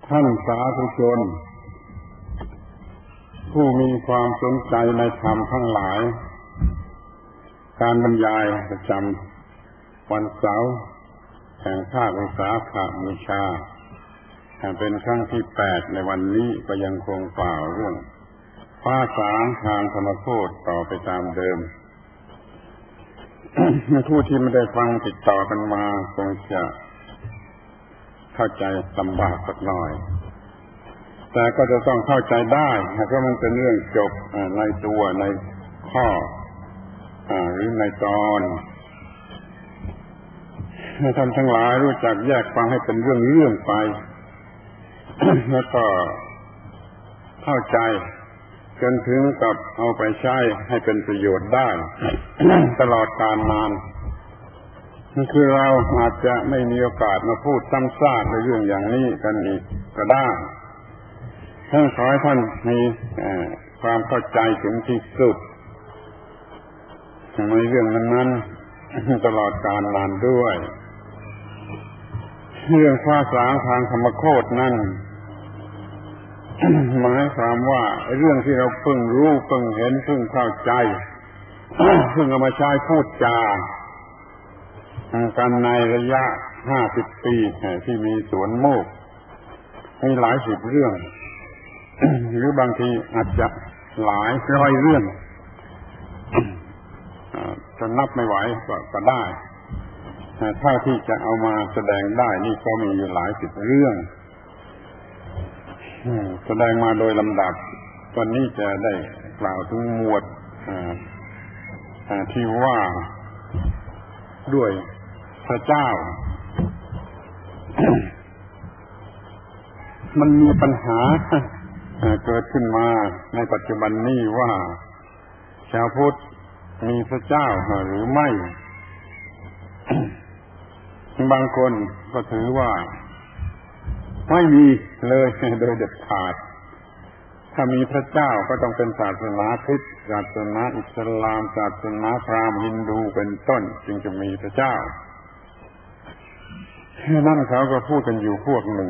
ท่านสาธุชนผู้มีความสนใจในธรรมทั้งหลายการบรรยายประจำวันเสาร์แห่งภาควิสาขบูชาเป็นครั้งที่8ในวันนี้ก็ยังคงกล่าวเรื่องฟ้าสางทางธรรมโคตรต่อไปตามเดิม ผู้ที่ไม่ได้ฟังติดต่อกันมาคงจะเข้าใจลำบากสักหน่อยแต่ก็จะต้องเข้าใจได้เพราะมันเป็นเรื่องจบในตัวในข้อหรือในตอนให้ท่านทั้งหลายรู้จักแยกฟังให้เป็นเรื่องไป แล้วก็เข้าใจจนถึงกับเอาไปใช้ให้เป็นประโยชน์ได้ ตลอดกาลนานคือเราอาจจะไม่มีโอกาสมาพูดซ้ำซากในเรื่องอย่างนี้กันอีกก็ได้ท่านขอให้ท่านมีความเข้าใจถึงที่สุดในเรื่องนั้นๆตลอดกาลนานด้วยเรื่องฟ้าสางทางธรรมโคตรนั้น หมายความว่าเรื่องที่เราเพิ่งรู้เพิ่งเห็นเพิ่งเข้าใจ เพิ่งเอามาใช้พูดจากันในระยะ50 ปีที่มีสวนโมกมีหลาย10เรื่อง หรือบางทีอาจจะหลายร้อยเรื่องจะนับไม่ไหวก็ได้เท่าที่จะเอามาแสดงได้นี่ก็มีอยู่หลาย10เรื่องแสดงมาโดยลำดับวันนี้จะได้กล่าวถึงหมวดที่ว่าด้วยพระเจ้า มันมีปัญหาเกิดขึ้นมาในปัจจุบันนี้ว่าชาวพุทธมีพระเจ้าหรือไม่ บางคนก็ถือว่าไม่มีเลยโดยเด็ดขาดถ้ามีพระเจ้าก็ต้องเป็นศาสนาคริสต์ศาสนาอิสลามศาสนาพราหมณ์ฮินดูเป็นต้นจึงจะมีพระเจ้านั่นเขาก็พูดกันอยู่พวกหนึ่ง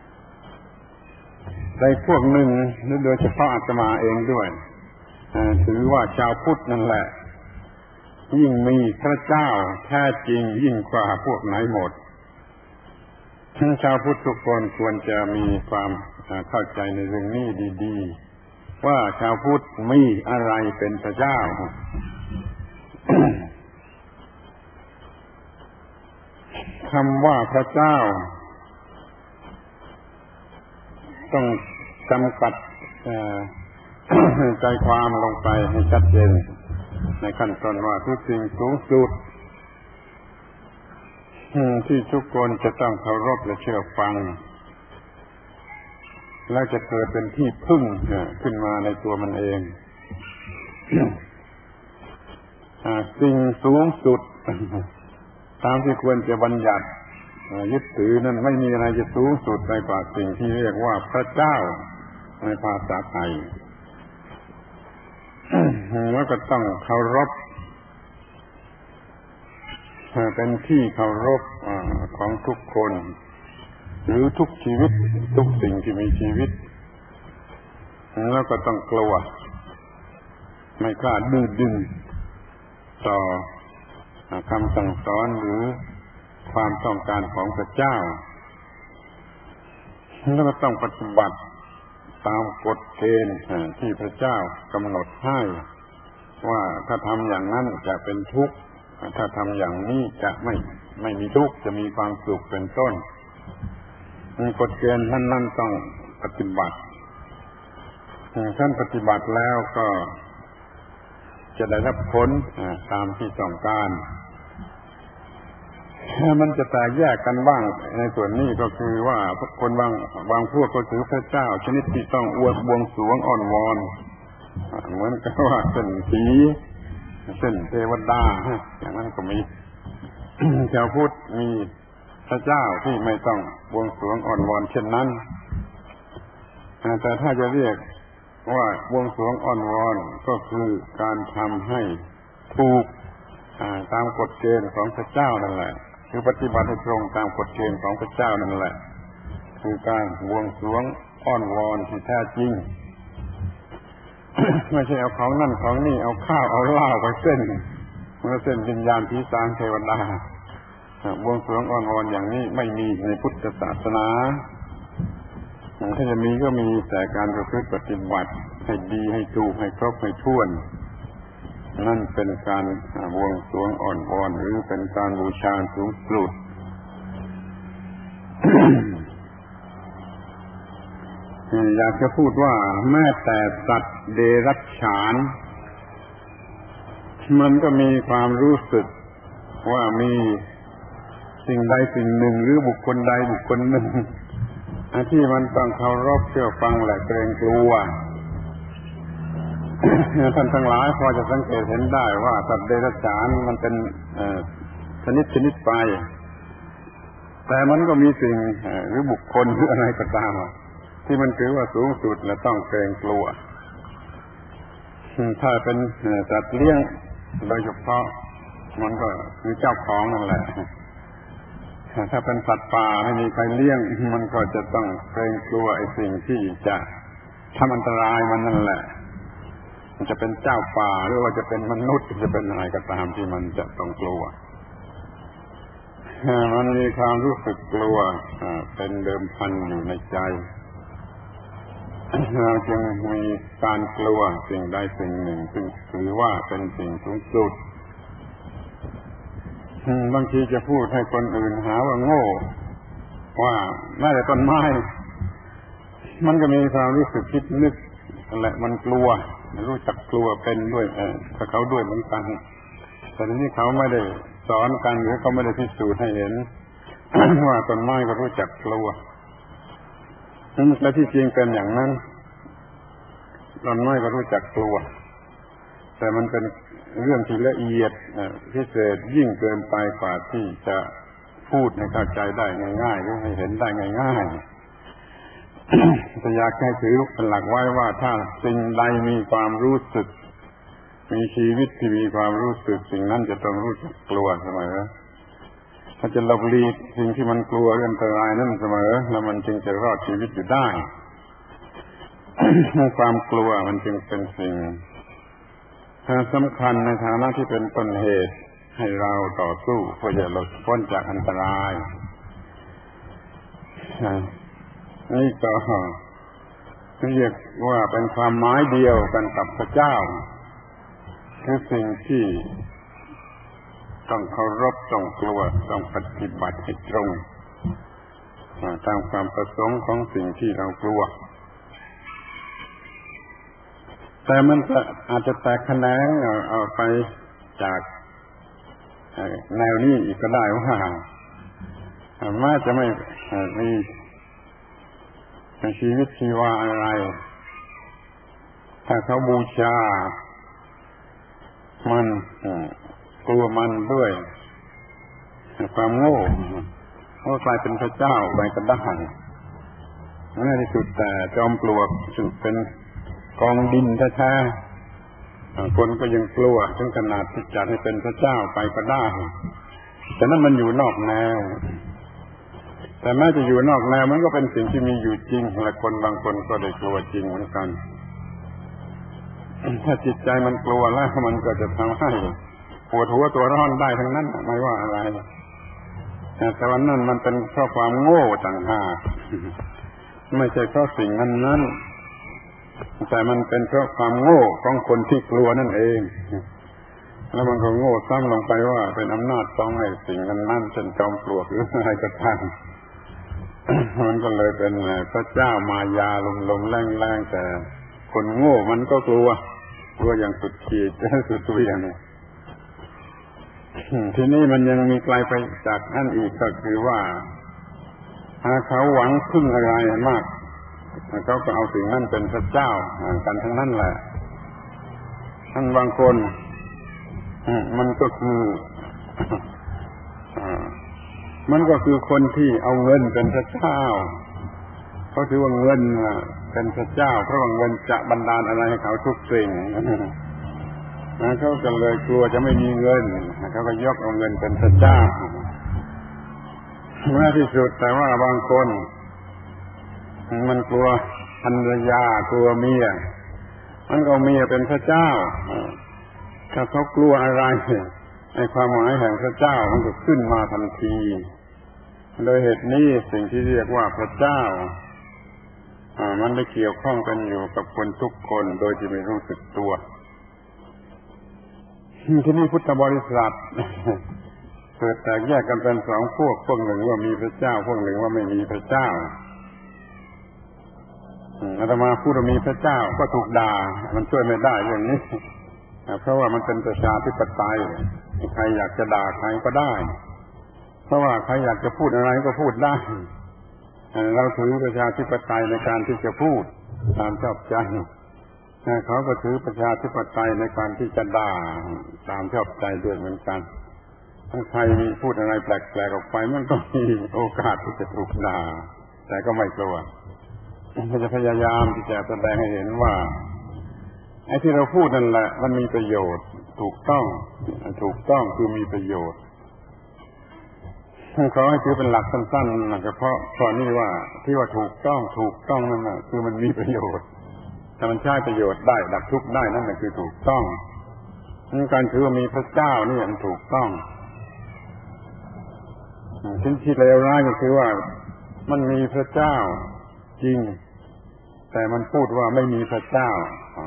ในพวกหนึ่งโดยเฉพาะอาตมาเองด้วยถือว่าชาวพุทธนั่นแหละยิ่งมีพระเจ้าแท้จริงยิ่งกว่าพวกไหนหมดชาวพุทธทุกคนควรจะมีความเข้าใจในเรื่องนี้ดีๆว่าชาวพุทธมีอะไรเป็นพระเจ้า คำว่าพระเจ้าต้องจำกัดใจความลงไปให้ชัดเจนในขั้นตอนว่าทุกสิ่งสูงสุดที่ทุกคนจะต้องเคารพและเชื่อฟังและจะเกิดเป็นที่พึ่งขึ้นมาในตัวมันเองสิ่งสูงสุดตามที่ควรจะบัญญัติยึดถือนั้นไม่มีอะไรจะสูงสุดไปกว่าสิ่งที่เรียกว่าพระเจ้าในภาษาไทยแล้วก็ต้องเคารพเป็นที่เคารพของทุกคนหรือทุกชีวิตทุกสิ่งที่มีชีวิตแล้วก็ต้องกลัวไม่กล้าดื้อดึงต่อคำสั่งสอนหรือความต้องการของพระเจ้าแล้วก็ต้องปฏิบัติตามกฎเกณฑ์ที่พระเจ้ากำหนดให้ว่าถ้าทำอย่างนั้นจะเป็นทุกข์ถ้าทำอย่างนี้จะไม่มีทุกข์จะมีความสุขเป็นต้นกฎเกณฑ์นั้นต้องปฏิบัติท่านปฏิบัติแล้วก็จะได้รับผลตามที่ต้องการมันจะแตกแยกกันบ้างในส่วนนี้ก็คือว่าคนบางพวกก็ถือพระเจ้าชนิดที่ต้องอวดบวงสรวงอ้อนวอนเหมือนกับว่าเป็นผีเป็นเทวดาอย่างนั้นก็มีชาวพุทธมีพระเจ้าที่ไม่ต้องบวงสรวงอ้อนวอนเช่นนั้นแต่ถ้าจะเรียกว่าบวงสรวงอ้อนวอนก็คือการทำให้ถูกตามกฎเกณฑ์ของพระเจ้านั่นแหละคือปฏิบัติให้ตรงตามกฎเกณฑ์ของพระเจ้านั่นแหละคือการบวงสรวงอ้อนวอนที่แท้จริง ไม่ใช่เอาของนั่นของนี่เอาข้าวเอาเหล้าไปเส้นวิญญาณผีสางเทวดาบวงสรวงอ้อนวอนอย่างนี้ไม่มีในพุทธศาสนาถ้าจะมีก็มีแต่การประพฤติปฏิบัติให้ดีให้ถูกให้ครบให้ถ้วนนั่นเป็นการบวงสรวงอ้อนวอนหรือเป็นการบูชาสูงสุด อยากจะพูดว่าแม้แต่สัตว์เดรัจฉานมันก็มีความรู้สึกว่ามีสิ่งใดสิ่งหนึ่งหรือบุคคลใดบุคคลหนึ่งที่มันต้องเคารพเชื่อฟังและเกรงกลัว ท่านทั้งหลายพอจะสังเกตเห็นได้ว่าสัตว์เดรัจฉานมันเป็นชนิดไปแต่มันก็มีสิ่งหรือบุคคลหรืออะไรก็ตามที่มันถือว่าสูงสุดและต้องเกรงกลัวถ้าเป็นสัตว์เลี้ยงโดยเฉพาะมันก็คือเจ้าของนั่นแหละถ้าเป็นสัตว์ป่าไม่มีใครเลี้ยงมันก็จะต้องเกรงกลัวไอ้สิ่งที่จะทำอันตรายมันนั่นแหละมันจะเป็นเจ้าป่าหรือว่าจะเป็นมนุษย์จะเป็นอะไรก็ตามที่มันจะต้องกลัวมันมีความรู้สึกกลัวเป็นเดิมพันอยู่ในใจเราจึงมีการกลัวสิ่งใดสิ่งหนึ่งซึ่งถือว่าเป็นสิ่งสูงสุดบางทีจะพูดให้คนอื่นหาว่าโง่ว่าแม้แต่ต้นไม้มันก็มีความรู้สึกคิดนึกและมันกลัวรู้จักกลัวเป็นด้วยกับเขาด้วยเหมือนกันแต่ทีนี้เขาไม่ได้สอนกันหรือเขาไม่ได้พิสูจน์ให้เห็น ว่าต้นไม้ก็รู้จักกลัวและที่จริงเป็นอย่างนั้นต้นไม้ก็รู้จักกลัวแต่มันเป็นเรื่องที่ละเอียดพิเศษยิ่งเกินไปกว่าที่จะพูดให้เข้าใจได้ง่ายๆหรือให้เห็นได้ง่ายๆแต่อยากให้ถือเป็นหลักไว้ว่าถ้าสิ่งใดมีความรู้สึกมีชีวิตที่มีความรู้สึกสิ่งนั้นจะต้องรู้จักกลัวเสมอถ้าจะหลบหลีกสิ่งที่มันกลัวเรื่องอันตรายนั่นเสมอแล้วมันจึงจะรอดชีวิตอยู่ได้ ความกลัวมันจึงเป็นสิ่งสำคัญในฐานะที่เป็นต้นเหตุให้เราต่อสู้เพื่อจะหลุดพ้นจากอันตรายนี่ก็เรียกว่าเป็นความหมายเดียวกันกับพระเจ้าคือสิ่งที่ต้องเคารพต้องกลัวต้องปฏิบัติให้ตรงตามความประสงค์ของสิ่งที่เรากลัวแต่มันอาจจะแตกแขนงเอาไปจากแนวนี้อีกก็ได้ว่าแม้จะไม่มีชีวิตชีวาอะไรถ้าเขาบูชามันกลัวมันด้วยความโง่ก็กลายเป็นพระเจ้าไปก็ได้ในที่สุดแต่จอมปลวกซึ่งเป็นกองดินแท้ๆคนก็ยังกลัวถึงขนาดที่จะให้เป็นพระเจ้าไปก็ได้แต่นั้นมันอยู่นอกแนวแต่แม้จะอยู่นอกแนวมันก็เป็นสิ่งที่มีอยู่จริงและคนบางคนก็ได้กลัวจริงเหมือนกันถ้าจิตใจมันกลัวแล้วมันก็จะทำให้ปวดหัวตัวร้อนได้ทั้งนั้นไม่ว่าอะไรแต่วันนั้นมันเป็นเพราะความโง่ต่างหากไม่ใช่เพราะสิ่งนั้นแต่มันเป็นเพราะความโง่ของคนที่กลัวนั่นเองแล้วมันก็โง่ซ้ำลงไปว่าเป็นอำนาจต้องให้สิ่งนั้นเช่นจอมปลวกหรืออะไรก็ตามมันก็เลยเป็นพระเจ้ามายาลมๆแรงๆแต่คนโง่มันก็กลัวอย่างสุดขีดสุดเวียงทีนี้มันยังมีไกลไปจากนั่นอีกก็คือว่าเขาหวังพึ่งอะไรมากเขาก็เอาสิ่งนั้นเป็นพระเจ้ากันทั้งนั้นแหละท่านบางคนมันก็คือคนที่เอาเงินเป็นพระเจ้าเขาถือว่าเงินเป็นพระเจ้าเพราะว่าเงินจะบันดาลอะไรให้เขาทุกสิ่งเขาก็เลยกลัวจะไม่มีเงินเขาก็ยกเอาเงินเป็นพระเจ้าแม้ที่สุดแต่ว่าบางคนมันกลัวภรรยากลัวเมียมันก็เมียเป็นพระเจ้าถ้าเขากลัวอะไรในความหมายแห่งพระเจ้ามันก็ขึ้นมาทันทีโดยเหตุนี้สิ่งที่เรียกว่าพระเจ้ามันได้เกี่ยวข้องกันอยู่กับคนทุกคนโดยที่ไม่รู้สึกตัวที่นี่พุทธบริษัทเกิดแตกแยกกันเป็นสองพวกหนึ่งว่ามีพระเจ้าพวกหนึ่งว่าไม่มีพระเจ้าอาตมาพูดว่ามีพระเจ้าก็ถูกด่ามันช่วยไม่ได้เรื่องนี้เพราะว่ามันเป็นประชาธิปไตยใครอยากจะด่าใครก็ได้เพราะว่าใครอยากจะพูดอะไรก็พูดได้เราถือประชาธิปไตยในการที่จะพูดตามชอบใจเขาก็ถือประชาธิปไตยในการที่จะด่าตามชอบใจด้วยเหมือนกันถ้าใครมีพูดอะไรแปลกๆออกไปมันก็มีโอกาสที่จะถูกด่าแต่ก็ไม่กลัวเราจะพยายามที่จะแสดงให้เห็นว่าไอ้ที่เราพูดนั่นแหละมันมีประโยชน์ถูกต้องคือมีประโยชน์ขอให้ถือเป็นหลักสั้นๆเฉพาะข้อนี้ว่าที่ว่าถูกต้องนั่นน่ะคือมันมีประโยชน์ถ้ามันใช้ประโยชน์ได้ดับทุกข์ได้นั่นแหละคือถูกต้องการถือว่ามีพระเจ้านี่มันถูกต้องสิ่งที่เลวร้ายก็คือว่ามันมีพระเจ้าจริงแต่มันพูดว่าไม่มีพระเจ้า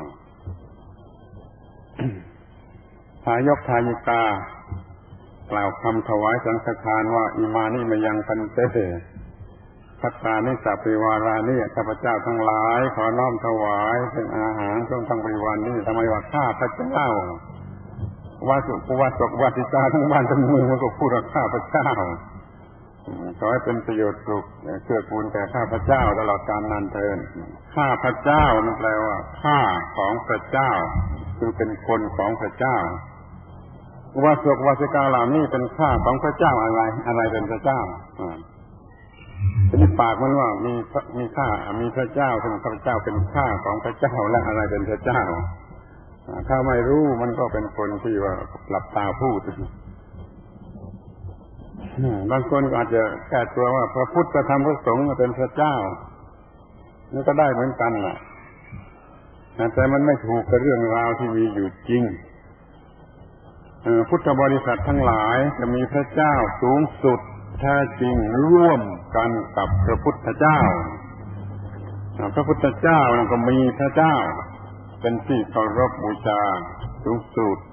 ทายกทายิกากล่าวคำถวายสังฆทานว่าอิมานิมยังพันเตภัตตานิสัพพิวารานิข้าพเจ้าทั้งหลายขอน้อมถวายเป็นอาหารเครื่องทั้งบริวารนี้ทำไมว่าข้าพระเจ้าวาสุปวาสกวาสิกาทั้งบ้านทั้งเมืองมันก็พูดว่าข้าพระเจ้าขอให้เป็นประโยชน์สุขเกื้อกูลแก่ข้าพเจ้าตลอดกาลนานเทอญข้าพเจ้านั่นแปลว่าข้าของพระเจ้าคือเป็นคนของพระเจ้าวาสกวาสิกาเหล่านี้เป็นข้าของพระเจ้าอะไรเป็นพระเจ้าเป็นปากมันว่ามีข้ามีพระเจ้าซึ่งพระเจ้าเป็นข้าของพระเจ้าและอะไรเป็นพระเจ้าถ้าไม่รู้มันก็เป็นคนที่ว่าหลับตาพูดบางคนก็อาจจะแก้ตัวว่าพระพุทธธรรมพระสงฆ์เป็นพระเจ้านี่ก็ได้เหมือนกันแหละแต่มันไม่ถูกกับเรื่องราวที่มีอยู่จริงพุทธบริษัททั้งหลายจะมีพระเจ้าสูงสุดแท้จริงร่วมกันกับพระพุทธเจ้าพระพุทธเจ้าก็มีพระเจ้าเป็นที่เคารพบูชาสูงสุด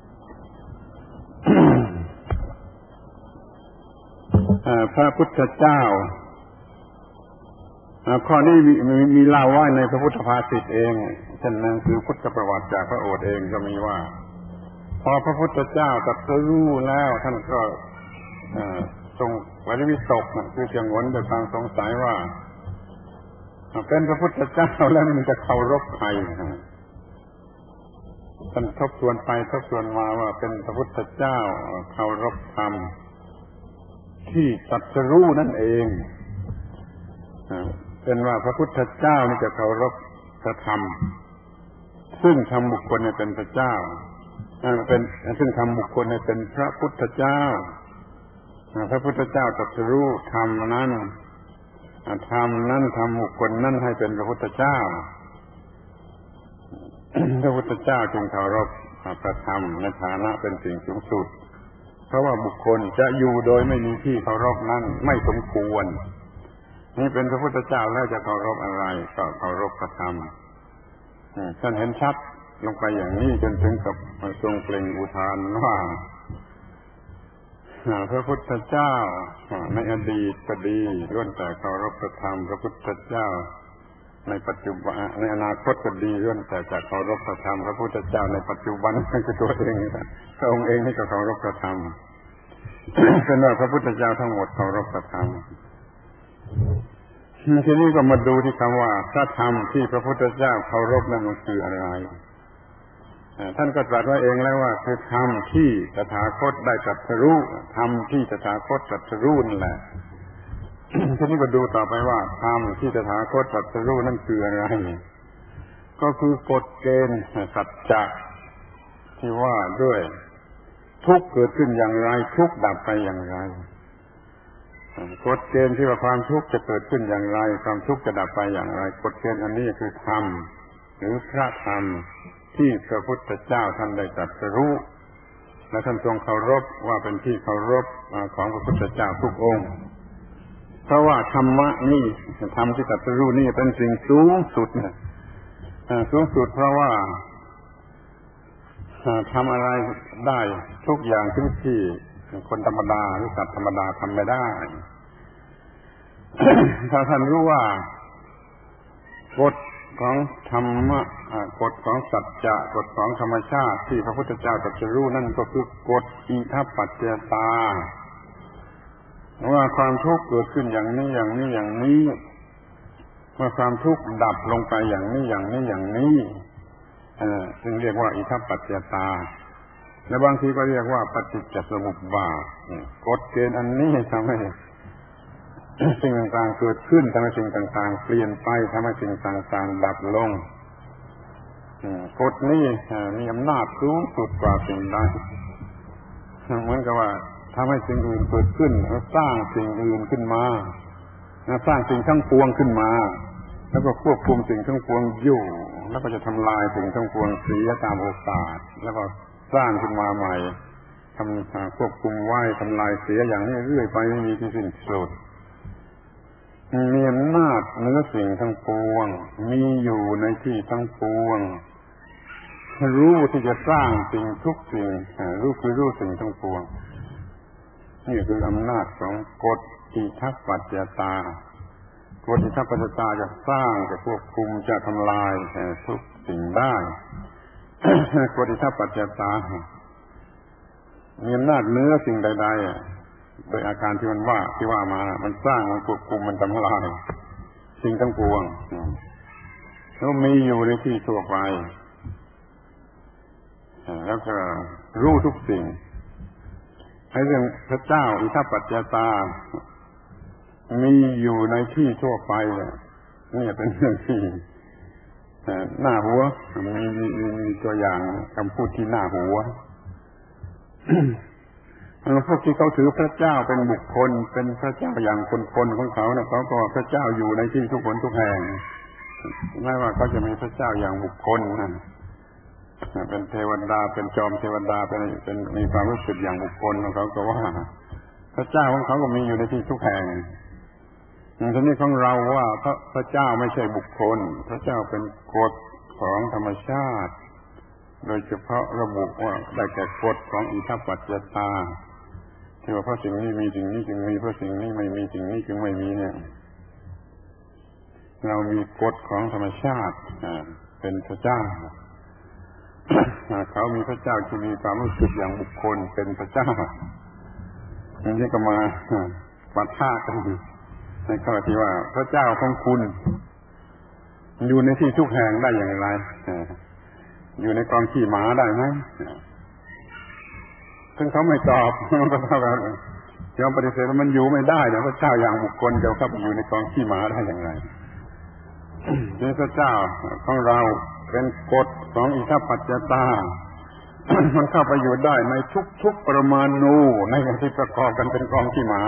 พระพุทธเจ้าข้อนี้มีเล่าไว้ในพระพุทธภาษิตเองเช่นนั้นคือพุทธประวัติจากพระโอษฐ์เองก็มีว่าพอพระพุทธเจ้าตรัสรู้แล้วท่านก็ทรงปริวิตกคือจังหวนโดยความสงสัยว่าเป็นพระพุทธเจ้าแล้วมันจะเคารพใครท่านทบทวนไปทบทวนมาว่าเป็นพระพุทธเจ้าเคารพธรรมที่ตรัสรู้นั่นเองเป็นว่าพระพุทธเจ้านี่จะเคารพพระธรรมซึ่งทำบุคคลให้เป็นพระเจ้าเป็นซึ่งทำบุคคลให้เป็นพระพุทธเจ้าพระพุทธเจ้าตรัสรู้ธรรมนั้นทำบุคคลนั้นให้เป็นพระพุทธเจ้าพระพุทธเจ้าจึงเคารพพระธรรมในฐานะเป็นสิ่งสูงสุดเพราะว่าบุคคลจะอยู่โดยไม่มีที่เคารพนั้นไม่สมควรนี่เป็นพระพุทธเจ้าแล้วจะเคารพอะไรก็เคารพพระธรรมท่านเห็นชัดลงไปอย่างนี้จนถึงกับทรงเปล่งอุทานว่าพระพุทธเจ้าในอดีตก็ดีล้วนแต่เคารพพระธรรมพระพุทธเจ้าในปัจจุบันในอนาคตก็ดีล้วนแต่จะเคารพพระธรรมพระพุทธเจ้าในปัจจุบันคือตัวเองพระองค์เองนี่ก็เคารพพระธรรมเป็นว่าพระพุทธเจ้าทั้งหมดเคารพพระธรรมทีนี้ก็มาดูที่คำว่าพระธรรมที่พระพุทธเจ้าเคารพนั้นมันคืออะไรท่านก็ตรัสไว้เองแล้วว่าคือธรรมที่ตถาคตได้ตรัสรู้ธรรมที่ตถาคตตรัสรู้นั่นแหละ ทีนี้ก็ดูต่อไปว่าธรรมที่ตถาคตตรัสรู้นั่นคืออะไรก็คือกฎเกณฑ์สัจจะที่ว่าด้วยทุกข์เกิดขึ้นอย่างไรทุกข์ดับไปอย่างไรกฎเกณฑ์ที่ว่าความทุกข์จะเกิดขึ้นอย่างไรความทุกข์จะดับไปอย่างไรกฎเกณฑ์อันนี้คือธรรมหรือพระธรรมที่พระพุทธเจ้าท่านได้ตรัสรู้และท่านทรงเคารพว่าเป็นที่เคารพของพระพุทธเจ้าทุกองค์เพราะว่าธรรมะนี่ธรรมที่ตรัสรู้นี่เป็นสิ่งสูงสุดสูงสุดเพราะว่าทำอะไรได้ทุกอย่างที่คนธรรมดาหรือสัตว์ธรรมดาทำไม่ได้ ถ้าท่านรู้ว่ากฎของธรรมะกฎของสัจจะกฎของธรรมชาติที่พระพุทธเจ้าตรัสรู้นั่นก็คือกฎอิทัปปัจจยตาว่าความทุกข์เกิดขึ้นอย่างนี้อย่างนี้อย่างนี้เมื่อความทุกข์ดับลงไปอย่างนี้อย่างนี้อย่างนี้จึงเรียกว่าอิทัปปัจจยตาและบางทีก็เรียกว่าปฏิจจสมุปบาทกฎเกณฑ์อันนี้ทำให้สิ่งต่างๆเกิดขึ้นทำให้สิ่งต่างๆเปลี่ยนไปทำให้สิ่งต่างๆดับลงกฎนี้มีอำนาจสูงสุดกว่าสิ่งใดเหมือนกับว่าทำให้สิ่งอื่นเกิดขึ้นแล้วสร้างสิ่งอื่นขึ้นมาสร้างสิ่งทั้งปวงขึ้นมาแล้วก็ควบคุมสิ่งทั้งปวงอยู่แล้วก็จะทำลายสิ่งทั้งปวงเสียตามโอกาสแล้วก็สร้างขึ้นมาใหม่ทำควบคุมไว้ทำลายเสียอย่างนี้เรื่อยไปไม่มีที่สิ้นสุดมีอำนาจเหนือสิ่งทั้งปวงมีอยู่ในที่ทั้งปวงรู้ที่จะสร้างสิ่งทุกสิ่งรู้คือรู้สิ่งทั้งปวงนี่คืออำนาจของกฎอิทัปปัจจยตากฎอิทัปปัจจยตาจะสร้างจะควบคุมจะทำลายทุกสิ่งได้กฎอิทัปปัจจยตามีอำนาจเหนือสิ่งใดๆโดยอาการที่มันว่ามามันสร้างมันควบคุมมันทำลายสิ่งทั้งปวงแล้วมีอยู่ในที่ทั่วไปแล้วก็รู้ทุกสิ่งให้เรื่องพระเจ้าอิทัปปัจจยตามีอยู่ในที่ทั่วไปนี่เป็นเรื่องที่หน้าหัวมีตัวอย่างคำพูดที่หน้าหัวพวกที่เขาถือพระเจ้าเป็นบุคคลเป็นพระเจ้าอย่างคนของเขาเนี่ยเขาก็พระเจ้าอยู่ในที่ทุกคนทุกแห่งไม่ว่าเขาจะมีพระเจ้าอย่างบุคคลนั่นเป็นเทวดาเป็นจอมเทวดาเป็นมีความรู้สึกอย่างบุคคลของเขาก็ว่าพระเจ้าของเขาก็มีอยู่ในที่ทุกแห่งทีนี้ของเราว่าพระเจ้าไม่ใช่บุคคลพระเจ้าเป็นกฎของธรรมชาติโดยเฉพาะระบุว่าได้แก่กฎของอิทัปปัจจยตาที่ว่าเพราะสิ่งนี้มีสิ่งนี้จึงมีเพราะสิ่งนี้ไม่มีสิ่งนี้จึงไม่มีเนี่ยเรามีกฎของธรรมชาติเป็นพระเจ้าเขามีพระเจ้าที่มีความรู้สึกอย่างบุคคลเป็นพระเจ้าอันนี้ก็มาปะทะกันในข้อที่ว่าพระเจ้าของคุณอยู่ในที่ทุกแห่งได้อย่างไรอยู่ในกองขี้หมาได้ไหมซึ่งเขาไม่ตอบมันก็เท่ากันยอมปฏิเสธว่ามันอยู่ไม่ได้นะพระเจ้าอย่างบุคคลจะเข้าไปอยู่ในกองขี้หมาได้อย่างไรนี่พระเจ้าของเราเป็นกฎของอิทัปปัจจยตามันเข้าไปอยู่ได้ในทุกๆปรมาณูในที่ประกอบกันเป็นกองขี้หมา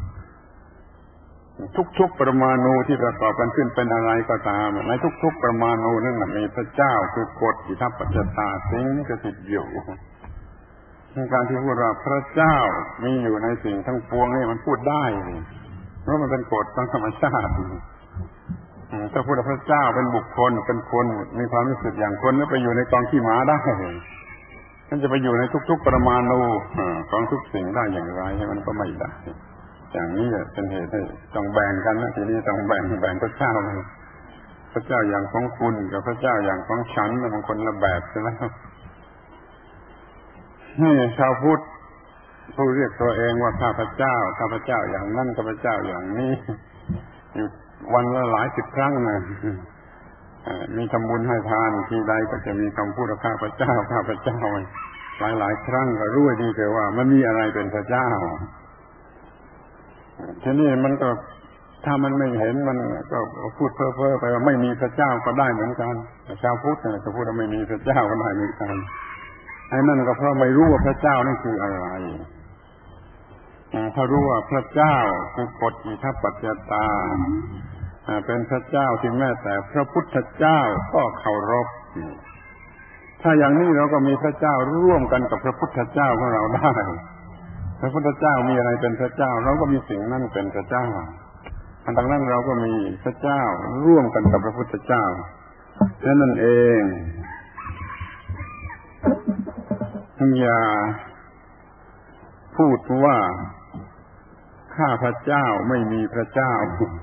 ทุกๆปรมาณูที่ประกอบกันขึ้นเป็นอะไรก็ตามในทุกๆปรมาณูนั่นมีพระเจ้าคือกฎอิทัปปัจจยตาสิงสถิตอยู่การที่พูดว่าพระเจ้ามีอยู่ในสิ่งทั้งปวงนี่มันพูดได้เพราะมันเป็นกฎทางธรรมชาติถ้าพูดว่าพระเจ้าเป็นบุคคลเป็นคนมีความรู้สึกอย่างคนแล้วไปอยู่ในกองขี้หมาได้มันจะไปอยู่ในทุกๆปรมาณูของทุกสิ่งได้อย่างไรมันก็ไม่ได้อย่างนี้เป็นเหตุให้ต้องแบ่งกันนะทีนี้ต้องแบ่งพระเจ้าพระเจ้าอย่างของคุณกับพระเจ้าอย่างของฉันบางคนละแบบใช่ไหมนี่ชาวพุทธผู้เรียกตัวเองว่าข้าพเจ้าอย่างนั้นข้าพเจ้าอย่างนี้อยู่วันละหลายสิบครั้งนะมีทำบุญให้ทานทีใดก็จะมีคำพูดว่าข้าพเจ้าหลายครั้งก็รู้ดีแต่ว่ามันมีอะไรเป็นพระเจ้าทีนี้มันก็ถ้ามันไม่เห็นมันก็พูดเพ้อๆไปว่าไม่มีพระเจ้าก็ได้เหมือนกันชาวพุทธเนี่ยจะพูดว่าไม่มีพระเจ้าก็ได้เหมือนกันไอ้นั่นก็เพราะไม่รู้ว่าพระเจ้านั่นคืออะไรถ้ารู้ว่าพระเจ้าคือกฎอิทัปปัจจตาเป็นพระเจ้าที่แม้แต่พระพุทธเจ้าก็เคารพถ้าอย่างนี้เราก็มีพระเจ้าร่วมกันกับพระพุทธเจ้าของเราได้พระพุทธเจ้ามีอะไรเป็นพระเจ้าเราก็มีสิ่งนั้นเป็นพระเจ้าดังนั้นเราก็มีพระเจ้าร่วมกันกับพระพุทธเจ้าฉะนั้นเองอย่าพูดว่าข้าพระเจ้าไม่มีพระเจ้า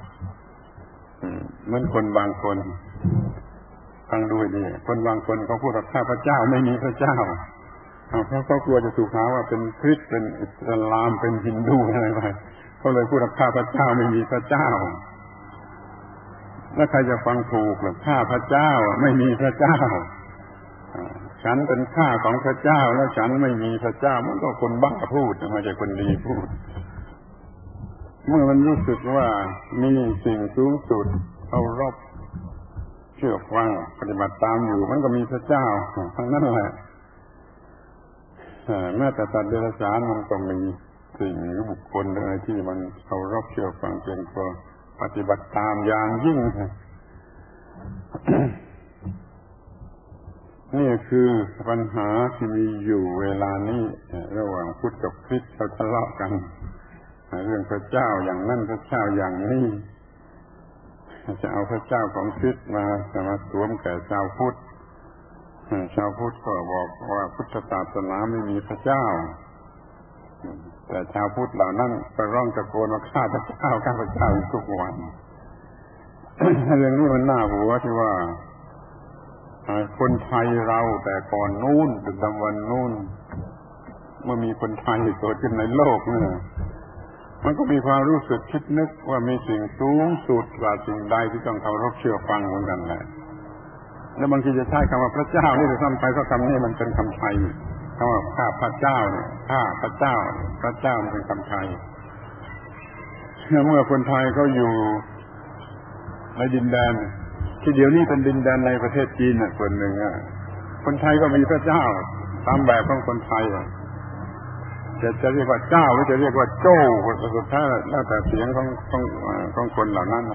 เหมือนคนบางคนฟังดูดิคนบางคนเขาพูดว่าข้าพระเจ้าไม่มีพระเจ้าเพราะเขากลัวจะถูกหาว่าเป็นคริสต์เป็นอิสลามเป็นฮินดูอะไรไปเขาเลยพูดว่าข้าพระเจ้าไม่มีพระเจ้าแล้วใครจะฟังถูกล่ะข้าพระเจ้าไม่มีพระเจ้าฉันเป็นข้าของพระเจ้าแล้วฉันไม่มีพระเจ้ามันก็คนบ้าพูดไม่ใช่คนดีพูดเมื่อมันรู้สึกว่ามีสิ่งสูงสุดเคารพเชื่อฟังปฏิบัติตามอยู่มันก็มีพระเจ้าทั้งนั้นแหละแม้แต่สัตว์เดรัจฉานมันก็มีสิ่งหรือบุคคลอะไรที่มันเคารพเชื่อฟังเพียงพอปฏิบัติตามอย่างยิ่งนี่คือปัญหาที่มีอยู่เวลานี้ระหว่างพุทธกับคริสต์เขาทะเลาะกันเรื่องพระเจ้าอย่างนั้นพระเจ้าอย่างนี้จะเอาพระเจ้าของคริสต์มาสวมแก่ชาวพุทธชาวพุทธก็บอกว่าพุทธศาสนาไม่มีพระเจ้าแต่ชาวพุทธเหล่านั้นก็ร้องตะโกนว่าข้าพระเจ้าข้าพระเจ้าทุกวันเรื่องนี้มันน่าหัวที่ว่าคนไทยเราแต่ก่อนนู้นถึงวันนู้นเมื่อมีคนไทยเกิดขึ้นในโลกนี่มันก็มีความรู้สึกคิดนึกว่ามีสิ่งสูงสุดกว่าสิ่งใดที่ต้องเคารพเชื่อฟังเหมือนกันแหละแล้วบางทีจะใช้คำว่าพระเจ้านี่จะซ้ำไปเพราะคำนี้มันเป็นคำไทยคำว่าข้าพระเจ้าเนี่ยข้าพระเจ้าพระเจ้ามันเป็นคำไทยเมื่อคนไทยเขาอยู่ในดินแดนที่เดี๋ยวนี้เป็นดินแดนในประเทศจีนส่วนหนึ่งคนไทยก็มีพระเจ้าตามแบบของคนไทยจะเรียกว่าเจ้าหรือจะเรียกว่าโจ้สุดท้ายแล้วแต่เสียงของคนเหล่านั้น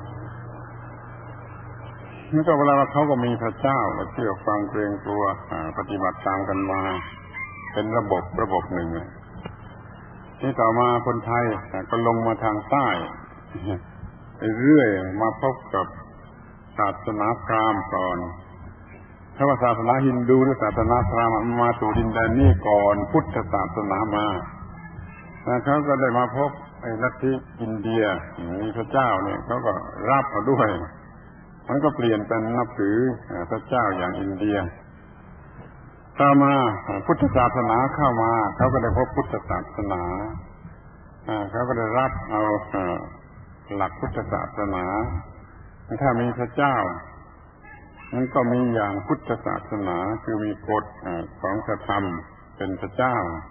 นี่ก็เวลาเขาก็มีพระเจ้าเชื่อฟังเกรงกลัวปฏิบัติตามกันมาเป็นระบบหนึ่งที่ต่อมาคนไทยก็ลงมาทางใต้เรื่อยมาพบกับศาสนาพราหมณ์ก่อนถ้าว่าศาสนาฮินดูหรือศาสนาพราหมณ์มาสู่ดินแดนนี้ก่อนพุทธศาสนามาเขาก็ได้มาพบไอ้ลัทธิอินเดียมีพระเจ้าเนี่ยเขาก็รับเอาด้วยมันก็เปลี่ยนเป็นนับถือพระเจ้าอย่างอินเดียต่อมาพุทธศาสนาเข้ามาเขาก็ได้พบพุทธศาสนาเขาก็ได้รับเอาหลักพุทธศาสนาถ้ามีพระเจ้ามันก็มีอย่างพุทธศาสนาคือมีกฎของพระธรรมเป็นพระเจ้า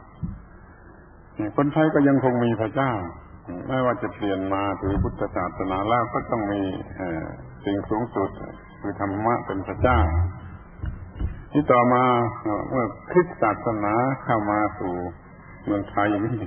คนไทยก็ยังคงมีพระเจ้าไม่ว่าจะเปลี่ยนมาถือพุทธศาสนาแล้วก็ต้องมีสิ่งสูงสุดคือธรรมะเป็นพระเจ้าที่ต่อมาเมื่อคริสต์ศาสนาเข้ามาสู่เมืองไทยนี่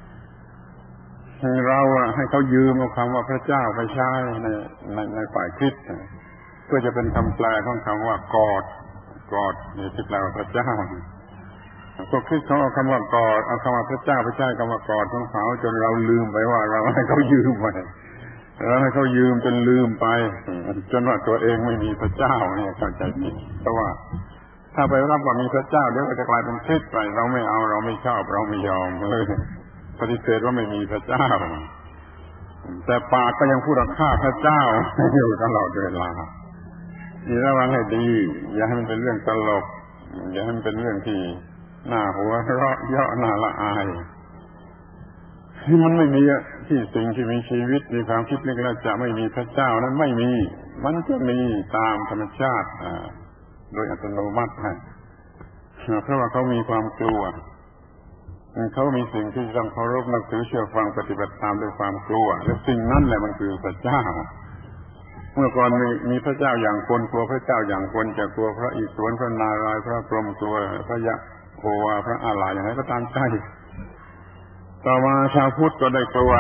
เราให้เขายืมเอาคำว่าพระเจ้าไปใช้ในฝ่ายคริสต์เพื่อจะเป็นคำแปลของคำว่ากอดนี่ที่แปลว่าพระเจ้าพวกคริสต์เขาเอาคำว่ากอดเอาคำว่าพระเจ้าไปใช้คำว่ากอดของเขาจนเราลืมไปว่าเราให้เขายืมไปเราให้เขายืมจนลืมไปจนว่าตัวเองไม่มีพระเจ้าเนี่ยเข้าใจผิดเพราะว่าถ้าไปรับว่ามีพระเจ้าเดี๋ยวก็จะกลายเป็นคริสต์ไปเราไม่เอาเราไม่ชอบเราไม่ยอมเลยปฏิเสธว่าไม่มีพระเจ้าแต่ปากก็ยังพูดว่าข้าพระเจ้าอยู่ตลอดเวลานี่ระวังให้ดีอย่าให้มันเป็นเรื่องตลกอย่าให้มันเป็นเรื่องที่น่าหัวเราะเยาะน่าละอายที่มันไม่มีที่สิ่งที่มีชีวิตมีความคิดนึกแล้วจะไม่มีพระเจ้านั้นไม่มีมันจะมีตามธรรมชาติโดยอัตโนมัติเพราะว่าเขามีความกลัวเขามีสิ่งที่ต้องเคารพนับถือเชื่อฟังปฏิบัติตามด้วยความกลัวและสิ่งนั้นแหละมันคือพระเจ้าเมื่อก่อนมีพระเจ้าอย่างคนกลัวพระเจ้าอย่างคนจะกลัวพระอิศวรพระนารายณ์พระพรหมกลัวพระยะโฮวาพระอาลาอย่างไรก็ตามใจต่อมาชาวพุทธก็ได้กลัว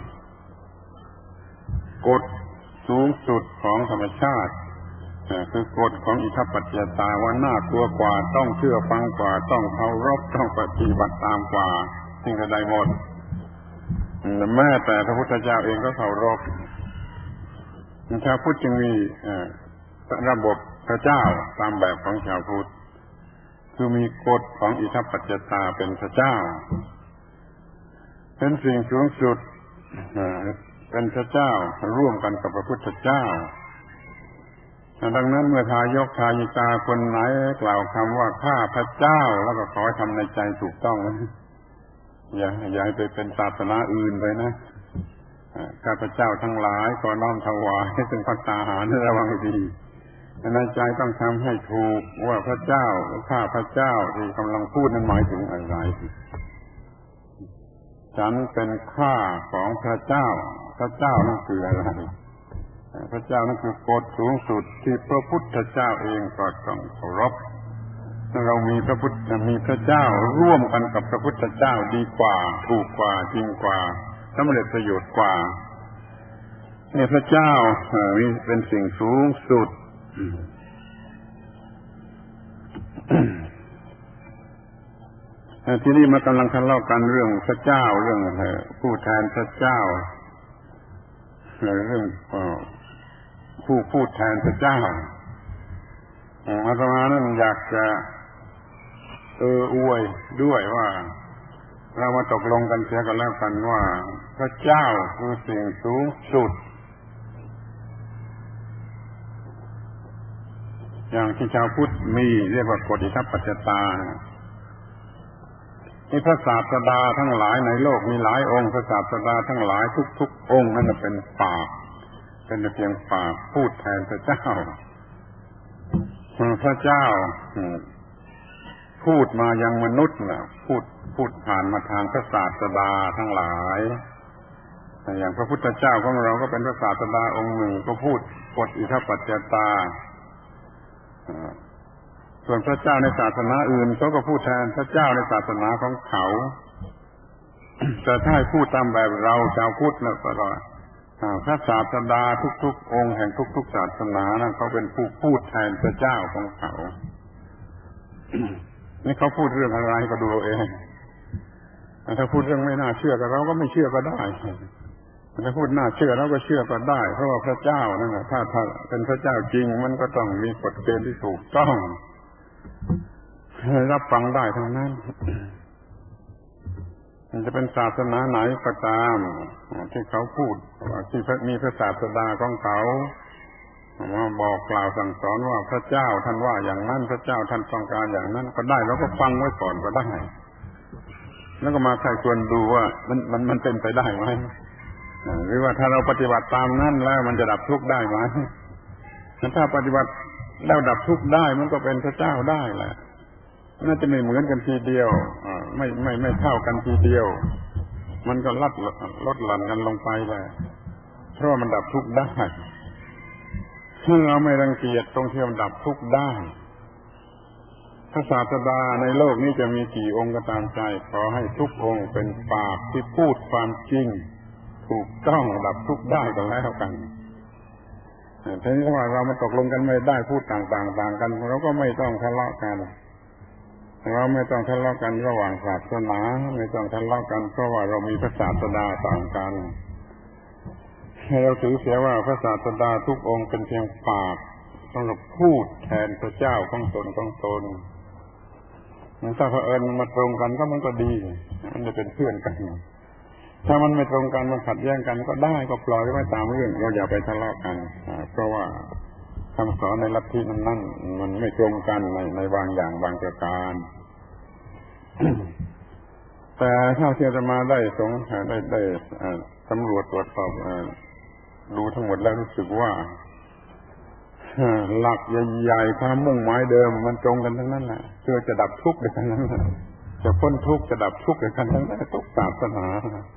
กฎสูงสุดของธรรมชาติคือกฎของอิทธิปัจจยตาว่าน่ากลัวกว่าต้องเชื่อฟังกว่าต้องเคารพต้องปฏิบัติตามกว่าสิ่งใดหมดแม้แต่พระพุทธเจ้าเองก็เคารพชาวพุทธจึงมีระบบพระเจ้าตามแบบของชาวพุทธคือมีกฎของอิทธิปัจจยตาเป็นพระเจ้าเป็นสิ่งสูงสุดเป็นพระเจ้าร่วมกันกับพระพุทธเจ้าดังนั้นเมื่อทายกทายิกาคนไหนกล่าวคำว่าข้าพระเจ้าแล้วก็ขอให้ทำในใจถูกต้องนะอย่าให้ไปเป็นศาสนาอื่นไปนะข้าพเจ้าทั้งหลายขอน้อมถวายให้เป็นภัตตาหารระวังดีในใจต้องทำให้ถูกว่าพระเจ้าข้าพระเจ้าที่กำลังพูดนั้นหมายถึงอะไรฉันเป็นข้าของพระเจ้าพระเจ้านั่นคืออะไรพระเจ้านั่นคือกฎสูงสุดที่พระพุทธเจ้าเองก็ต้องเคารพเรามีพระเจ้าร่วมกันกับพระพุทธเจ้าดีกว่าถูกกว่าจริงกว่าสำเร็จประโยชน์กว่าเนี่ยพระเจ้านี่เป็นสิ่งสูงสุดที่นี่มากำลังทะเลาะกันเรื่องพระเจ้าเรื่องผู้แทนพระเจ้าเรื่องผู้พูดแทนพระเจ้าอาตมานั้นอยากจะอวยด้วยว่าเรามาตกลงกันเสียกันแล้วกันว่าพระเจ้าคือสิ่งสูงสุดอย่างที่ชาวพุทธมีเรียกว่ากฎอิทธิปัจจยตาที่พระศาสดาทั้งหลายในโลกมีหลายองค์พระศาสดาทั้งหลายทุกๆองค์นั่นเป็นปากเป็นเพียงปากพูดแทนพระเจ้าพระเจ้าพูดมายังมนุษย์น่ะพูดผ่านมาทางพระศาสดาทั้งหลายอย่างพระพุทธเจ้าของเราก็เป็นพระศาสดาองค์หนึ่งก็พูดกฎอิทธิปัจจยตาส่วนพระเจ้าในศาสนาอื่นเขาก็พูดแทนพระเจ้าในศาสนาของเขาแต่ถ้าให้พูดตามแบบเราชาวพุทธแล้วก็พระศาสดาทุกๆองค์แห่งทุกๆศาสนานั้นเขาเป็นผู้พูดแทนพระเจ้าของเขานี่เขาพูดเรื่องอะไรก็ดูเองถ้าพูดเรื่องไม่น่าเชื่อก็เราก็ไม่เชื่อก็ได้ถ้าพูดน่าเชื่อเราก็เชื่อก็ได้เพราะว่าพระเจ้านั่นแหละถ้าเป็นพระเจ้าจริงมันก็ต้องมีกฎเกณฑ์ที่ถูกต้องรับฟังได้ทั้งนั้นมันจะเป็นศาสนาไหนก็ตามที่เขาพูดที่มีพระศาสดาของเขามาบอกกล่าวสั่งสอนว่าพระเจ้าท่านว่าอย่างนั้นพระเจ้าท่านต้องการอย่างนั้นก็ได้เราก็ฟังไว้ก่อนก็ได้แล้วก็มาใครควรดูว่ามันเป็นไปได้ไหมหรือว่าถ้าเราปฏิบัติตามนั้นแล้วมันจะดับทุกข์ได้ไหมถ้าปฏิบัติแล้วดับทุกข์ได้มันก็เป็นพระเจ้าได้แหละน่าจะไม่เหมือนกันทีเดียวไม่เท่ากันทีเดียวมันก็ลดหลั่นกันลงไปเลยเพราะมันดับทุกข์ได้ถ้าเราไม่รังเกียจตรงที่มันดับทุกข์ได้พระศาสดาในโลกนี้จะมีกี่องค์ก็ตามใจขอให้ทุกองค์เป็นปากที่พูดความจริงถูกต้องดับทุกข์ได้กันแล้วกันทีนี้ถ้าเรามาตกลงกันไม่ได้พูดต่างกันเราก็ไม่ต้องทะเลาะกันเราไม่ต้องทะเลาะกันระหว่างศาสนาไม่ต้องทะเลาะกันเพราะว่าเรามีพระศาสดาต่างกันให้เราถือเสียว่าพระศาสดาทุกองค์เป็นเพียงปากสำหรับพูดแทนพระเจ้าของตนถ้าเผอิญมันมาตรงกันก็มันก็ดีมันจะเป็นเพื่อนกันถ้ามันไม่ตรงกันมันขัดแย้งกันก็ได้ก็ปล่อยไว้ตามเรื่องเราอย่าไปทะเลาะกันเพราะว่าคำสอนในลัทธินั้นมันไม่ตรงกันในบางอย่างบางประการแต่ถ้าที่จะมาได้สำรวจตรวจสอบดูทั้งหมดแล้วรู้สึกว่าหลักใหญ่ๆความมุ่งหมายเดิมมันตรงกันทั้งนั้นแหละคือจะดับทุกข์ด้วยกันทั้งนั้นจะพ้นทุกข์จะดับทุกข์ด้วยกันทั้งนั้นทุกศาสนา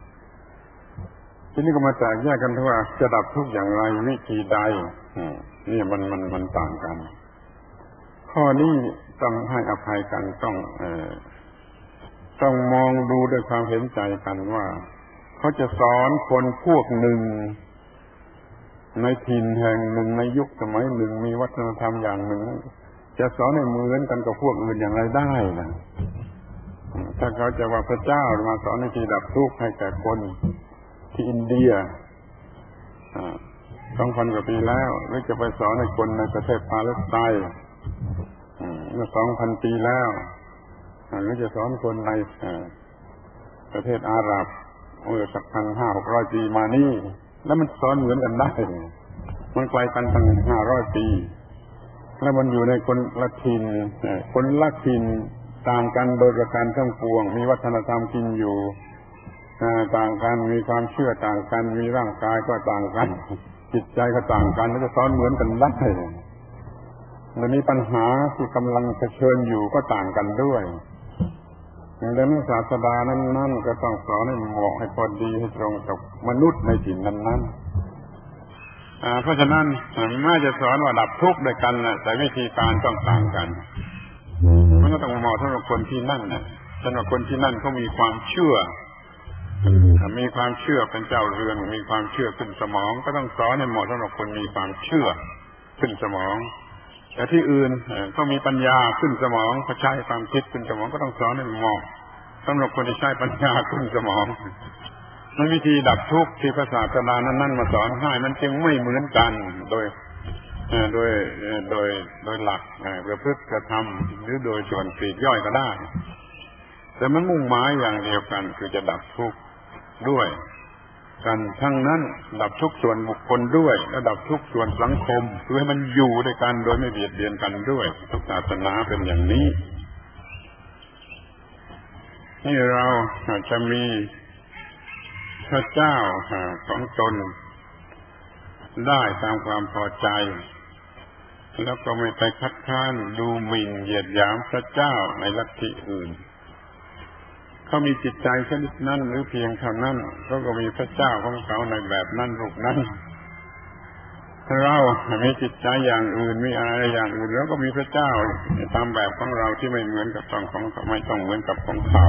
ทีนี้ก็มาแตกแยกกันว่าจะดับทุกข์อย่างไรวิธีใดนี่มันต่างกันข้อนี้ต้องให้อภัยกันต้องต้องมองดูด้วยความเห็นใจกันว่าเขาจะสอนคนพวกหนึ่งในถิ่นแห่งหนึ่งในยุคสมัยหนึ่งมีวัฒนธรรมอย่างหนึ่งจะสอนให้เหมือนกันกับพวกอื่นอย่างไรได้ล่ะถ้าเขาจะว่าพระเจ้ามาสอนวิธีดับทุกข์ให้แก่คนที่อินเดีย2,000 กว่าปีแล้วหรือจะไปสอนให้คนในประเทศปาเลสไตน์เมื่อ 2,000 ปีแล้วหรือจะสอนคนในประเทศอาหรับเมื่อสัก 1,500-600 ปีมานี่แล้วมันสอนเหมือนกันได้มันไกลกันตั้ง500 ปีแล้วมันอยู่ในคนละถิ่นคนละถิ่นต่างกันโดยประการทั้งปวงมีวัฒนธรรมกินอยู่ต่างกันมีความเชื่อต่างกันมีร่างกายก็ต่างกันจิตใจก็ต่างกันแล้วจะสอนเหมือนกันได้แล้วมีปัญหาที่กำลังเผชิญอยู่ก็ต่างกันด้วยดังนั้นศาสดานั้นก็ต้องสอนให้เหมาะให้พอดีให้ตรงกับมนุษย์ในถิ่นนั้นเพราะฉะนั้นแม้จะสอนว่าดับทุกข์ด้วยกันแต่วิธีการต้องต่างกันมันก็ต้องเหมาะสำหรับคนที่นั่นสำหรับคนที่นั่นเขามีความเชื่อเป็นเจ้าเรือนมีความเชื่อขึ้นสมองก็ต้องสอนให้เหมาะสำหรับคนมีความเชื่อขึ้นสมองแต่ที่อื่นก็มีปัญญาขึ้นสมองเขาใช้ความคิดขึ้นสมองก็ต้องสอนให้เหมาะสำหรับคนที่ใช้ปัญญาขึ้นสมองมันวิธีดับทุกข์ที่พระศาสดานั้นมาสอนให้มันจึงไม่เหมือนกันโดยหลักประพฤติกระทำหรือโดยส่วนปลีกย่อยก็ได้แต่มันมุ่งหมายอย่างเดียวกันคือจะดับทุกข์ด้วยกันทั้งนั้นดับทุกข์ส่วนบุคคลด้วยและดับทุกข์ส่วนสังคมเพื่อให้มันอยู่ด้วยกันโดยไม่เบียดเบียนกันด้วยทุกศาสนาเป็นอย่างนี้นี่เราจะมีพระเจ้าของตนได้ตามความพอใจแล้วก็ไม่ไปคัดค้านดูหมิ่นเหยียดหยามพระเจ้าในลัทธิอื่นเขามีจิตใจชนิดนั้นหรือเพียงเท่านั้นเขาก็มีพระเจ้าของเขาในแบบนั้นรูปนั้นเรามีจิตใจอย่างอื่นมีอะไรอย่างอื่นแล้วก็มีพระเจ้าตามแบบของเราที่ไม่เหมือนกับของเขาไม่ต้องเหมือนกับของเขา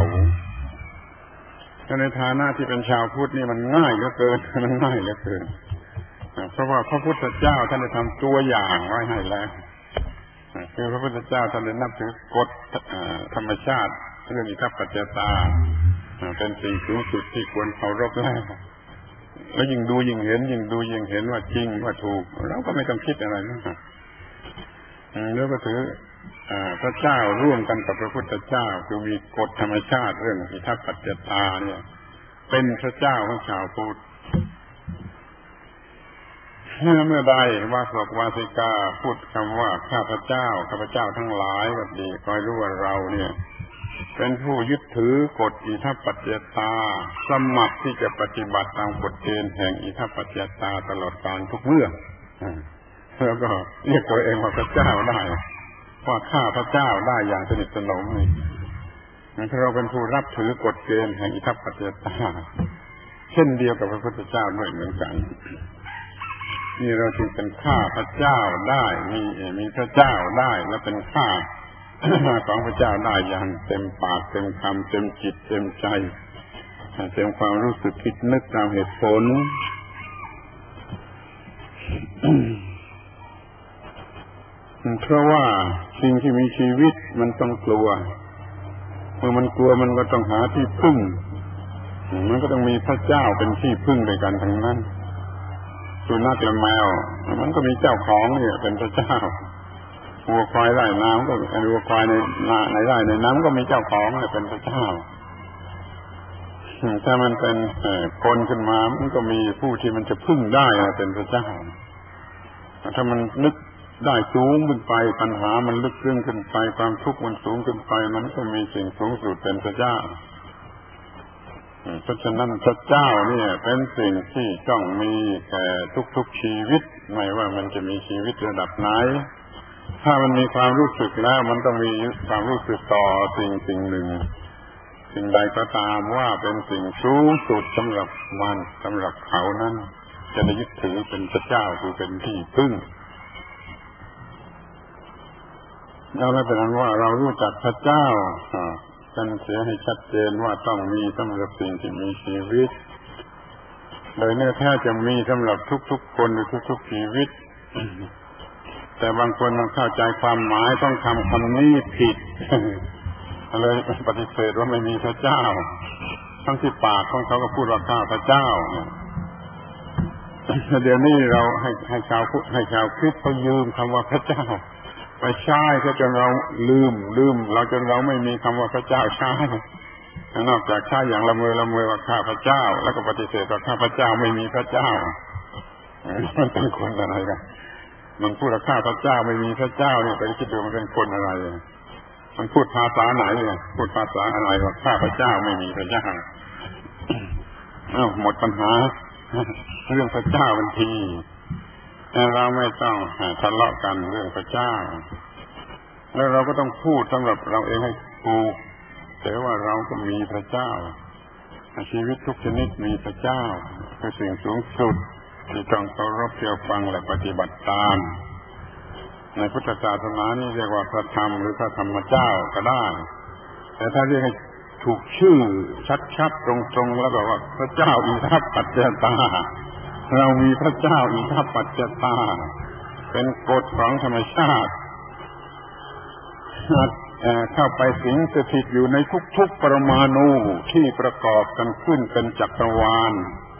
ในฐานะที่เป็นชาวพุทธนี่มันง่ายเหลือเกินเพราะว่าพระพุทธเจ้าท่านได้ทำตัวอย่างไว้ให้แล้วคือพระพุทธเจ้าท่านได้นับถือกฎธรรมชาติเรื่องอิทัปปัจจตาเป็นสิ่งสูงสุดที่ควรเคารพแล้วยิ่งดูยิ่งเห็นว่าจริงว่าถูกเราก็ไม่ต้องคิดอะไรนะแล้วก็ถือพระเจ้าร่วมกันกับพระพุทธเจ้าคือมีกฎธรรมชาติเรื่องอิทัปปัจจตาเนี่ยเป็นพระเจ้าของชาวพุทธเมื่อใดวาสกวาสิกาพูดคำว่าข้าพเจ้าทั้งหลายก็ดีคอยรู้ว่าเราเนี่ยเป็นผู้ยึดถือกฎอิทัปปัจจตาสมัครที่จะปฏิบัติตามกฎเกณฑ์แห่งอิทัปปัจจตาตลอดกาลทุกเมื่อแล้วก็เรียกตัวเองว่าพระเจ้าได้ว่าข้าพระเจ้าได้อย่างสนิทสนมนี่เราเป็นผู้รับถือกฎเกณฑ์แห่งอิทัปปัจจตาเช่นเดียวกับพระพุทธเจ้าด้วยเหมือนกันนี่เราจึงเป็นข้าพระเจ้าได้มีพระเจ้าได้และเป็นข้าของพระเจ้าได้อย่างเต็มปากเต็มคำเต็มจิตเต็มใจเต็มความรู้สึกคิดนึกตามเหตุผลเพราะว่าสิ่งที่มีชีวิตมันต้องกลัวเมื่อมันกลัวมันก็ต้องหาที่พึ่งมันก็ต้องมีพระเจ้าเป็นที่พึ่งด้วยกันทั้งนั้นสุนัขและแมวมันก็มีเจ้าของเนี่ยเป็นพระเจ้าวัวควายไร่น้ำก็วัวควายในไร่ในน้ำก็มีเจ้าของเป็นพระเจ้าถ้ามันเป็นคนขึ้นมามันก็มีผู้ที่มันจะพึ่งได้เป็นพระเจ้าถ้ามันนึกได้สูงขึ้นไปปัญหามันลึกซึ้งขึ้นไปความทุกข์มันสูงขึ้นไปมันก็มีสิ่งสูงสุดเป็นพระเจ้าเพราะฉะนั้นพระเจ้าเนี่ยเป็นสิ่งที่ต้องมีแก่ทุกๆชีวิตไม่ว่ามันจะมีชีวิตระดับไหนถ้ามันมีความรู้สึกแล้วมันต้องมีความรู้สึกต่อสิ่งหนึ่งสิ่งใดก็ตามว่าเป็นสิ่งสูงสุดสำหรับมันสำหรับเขานั้นจะได้ยึดถือเป็นพระเจ้าคือเป็นที่พึ่งเอาแล้วเป็นอันว่าเรารู้จักพระเจ้ากันเสียให้ชัดเจนว่าต้องมีสำหรับสิ่งที่มีชีวิตโดยเนื้อแท้จะมีสำหรับทุกๆคนหรือทุกๆชีวิตแต่บางคนมันเข้าใจความหมายต้องทำคำนี้ผิดเลยปฏิเสธว่าไม่มีพระเจ้าทั้งที่ปากของเขาก็พูดว่าข้าพระเจ้าเดี๋ยวนี้เราให้ชาวคริสต์เขายืมคำว่าพระเจ้าไปใช้ก็จนเราลืมเราจนเราไม่มีคำว่าพระเจ้าใช้นอกจากใช้อย่างละเมอว่าข้าพระเจ้าแล้วก็ปฏิเสธว่าข้าพระเจ้าไม่มีพระเจ้ามันเป็นคนอะไรกันมันพูดว่าข้าพระเจ้าไม่มีพระเจ้าเนี่ยไปคิดดูมันเป็นคนอะไรมันพูดภาษาไหนพูดภาษาอะไรว่าข้าพระเจ้าไม่มีพระเจ้าหมดปัญหาเรื่องพระเจ้าทันทีเราไม่ต้องทะเลาะกันเรื่องพระเจ้าแล้วเราก็ต้องพูดสำหรับเราเองให้ถูกแต่ว่าเราก็มีพระเจ้าชีวิตทุกชนิดมีพระเจ้าคือสิ่งสูงสุดที่ต้องเคารพเชื่อฟังและปฏิบัติตามในพุทธศาสนานี่เรียกว่าพระธรรมหรือพระธรรมเจ้าก็ได้แต่ถ้าเรียกให้ถูกชื่อชัดๆตรงๆแล้วก็ว่าพระเจ้าอิทัปปัจจตาเรามีพระเจ้าอิทัปปัจจตาเป็นกฎของธรรมชาติเข้าไปสิงสถิตอยู่ในทุกๆปรมาณูที่ประกอบกันขึ้นเป็นจักรวาล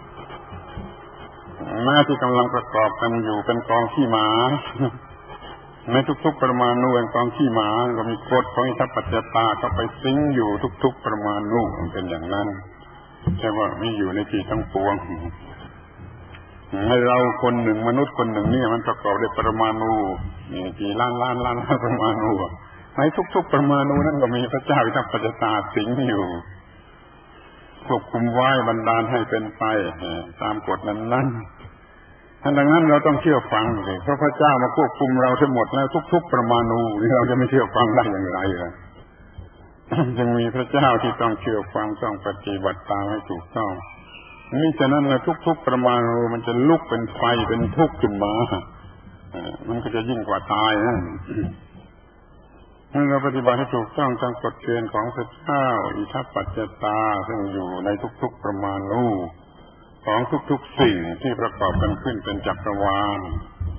แม้ที่กำลังประกอบกันอยู่เป็นกองขี้หมาในทุกๆปรมาณูเป็นกองขี้หมาก็มีกฎของอิทัปปัจจตาเข้าไปสิงอยู่ทุกๆปรมาณูมันเป็นอย่างนั้นใช่ว่ามีอยู่ในที่ทั้งปวงให้เราคนหนึ่งมนุษย์คนหนึ่งนี่มันประกอบด้วยปรมาณูมีกี่ล้านปรมาณูในทุกๆปรมาณูนั้นก็มีพระเจ้าอิทัปปัจจตาสิงอยู่ควบคุมไว้บันดาลให้เป็นไปตามกฎนั้นดังนั้นเราต้องเชื่อฟังสิเพราะพระเจ้ามาควบคุมเราทั้งหมดแล้วทุกๆปรมาณูเราจะไม่เชื่อฟังได้อย่างไรล่ะจึงมีพระเจ้าที่ต้องเชื่อฟังต้องปฏิบัติตามให้ถูกต้องนี่ฉะนั้นแล้วทุกๆปรมาณูมันจะลุกเป็นไฟเป็นทุกข์ขึ้นมามันก็จะยิ่งกว่าตายนะเมื่อเราปฏิบัติให้ถูกต้องตามกฎเกณฑ์ของพระเจ้าอิทัปปัจจตาซึ่งอยู่ในทุกๆปรมาณูของทุกๆสิ่งที่ประกอบกันขึ้นเป็นจักรวาล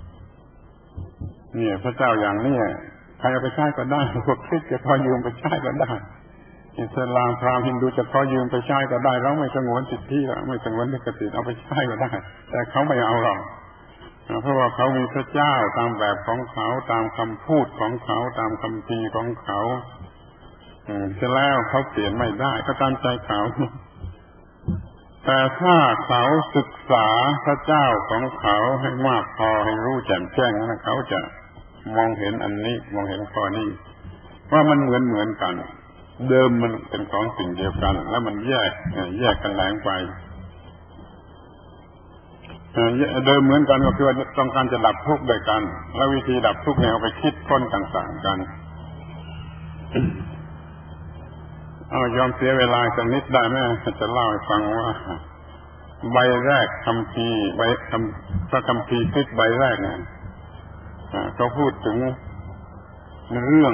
เนี่ยพระเจ้าอย่างนี้ใครเอาไปใช้ก็ได้พวกคริสต์จะขอยืมไปใช้ก็ได้อิสลามพราหมณ์ฮินดูจะขอยืมไปใช้ก็ได้เราไม่สงวนสิทธิไม่สงวนลิขสิทธิ์เอาไปใช้ก็ได้แต่เขาไม่เอาหรอกเพราะว่าเขามีพระเจ้าตามแบบของเขาตามคำพูดของเขาตามคำพีของเขาเสร็จแล้วเขาเปลี่ยนไม่ได้ก็ตามใจเขาแต่ถ้าเขาศึกษาพระเจ้าของเขาให้มากพอให้รู้แจ่มแจ้งนะเขาจะมองเห็นอันนี้มองเห็นข้อนี้ว่ามันเหมือนกันเดิมมันเป็นของสิ่งเดียวกันแล้วมันแยกกันแหลงไปเดิมเหมือนกันก็คือว่าต้องการจะดับทุกข์ด้วยกันแล้ววิธีดับทุกข์เนี่ยเอาไปคิดค้นต่างๆกันยอมเสียเวลาสักนิดได้ไหมจะเล่าให้ฟังว่าใบแรกคัมภีร์พระคัมภีร์คริสต์ใบแรกเนี่ยเขาพูดถึงเรื่อง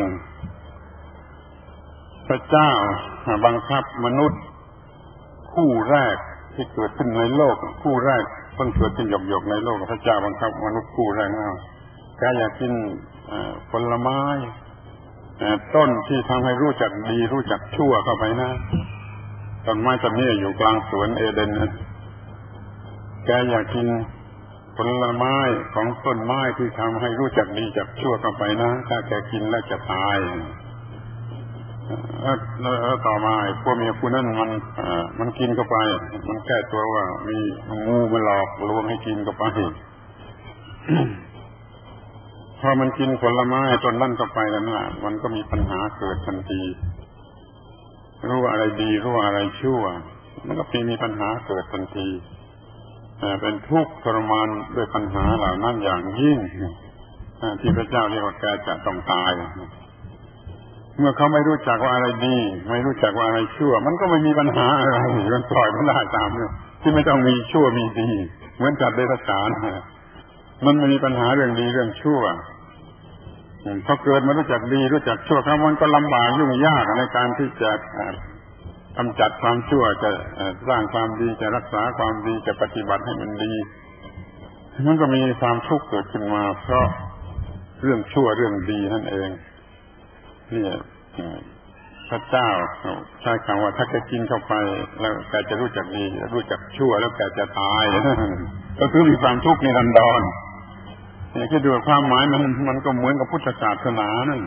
พระเจ้าบังคับมนุษย์คู่แรกที่เกิดขึ้นในโลกคู่แรกเพิ่งเกิดขึ้นหยกๆในโลกพระเจ้าบังคับมนุษย์คู่แรกว่าแกอยากกินผลไม้ต้นที่ทำให้รู้จักดีรู้จักชั่วเข้าไปนะต้นไม้ต้นนี้อยู่กลางสวนเอเดนนะแกอยากกินผลไม้ของต้นไม้ที่ทำให้รู้จักดีจักชั่วเข้าไปนะถ้าแกกินแล้วจะตายแล้วต่อมาพวกเมียผู้นั้นมันกินเข้าไปมันแก้ตัวว่ามีงูมาหลอกลวงให้กินเข้าไปพอมันกินผลไม้ต้นนั้นเข้าไปแล้วนะมันก็มีปัญหาเกิดทันทีรู้ว่าอะไรดีรู้ว่าอะไรชั่วมันก็มีปัญหาเกิดทันทีเป็นทุกข์ทรมานด้วยปัญหาเหล่านั้นอย่างยิ่งที่พระเจ้าเรียกว่าแกจะต้องตายเมื่อเขาไม่รู้จักว่าอะไรดีไม่รู้จักว่าอะไรชั่วมันก็ไม่มีปัญหาอะไรมันปล่อยมันได้ตามเนี่ยที่ไม่ต้องมีชั่วมีดีเหมือนจัดเดรัจฉานมันไม่มีปัญหาเรื่องดีเรื่องชั่วเขาเกิดมารู้จักดีรู้จักชั่วครับมันก็ลำบากยุ่งยากในการที่จะกำจัดความชั่วจะสร้างความดีจะรักษาความดีจะปฏิบัติให้มันดีมันก็มีความทุกข์เกิดขึ้นมาเพราะเรื่องชั่วเรื่องดีนั่นเองนี่พระเจ้าใช้คำว่าถ้าแกกินเข้าไปแล้วแกจะรู้จักดีรู้จักชั่วแล้วแกจะตายก็คือมีความทุกข์ในรันดรนี่คิดดูความหมายมันก็เหมือนกับพุทธศาสนานั่น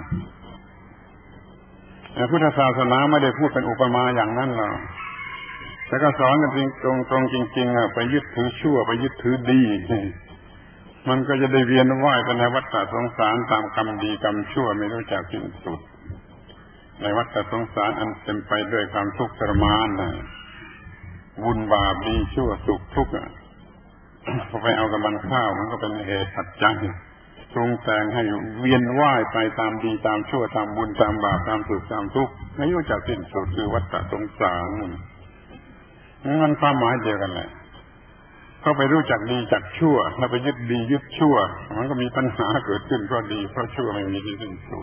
พุทธศาสนาไม่ได้พูดเป็นอุปมาอย่างนั้นหรอกแต่ก็สอนกันจริงตรงจริงๆไปยึดถือชั่วไปยึดถือดีมันก็จะได้เวียนว่ายไปในวัฏสงสารตามกรรมดีกรรมชั่วไม่รู้จักสิ้นสุดในวัฏสงสารอันเต็มไปด้วยความทุกข์ทรมานบุญบาปดีชั่วสุขทุกข์พอไปเอากับมันข้าวมันก็เป็นเหตุปัจจัยปรุงแต่งให้เวียนว่ายไปตามดีตามชั่วตามบุญตามบาปตามสุขตามทุกข์ไม่รู้จักสิ้นสุดคือวัฏสงสารมันความหมายเดียวกันแหละเขาไปรู้จักดีจักชั่วแล้วไปยึดดียึดชั่วมันก็มีปัญหาเกิดขึ้นเพราะดีเพราะชั่วไม่มีที่สิ้นสุด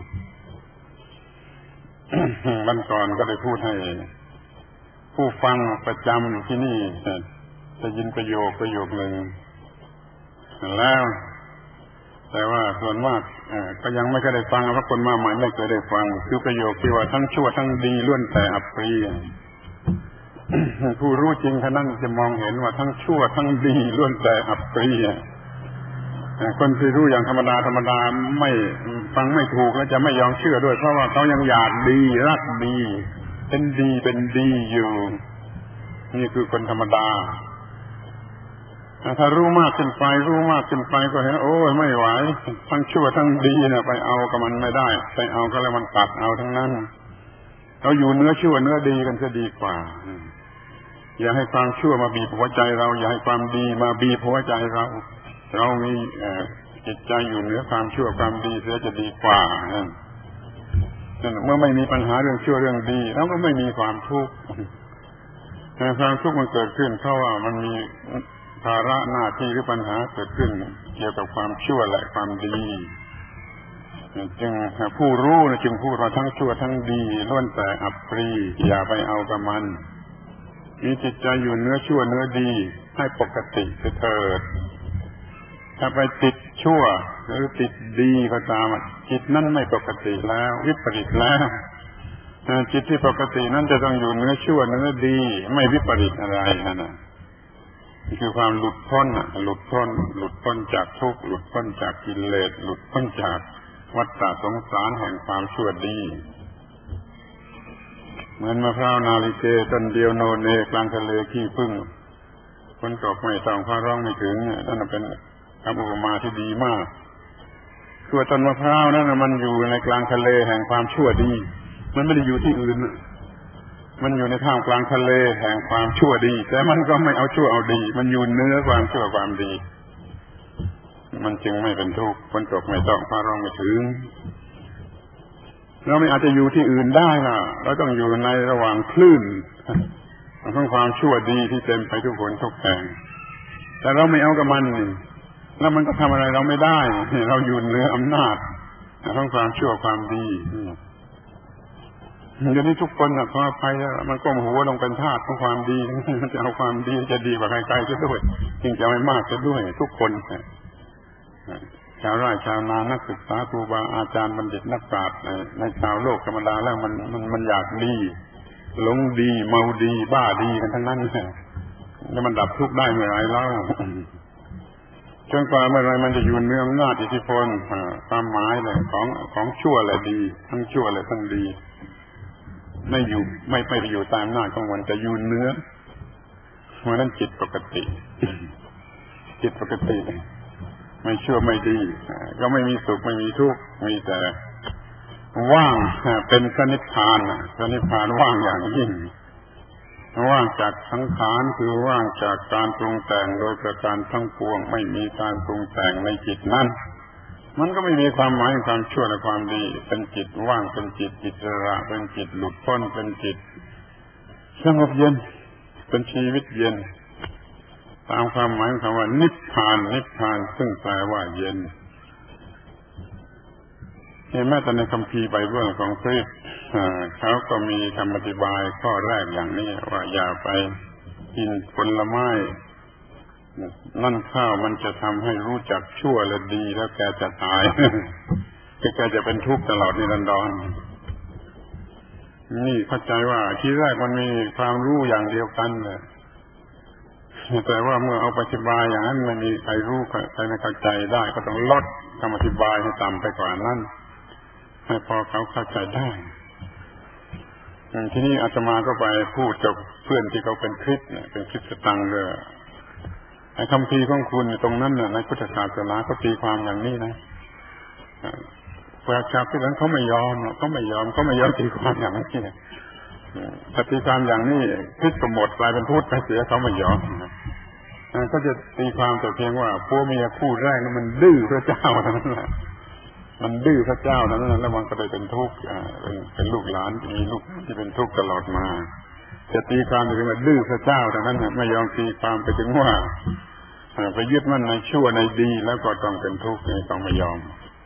วันก่อนก็ได้พูดให้ผู้ฟังประจำที่นี่จะยินประโยคหนึ่งแล้วแต่ว่าส่วนมากก็ยังไม่เคยได้ฟังเพราะคนมาใหม่ไม่เคยได้ฟังคือประโยคที่ว่าทั้งชั่วทั้งดีล้วนแต่อัปรีผู้รู้จริงท่านั้นจะมองเห็นว่าทั้งชั่วทั้งดีล้วนแต่อัปรีคนที่รู้อย่างธรรมดาไม่ฟังไม่ถูกแล้วจะไม่ยอมเชื่อด้วยเพราะว่าเขายังอยากดีรักดีเป็นดีอยู่นี่คือคนธรรมดาถ้ารู้มากขึ้นไปก็เห็นโอ้ยไม่ไหวทั้งชั่วทั้งดีเนี่ยไปเอากับมันไม่ได้ไปเอาก็แล้วมันตัดเอาทั้งนั้นเราอยู่เนื้อชั่วเนื้อดีกันจะดีกว่าอย่าให้ความชั่วมาบีบหัวใจเราอย่าให้ความดีมาบีบหัวใจเรามีจิตใจอยู่เหนือความชั่วความดีเสียจะดีกว่าเมื่อไม่มีปัญหาเรื่องชั่วเรื่องดีเราก็ไม่มีความทุกข์ความทุกข์มันเกิดขึ้นเพราะว่ามันมีภาระหน้าที่หรือปัญหาเกิดขึ้นเกี่ยวกับความชั่วและความดีจึงผู้รู้จึงพูดว่าทั้งชั่วทั้งดีล้วนแต่อัปรีอย่าไปเอากับมันมีจิตใจอยู่เนื้อชั่วเนื้อดีให้ปกติเถิดถ้าไปติดชั่วหรือติดดีก็ตามจิตนั้นไม่ปกติแล้ววิปริตแล้วจิตที่ปกตินั้นจะต้องอยู่เนื้อชั่วเนื้อดีไม่วิปริตอะไรนะคือความหลุดพ้นหลุดพ้นจากทุกข์หลุดพ้นจากกิเลสหลุดพ้นจากวัฏสงสารแห่งความชั่วดีเหมือนมะพร้าวนาลิเกต้นเดียวโนเนกลางทะเลขี้ผึ้งคนตกไม่ต้องฟ้าร้องไม่ถึงนั่นเป็นคำอุปมาที่ดีมากคือต้นมะพร้าวนั้นมันอยู่ในกลางทะเลแห่งความชั่วดีมันไม่ได้อยู่ที่อื่นมันอยู่ในท่ามกลางทะเลแห่งความชั่วดีแต่มันก็ไม่เอาชั่วเอาดีมันอยู่เนื้อความชั่วความดีมันจึงไม่เป็นทุกข์คนตกไม่ต้องฟ้าร้องไม่ถึงเราไม่อาจจะอยู่ที่อื่นได้ล่ะเราต้องอยู่ในระหว่างคลื่นของความชั่วดีที่เต็มไปทุกคนทุกแห่งแต่เราไม่เอากับมันแล้วมันก็ทำอะไรเราไม่ได้เราอยู่เหนืออำนาจของความชั่วความดีเดี๋ยวนี้ทุกคนขออภัยมันก้มหัวลงเป็นทาสของความดีมันจะเอาความดีจะดีกว่าใครๆจะด้วยยิ่งจะไม่มากจะด้วยทุกคนชาวไร่ชาวนานักศึกษาครูบาอาจารย์บัณฑิตนักปราชญ์ในชาวโลกธรรมดาแล้วมันอยากดีหลงดีเมาดีบ้าดีกันทั้งนั้นแล้วมันดับทุกข์ได้เมื่อไรเล่าจนกว่าเมื่อไรมันจะอยู่เนื้ออำนาจอิทธิพลความหมายเลยของชั่วและดีทั้งชั่วและทั้งดีไม่ไปอยู่ตามอำนาจของมันจะอยู่เนื้อเพราะนั้นจิตปกติไม่ชั่วไม่ดีก็ไม่มีสุขไม่มีทุกข์มีแต่ว่างเป็นพระนิพพานว่างอย่างยิ่งว่างจากสังขารคือว่างจากการปรุงแต่งโดยประการทั้งปวงไม่มีการปรุงแต่งในจิตนั้นมันก็ไม่มีความหมายของความชั่วและความดีเป็นจิตว่างเป็นจิตอิสระเป็นจิตหลุดพ้นเป็นจิตสงบเย็นเป็นชีวิตเย็นตามความหมายของคำว่านิพพานซึ่งแปลว่าเย็นแม้แต่ในคัมภีร์ไบเบิลของคริสต์เขาก็มีคำอธิบายข้อแรกอย่างนี้ว่าอย่าไปกินผลไม้นั่นข้าวมันจะทำให้รู้จักชั่วและดีแล้วแกจะตาย แกจะเป็นทุกข์ตลอดนิรันดรนี่เข้าใจว่าทีแรกมันมีความรู้อย่างเดียวกันเลยแต่ว่าเมื่อเอาไปอธิบายอย่างนั้นไม่มีใครรู้ใครไม่เข้าใจได้ก็ต้องลดคำอธิบายให้ต่ำไปกว่านั้นให้พอเขาเข้าใจได้ทีนี้อาตมาก็ไปพูดกับเพื่อนที่เขาเป็นคริสต์เป็นคริสต์ตังเลยไอ้คำพีของคุณตรงนั้นน่ะในพุทธศาสนาเขาตีความอย่างนี้นะประชาชนเขาไม่ยอมตีความอย่างนี้ถ้าตีความอย่างนี้คริสต์ก็หมดกลายเป็นพุทธไปเสียเขาไม่ยอมก็จะตีความแต่เพียงว่าผัวเมียคู่แรกนั้นมันดื้อพระเจ้าเท่านั้นแหละมันดื้อพระเจ้าเท่านั้นแล้วมันก็เลยเป็นทุกข์เป็นลูกหลานมีลูกที่เป็นทุกข์ตลอดมาจะตีความถึงว่าดื้อพระเจ้าเท่านั้นไม่ยอมตีความไปถึงว่าไปยึดมั่นในชั่วในดีแล้วก็ต้องเป็นทุกข์นี่ต้องไม่ยอม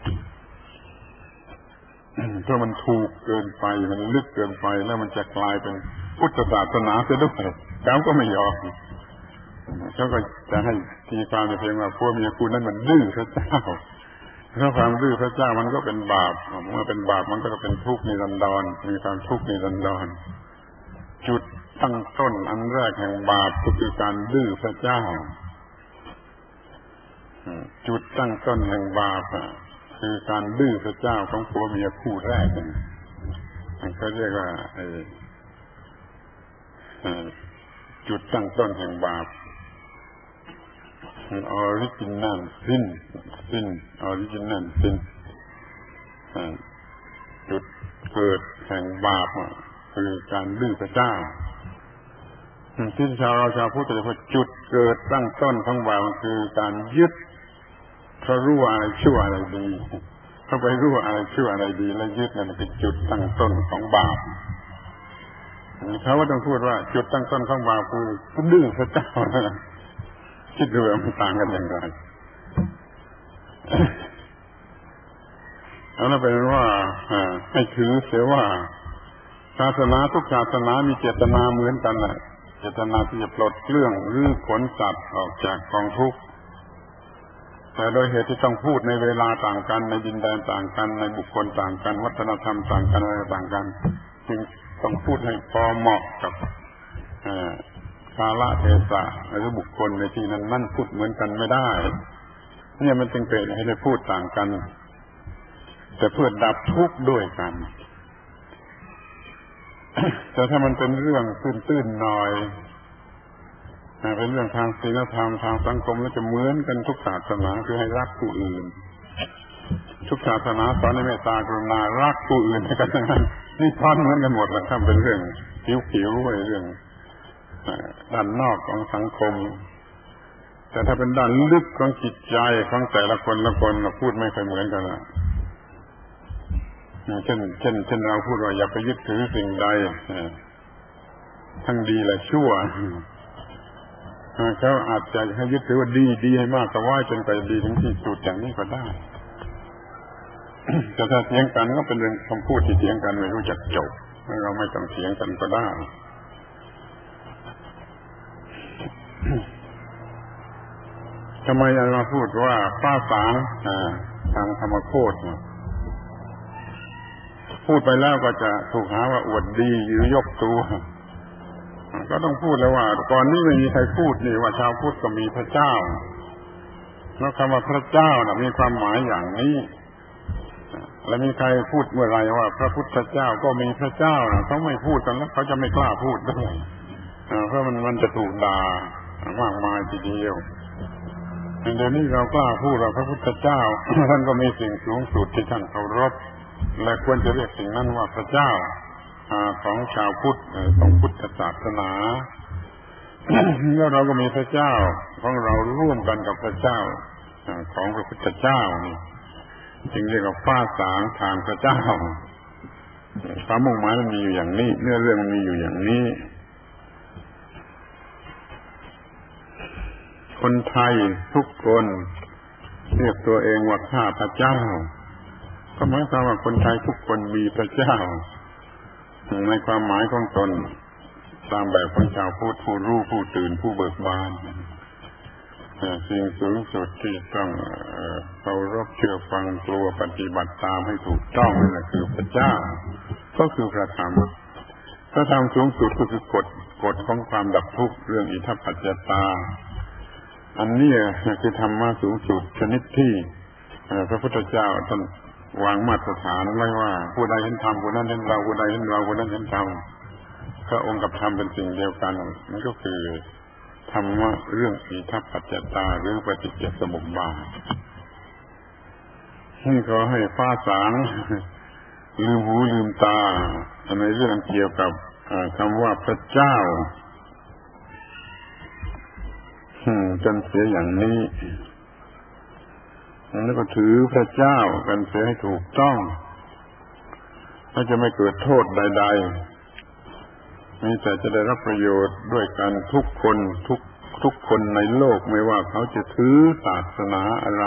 เพราะมันถูกเกินไปมันลึกเกินไปแล้วมันจะกลายเป็นพุทธศาสนาเสียด้วยเขาก็ไม่ยอมเขาก็จะให้ตีความเพียงว่าพวกเมียคู่นั้นมันดื้อพระเจ้าเพราะความดื้อพระเจ้ามันก็เป็นบาปเมื่อเป็นบาปมันก็จะเป็นทุกข์นิรันดรมีความทุกข์นิรันดรจุดตั้งต้นอันแรกแห่งบาปก็คือการดื้อพระเจ้าจุดตั้งต้นแห่งบาปคือการดื้อพระเจ้าของผัวเมียคู่แรกเขาเรียกว่าจุดตั้งต้นแห่งบาป original sin original sin จุดเกิดแห่งบาปคือการดื้อพระเจ้าที่ชาวพุทธจะพูดจุดเกิดตั้งต้นของบาปคือการยึดเขารู้ว่าอะไรชั่วอะไรดีเขาไปรู้ว่าอะไรชั่วอะไรดีแล้วยึดนั่นเป็นจุดตั้งต้นของบาปเขาว่าต้องพูดว่าจุดตั้งต้นของบาปคือดื้อพระเจ้าคิดดูว่ามันต่างกันอย่างไรแล้วเป็นว่าให้ถือเสียว่าศาสนาทุกศาสนามีเจตนาเหมือนกันแหละเจตนาที่จะปลดเปลื้องหรือขนสัตว์ออกจากกองทุกข์แต่โดยเหตุที่ต้องพูดในเวลาต่างกันในดินแดนต่างกันในบุคคลต่างกันวัฒนธรรมต่างกันอะไรต่างกันจึงต้องพูดให้พอเหมาะกับกาลเทศะหรือบุคคลในที่นั้นนั่นพูดเหมือนกันไม่ได้เนี่ยมันจึงเป็นให้ได้พูดต่างกันแต่เพื่อดับทุกข์ด้วยกันแต่ถ้ามันเป็นเรื่องตื้นๆหน่อยเป็นเรื่องทางศีลธรรมทางสังคมแล้วจะเหมือนกันทุกศาสนาคือให้รักผู้อื่นทุกศาสนาสอนให้เมตตากรุณารักผู้อื่นกันทั้งนั้นนี่พร้อมเหมือนกันหมดแหละถ้าเป็นเรื่องผิวๆเรื่องด้านนอกของสังคมแต่ถ้าเป็นด้านลึกของจิตใจของแต่ละคนละคนพูดไม่ค่อยเหมือนกันละเช่นเราพูดว่าอย่าไปยึดถือสิ่งใดทั้งดีและชั่วเขาอาจจะให้ยึดถือว่าดีให้มากก็ว่าจนไปดีถึงที่สุดอย่างนี้ก็ได้แต่ถ้าเถียงกันก็เป็นเรื่องคำพูดที่เถียงกันไม่รู้จักจบเราไม่ต้องเถียงกันก็ได้ทำไมเราพูดว่าฟ้าสางทางธรรมโคตรพูดไปแล้วก็จะถูกหาว่าอวดดีหรือยกตัวก็ต้องพูดแล้วว่าก่อนนี้ไม่มีใครพูดนี่ว่าชาวพุทธก็มีพระเจ้าแล้วคำว่าพระเจ้าน่ะมีความหมายอย่างนี้แล้วมีใครพูดเมื่อไรว่าพระพุทธเจ้าก็มีพระเจ้าน่ะเขาไม่พูดกันแล้วเขาจะไม่กล้าพูดด้วยเพราะมันจะถูกด่ามากมายทีเดียวเดี๋ยวนี้เรากล้าพูดว่าพระพุทธเจ้า ท่านก็มีสิ่งสูงสุดที่ท่านเคารพและควรจะเรียกสิ่งนั้นว่าพระเจ้าของชาวพุทธของพุทธศาสนาแล้วเราก็มีพระเจ้าของเราร่วมกันกับพระเจ้าของพระพุทธเจ้านี่จึงเรียกว่าฟ้าสางทางพระเจ้าความมุ่งหมายมันมีอยู่อย่างนี้เนื้อเรื่องมันมีอยู่อย่างนี้คนไทยทุกคนเรียกตัวเองว่าข้าพระเจ้าก็หมายความว่าคนไทยทุกคนมีพระเจ้าในความหมายของตนตามแบบของชาวพุทธผู้รู้ผู้ตื่นผู้เบิกบานสิ่งสูงสุดที่ต้องเคารพเชื่อฟังกลัวปฏิบัติตามให้ถูกต้องนั่นแหละคือพระเจ้าก็คือพระธรรมพระธรรมสูงสุดก็คือกฎของความดับทุกข์เรื่องอิทธิปัจจตาอันนี้คือธรรมะสูงสุดชนิดที่พระพุทธเจ้าท่านวางมาตรฐานไว้ว่าผู้ใดเห็นธรรมผู้นั้นเห็นเราผู้ใดเห็นเราผู้นั้นเห็นธรรมพระองค์กับธรรมเป็นสิ่งเดียวกันนั่นก็คือธรรมะเรื่องอิทธิปัจจตาหรือปฏิจจสมุปบาทนี่ขอให้ฟ้าสางลืมหูลืมตาในเรื่องเกี่ยวกับคำว่าพระเจ้าจนเสียอย่างนี้แล้วก็ถือพระเจ้ากันเสียให้ถูกต้องถ้าจะไม่เกิดโทษใดๆมีแต่จะได้รับประโยชน์ด้วยกันทุกคนทุกคนในโลกไม่ว่าเขาจะถือศาสนาอะไร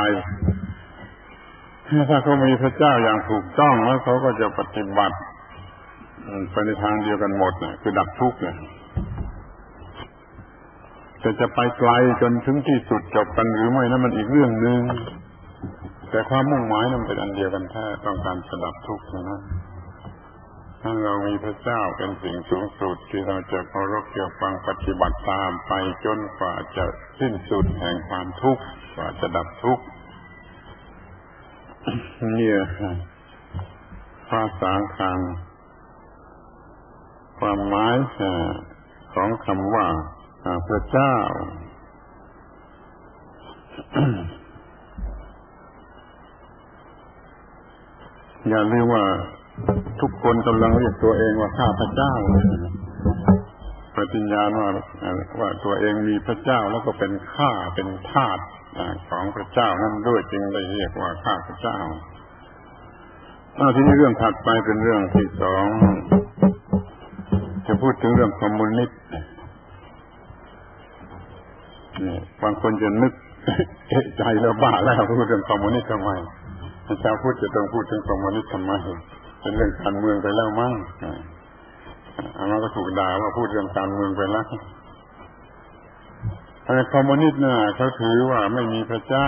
ถ้าเขามีพระเจ้าอย่างถูกต้องแล้วเขาก็จะปฏิบัติไปในทางเดียวกันหมดคือดับทุกข์แต่จะไปไกลจนถึงที่สุดจบกันหรือไม่นั้นมันอีกเรื่องนึงแต่ความมุ่งหมายนั้นเป็นอันเดียวกันแท้ต้องการสดับทุกข์นะถ้าเรามีพระเจ้าเป็นสิ่งสูงสุดที่เราจะเคารพเชื่อฟังปฏิบัติตามไปจนกว่าจะสิ้นสุดแห่งความทุกข์กว่าจะดับทุกข์เนี่ยภาษาทางความหมายของคำว่าพระเจ้าอย่าลืมว่าทุกคนกำลังเรียกตัวเองว่าข้าพระเจ้าปฏิญญาณว่าตัวเองมีพระเจ้าแล้วก็เป็นข้าเป็นทาสของพระเจ้านั่นด้วยจึงได้เรียกว่าข้าพระเจ้าทีนี้เรื่องถัดไปเป็นเรื่องที่สองจะพูดถึงเรื่องคอมมิวนิสต์นี่บางคนจะนึกใจแล้วบ้าแล้วพูดเรื่องคอมมิวนิสต์ทำไมชาวพุทธจะต้องพูดถึงคอมมิวนิสต์ทำไมเป็นเรื่องการเมืองไปแล้วมั้งมันก็ถูกด่าว่าพูดเรื่องการเมืองไปแล้วคอมมิวนิสต์น่ะเขาถือว่าไม่มีพระเจ้า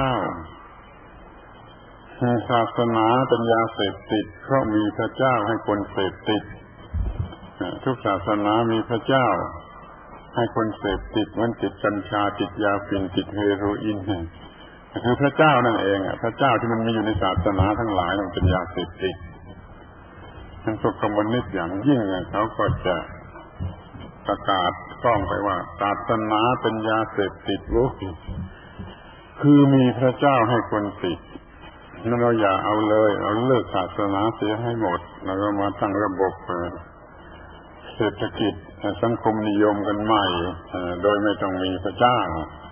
ศาสนาเป็นยาเสพติดเพราะมีพระเจ้าให้คนเสพติดทุกศาสนามีพระเจ้าให้คนเสพติดเหมือนติดกัญชาติดยาฝิ่นติดเฮโรอีนคือพระเจ้านั่นเองพระเจ้าที่มันมีอยู่ในศาสนาทั้งหลายมันเป็นยาเสพติดทั้งพวกคอมมิวนิสต์อย่างยิ่งเขาก็จะประกาศกล้องไปว่าศาสนาเป็นยาเสพติดโว้ยคือมีพระเจ้าให้คนติดนั่นเราอย่าเอาเลยเราเลิกศาสนาเสียให้หมดแล้วก็มาตั้งระบบเศรษฐกิจสังคมนิยมกันใหม่โดยไม่ต้องมีพระเจ้า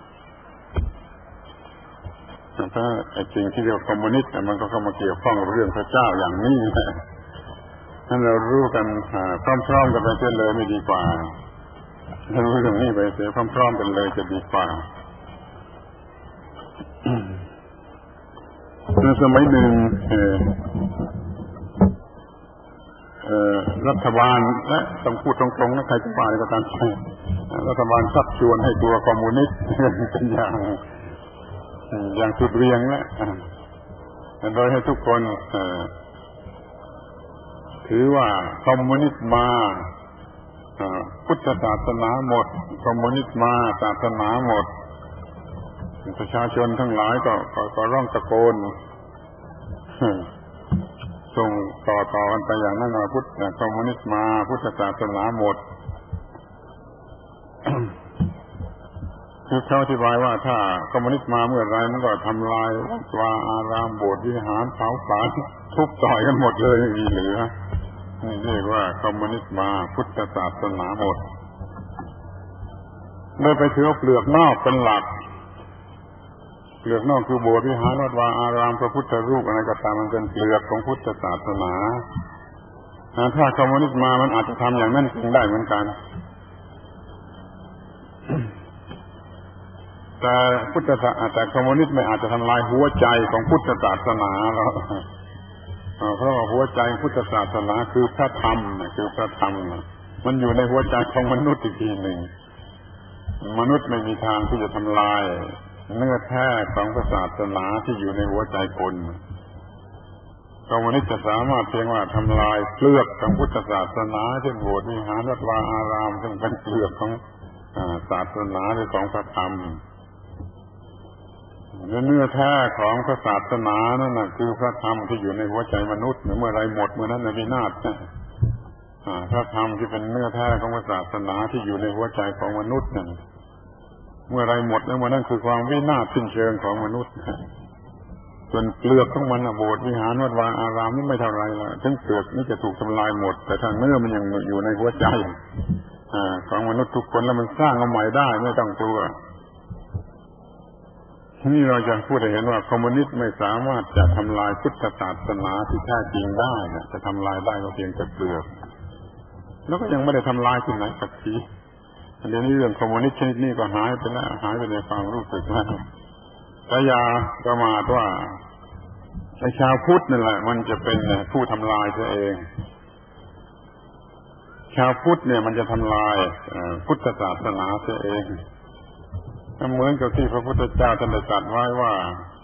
ถ้าไอ้สิ่งที่เรียกคอมมิวนิสต์มันก็เข้ามาเกี่ยวข้องกับเรื่องพระเจ้าอย่างนี้ถ้าเรารู้กันพร้อมๆกันไปเสียเลยไม่ดีกว่าถ้ารู้เรื่องนี้ไปเสียพร้อมๆกันเลยจะดีกว่าในสมัยหนึ่งรัฐบาลและต้องพูดตรงๆนะใครจะฝ่ายก็ตามใจรัฐบาลชักชวนให้ตัวคอมมิวนิสต์เป็นอย่างสุดเวียงแล้วโดยให้ทุกคนถือว่าคอมมิวนิสต์มาพุทธศาสนาหมดคอมมิวนิสต์มาศาสนาหมดประชาชนทั้งหลายก็ร้องตะโกนส่งต่อกันไปอย่างนั้นว่าคอมมิวนิสต์มาพุทธศาสนาหมดคือเขาอธิบายว่าถ้าคอมมิวนิสต์มาเมื่อไรมันก็ทำลายวัดวาอารามโบสถ์วิหารเผาผลาญทุบต่อยกันหมดเลยไม่มีเหลือนี่เรียกว่าคอมมิวนิสต์มาพุทธศาสนาหมดโดยไปถือเปลือกนอกเป็นหลักเปลือกนอกคือโบสถ์วิหารวัดวาอารามพระพุทธรูปอะไรก็ตามมันเป็นเปลือกของพุทธศาสนาถ้าคอมมิวนิสต์มามันอาจจะทำอย่างนั้นจริงได้เหมือนกันแต่คอมมิวนิสต์ไม่อาจจะทำลายหัวใจของพุทธศาสนาแล้วเพราะว่าหัวใจพุทธศาสนาคือพระธรรมคือพระธรรมมันอยู่ในหัวใจของมนุษย์อีกทีหนึ่งมนุษย์ไม่มีทางที่จะทำลายเนื้อแท้ของศาสนาที่อยู่ในหัวใจคนมนุษย์จะสามารถเพียงว่าทำลายเปลือกของพุทธศาสนาเช่นโบสถ์วิหารวัดวาอารามซึ่งเป็นเปลือกของศาสนาหรือของพระธรรมเนื้อแท้ของศาสนานั่นน่ะคือพระธรรมที่อยู่ในหัวใจมนุษย์เมื่อไรหมดเมื่อนั้นวินาศพระธรรมที่เป็นเนื้อแท้ของศาสนาที่อยู่ในหัวใจของมนุษย์นั่นเมื่อไรหมดแล้วเมื่อนั้นคือความวินาศสิ้นเชิงของมนุษย์ส่วนเปลือกของมันโบสถ์วิหารวัดวาอารามนี่ไม่เท่าไรละถึงเปลือกนี่จะถูกทำลายหมดแต่ถ้าเนื้อมันยังอยู่ในหัวใจของมนุษย์ทุกคนแล้วมันสร้างเอาใหม่ได้ไม่ต้องกลัวนี่เราจะพูดให้เห็นว่าคอมมิวนิสต์ไม่สามารถจะทำลายพุทธศาสนาที่แท้จริงได้นะจะทำลายได้ก็เพียงแต่เปลือกแล้วก็ยังไม่ได้ทำลายที่ไหนสักทีเดี๋ยวนี้เรื่องคอมมิวนิสต์ชนิดนี้ก็หายไปแล้วหายไปในความรู้สึกแล้วแต่อย่าประมาทว่าไอ้ชาวพุทธนั่นแหละมันจะเป็นผู้ทำลายตัวเองชาวพุทธเนี่ยมันจะทำลายพุทธศาสนาตัวเองเหมือนกับที่พระพุทธเจ้าท่านได้ตรัสไว้ว่า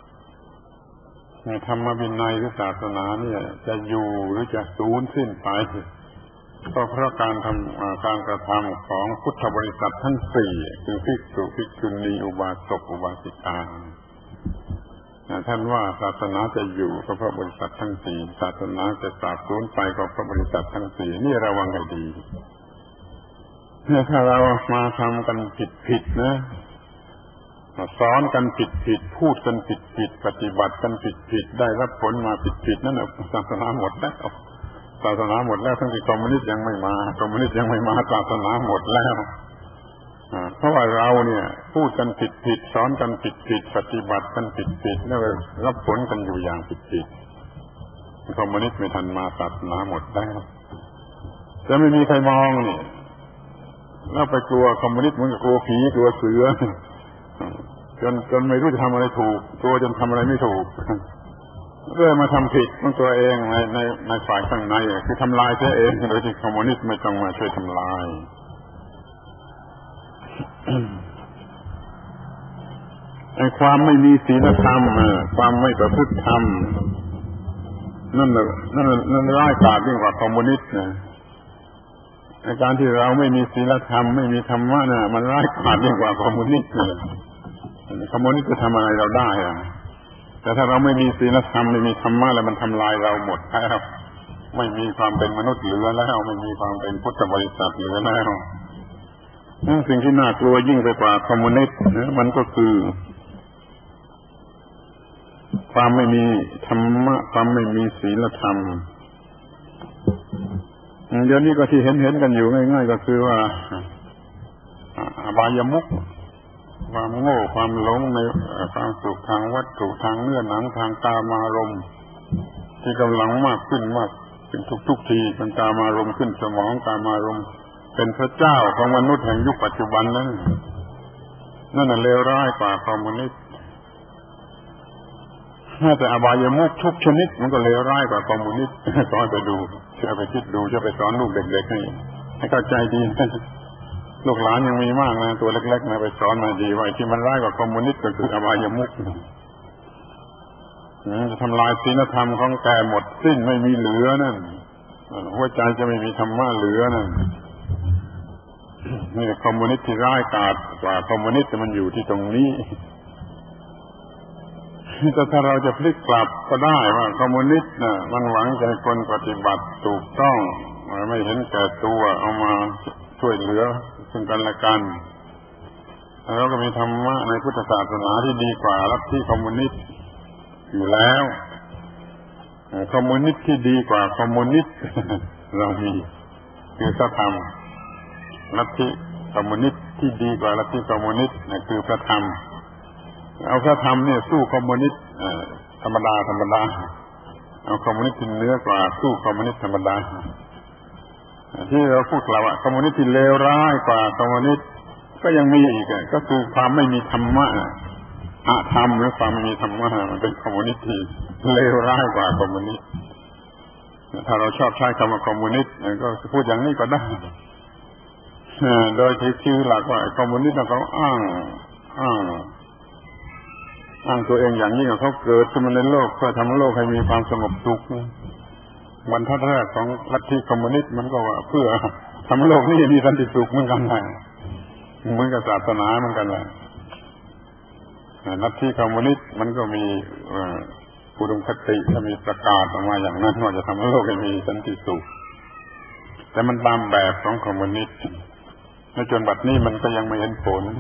ธรรมวินัยหรือศาสนาเนี่ยจะอยู่หรือจะสูญสิ้นไปก็เพราะการกระทำของพุทธบริษัททั้งสี่คือภิกษุภิกษุณีอุบาสกอุบาสิกาท่านว่าศาสนาจะอยู่ก็เพราะบริษัททั้งสี่ศาสนาจะสาบสูญไปก็เพราะบริษัททั้งสี่นี่ระวังให้ดีถ้าเรามาทำกันผิดนะสอนกันผิดพูดกันผิดปฏิบัติกันผิดได้รับผลมาผิดนั่นแหละศาสนาหมดแล้วศาสนาหมดแล้วทั้งที่คอมมิวนิสต์ยังไม่มาศาสนาหมดแล้วเพราะว่าเราเนี่ยพูดกันผิดสอนกันผิดปฏิบัติกันผิดแล้วรับผลกันอยู่อย่างผิดคอมมิวนิสต์ไม่ทันมาศาสนาหมดแล้วจะไม่มีใครมองนี่แล้วไปกลัวคอมมิวนิสต์เหมือนกับกลัวผีกลัวเสือจนไม่รู้จะทำอะไรถูกตัวจนทำอะไรไม่ถูกเลยมาทำผิดของตัวเองในฝ่ายข้างในคือทำลายตัวเองโดยที่คอมมิวนิสต์ไม่ต้องมาช่วยทำลายไอ้ความไม่มีศีลธรรมความไม่ประพฤติธรรมนั่นร้ายกาจยิ่งกว่าคอมมิวนิสต์นะในการที่เราไม่มีศีลธรรมไม่มีธรรมะน่ะมันร้ายกาจยิ่งกว่าคอมมิวนิสต์คอมมิวนิสต์จะทำอะไรเราได้แต่ถ้าเราไม่มีศีลธรรมไม่มีธรรมะแล้วมันทำลายเราหมดแล้วไม่มีความเป็นมนุษย์เหลือแล้วไม่มีความเป็นพุทธบริษัทเหลือแล้วสิ่งที่น่ากลัวยิ่งไปกว่าคอมมิวนิสต์มันก็คือความไม่มีธรรมะความไม่มีศีลธรรมเดี๋ยวนี้ก็ที่เห็นกันอยู่ง่ายๆก็คือว่าอบายมุขความโง่ความหลงในความสุขทางวัตถุทางเนื้อหนังทางกามารมณ์ที่กำลังมากขึ้นทุกทีเป็นกามารมณ์ขึ้นสมองกามารมณ์เป็นพระเจ้าของมนุษย์แห่งยุคปัจจุบันนั่นน่ะเลวร้ายกว่าคอมมิวนิสต์แต่อบายมุขทุกชนิดมันก็เลวร้ายกว่าคอมมิวนิสต์สอนไปดูจะไปคิดดูจะไปสอนลูกเด็กๆให้เข้าใจดีลูกหลานยังมีมากนะตัวเล็กๆนะไปสอนมาดีว่าที่มันร้ายกว่าคอมมิวนิสต์ก็คืออบายมุขจะทำลายศีลธรรมของแกหมดสิ้นไม่มีเหลือนั่นหัวใจจะไม่มีธรรมะเหลือนั่นนี่คอมมิวนิสต์ที่ร้ายกาจกว่าคอมมิวนิสต์มันอยู่ที่ตรงนี้แต่ถ้าเราจะพลิกกลับก็ได้ว่าคอมมิวนิสต์น่ะมันหวังจะให้คนปฏิบัติถูกต้องไม่เห็นแก่ตัวเอามาช่วยเหลือซึ่งกันและกันแล้วก็มีธรรมะในพุทธศาสนาที่ดีกว่าลัทธิคอมมิวนิสต์อยู่แล้วคอมมิวนิสต์ที่ดีกว่าคอมมิวนิสต์เรามีคือพระธรรมลัทธิคอมมิวนิสต์ที่ดีกว่าลัทธิคอมมิวนิสต์คือพระธรรมเอาพระธรรมเนี่ยสู้คอมมิวนิสต์ธรรมดาเอาคอมมิวนิสต์ที่เหนือกว่าสู้คอมมิวนิสต์ธรรมดาที่เราพูดกล่าวว่าคอมมิวนิสต์ที่เลวร้ายกว่าคอมมิวนิสต์ก็ยังมีอีกก็คือความไม่มีธรรมะอธรรมหรือความไม่มีธรรมะมันเป็นคอมมิวนิสต์ที่เลวร้ายกว่าคอมมิวนิสต์ถ้าเราชอบใช้คำว่าคอมมิวนิสต์ก็พูดอย่างนี้ก็ได้โดยที่ชื่อหลักว่าคอมมิวนิสต์เขาอ้างตัวเองอย่างนี้เขาเกิดขึ้นมาในโลกเพื่อทำโลกให้มีความสงบสุขบรรทัดแรกของลัทธิคอมมิวนิสต์มันก็ว่าเพื่อทำโลกนี้มีสันติสุขเหมือนกันเลยเหมือนกับศาสนาเหมือนกันเลยลัทธิคอมมิวนิสต์มันก็มีอุดมคติและมีประกาศออกมาอย่างนั้นว่าจะทำให้โลกให้มีสันติสุขแต่มันตามแบบของคอมมิวนิสต์ในจนบัดนี้มันก็ยังไม่เห็นผล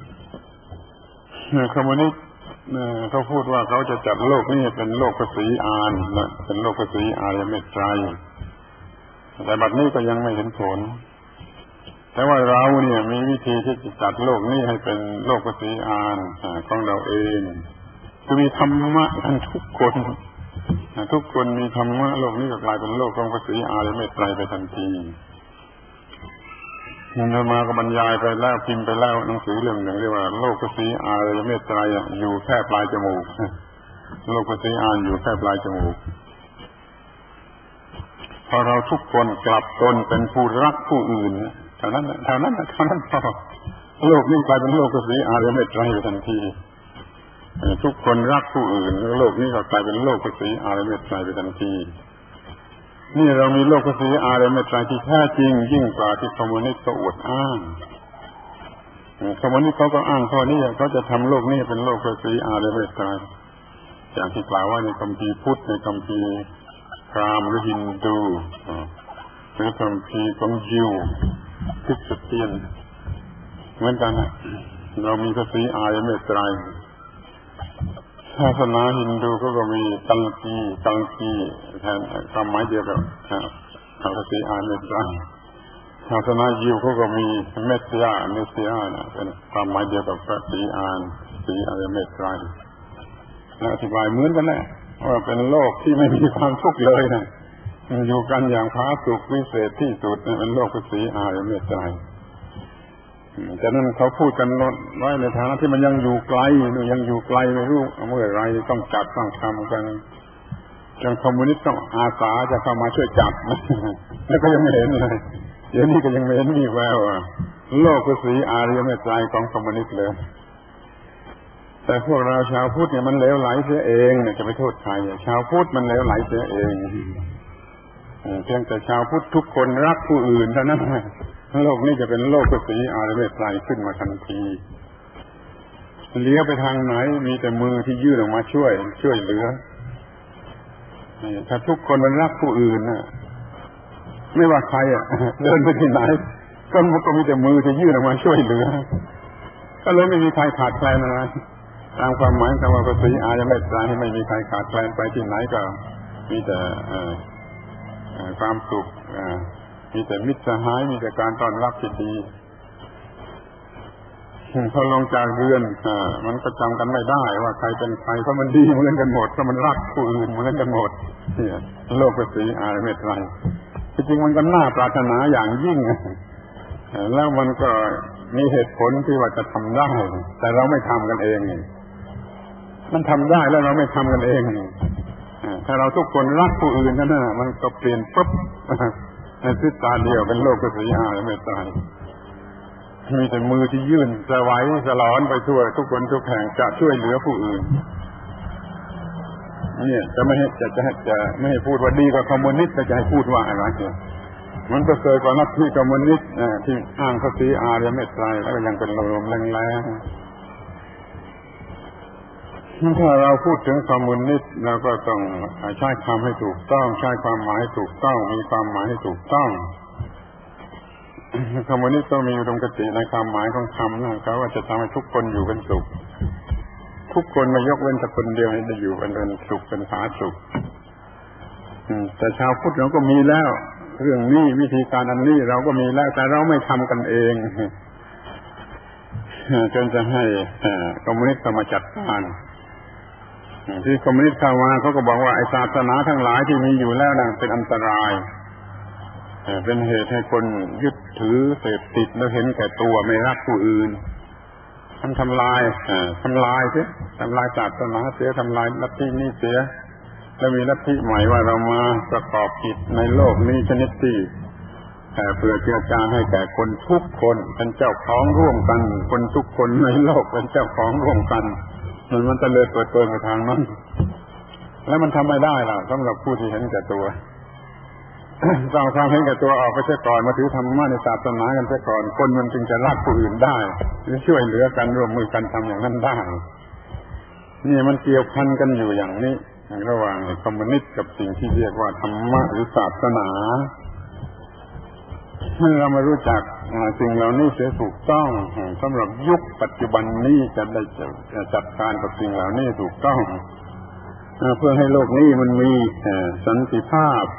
คอมมิวนิสต์เขาพูดว่าเขาจะจัดโลกนี้เป็นโลกภาษีอานนะเป็นโลกภาษีอารยเมตไตรแต่บัดนี้ก็ยังไม่เห็นผลแต่ว่าเราเนี่ยมีวิธีที่จะจัดโลกนี้ให้เป็นโลกภาษีอานของเราเองคือมีธรรมะกันทุกคนมีธรรมะโลกนี้ก็กลายเป็นโลกของภาษีอารยเมตไตรไปทันทีเรามาก็บรรยายไปแล้วพิมพ์ไปแล้วหนังสือเรื่องหนึ่งเรียกว่าโลกภาษีอารยเมตไตรอยู่แค่ปลายจมูกโลกภาษีอานอยู่แค่ปลายจมูกพอเราทุกคนกลับตนเป็นผู้รักผู้อื่นเท่านั้นพอโลกนี้กลายเป็นโลกภาษีอารยเมตไตรไปทันทีทุกคนรักผู้อื่นโลกนี้ก็กลายเป็นโลกภาษีอารยเมตไตรไปทันทีนี่เรามีโลกภาษีอารยเมตไตรที่แท้จริงยิ่งกว่าที่คอมมิวนิสต์ก็อวดอ้างคอมมิวนิสต์เขาก็อ้างข้อนี้เขาจะทำโลกนี้เป็นโลกภาษีอารยเมตไตรอย่างที่กล่าวว่าในคัมภีร์พุทธในคัมภีร์พราหมณ์หรือฮินดูหรือคัมภีร์ของยิวคริสเตียนเหมือนกันนะเรามีภาษีอารยเมตไตรศาสนาฮินดูก็มีกัลกีแทนความหมายเดียวกับภาษีอารยเมตไตรศาสนายิวก็มีเมสซิอานะเป็นความหมายเดียวกับภาษีอารยเมตไตรและอธิบายเหมือนกันแหละว่าเป็นโลกที่ไม่มีความทุกข์เลยนะอยู่กันอย่างผาสุกวิเศษที่สุดเป็นโลกภาษีอารยเมตไตรแต่นั้นเขาพูดกันไว้ในฐานะที่มันยังอยู่ไกลไม่รู้เมื่อไรต้องจัดต้องทำกันจนคอมมิวนิสต์ต้องอาสาจะเข้ามาช่วยจัดแล้วก็ยังไม่เห็นเลยเดี๋ยวนี้ก็ยังไม่เห็นมีแววโลกภาษีอารยเมตไตรของคอมมิวนิสต์เลยแต่พวกเราชาวพุทธเนี่ยมันเลวไหลเสียเองเนี่ยจะไปโทษใครชาวพุทธมันเลวไหลเสียเองเพียงแต่ชาวพุทธทุกคนรักผู้อื่นเท่านั้นโลกนี้จะเป็นโลกภาษีอารยเมตไตรขึ้นมาทันทีเลี้ยวไปทางไหนมีแต่มือที่ยื่นออกมาช่วยเหลือถ้าทุกคนมันรักผู้อื่นน่ะไม่ว่าใครเดินไปที่ไหนก็มีแต่มือที่ยื่นออกมาช่วยเหลือก็เลยไม่มีใครขาดแคลนอะไรตามความหมายคำว่าภาษีอารยเมตไตรไม่มีใครขาดแคลนไปที่ไหนก็มีแต่ความสุขมีแต่มิตรสหายมีแต่การต้อนรับที่ดีพอลงจากเรือนมันก็จำกันไม่ได้ว่าใครเป็นใครเพราะมันดีเหมือนกันหมดเพราะมันรักผู้อื่นเหมือนกันหมดเนี่ยโลกภาษีอารยเมตไตรจริงๆมันก็น่าปรารถนาอย่างยิ่งแล้วมันก็มีเหตุผลที่ว่าจะทำได้แต่เราไม่ทำกันเองมันทำได้แล้วเราไม่ทำกันเองถ้าเราทุกคนรักผู้อื่นนั่นมันก็เปลี่ยนปุ๊บในพริบตาเดียวเป็นโลกภาษีอารยเมตไตรมีแต่มือที่ยื่นสวายสลอนไปทั่วทุกคนทุกแห่งจะช่วยเหลือผู้อื่นเนี่ยจะไม่ให้พูดว่าดีกว่าคอมมิวนิสต์จะให้พูดว่าอะไรมันก็เคยกว่านักที่คอมมิวนิสต์ที่อ้างภาษีอารยเมตไตรแล้วก็ยังเป็นลมๆแรงๆถ้าเราพูดถึงคอมมิวนิสต์เราก็ต้องใช้คำให้ถูกต้องใช้ความหมายให้ถูกต้องมีความหมายให้ถูกต้องคอมมิวนิสต์ต้องมีอุดมคติในความหมายของคำนะครับว่าจะทำให้ทุกคนอยู่เป็นสุขทุกคนไม่ยกเว้นแต่คนเดียวให้ได้อยู่เป็นสุขเป็นผาสุขแต่ชาวพุทธเราก็มีแล้วเรื่องนี้วิธีการอันนี้เราก็มีแล้วแต่เราไม่ทำกันเองจนจะให้คอมมิวนิสต์มาจัดการที่คอมมิวนิสต์เข้ามาเขาก็บอกว่าไอ้ศาสนาทั้งหลายที่มีอยู่แล้วนั่นเป็นอันตรายเป็นเหตุให้คนยึดถือเสพติดแล้วเห็นแก่ตัวไม่รักผู้อื่นมันทำลายเสียทำลายศาสนาเสียทำลายลัทธินี้เสียแล้วมีลัทธิใหม่ว่าเรามาประกอบกิจในโลกนี้ชนิดที่เพื่อเจือจางให้แก่คนทุกคนเป็นเจ้าของร่วมกันคนทุกคนในโลกเป็นเจ้าของร่วมกันมันจะเลยเปิดเผยไปทางนั้นแล้วมันทำไม่ได้ล่ะสำหรับผู้ที่เห็นแก่ตัวต้องทำเห็นแก่ตัวออกไปเสียก่อนมาถือธรรมะในศาสนากันเสียก่อนคนมันจึงจะรักผู้อื่นได้หรือช่วยเหลือกันร่วมมือกันทำอย่างนั้นได้นี่มันเกี่ยวพันกันอยู่อย่างนี้ระหว่างคอมมิวนิสต์กับสิ่งที่เรียกว่าธรรมะหรือศาสนาเมื่อเรามารู้จักสิ่งเหล่านี้เสียถูกต้องสำหรับยุคปัจจุบันนี้จะได้จัดการกับสิ่งเหล่านี้ถูกต้องเพื่อให้โลกนี้มันมีสันติภาพ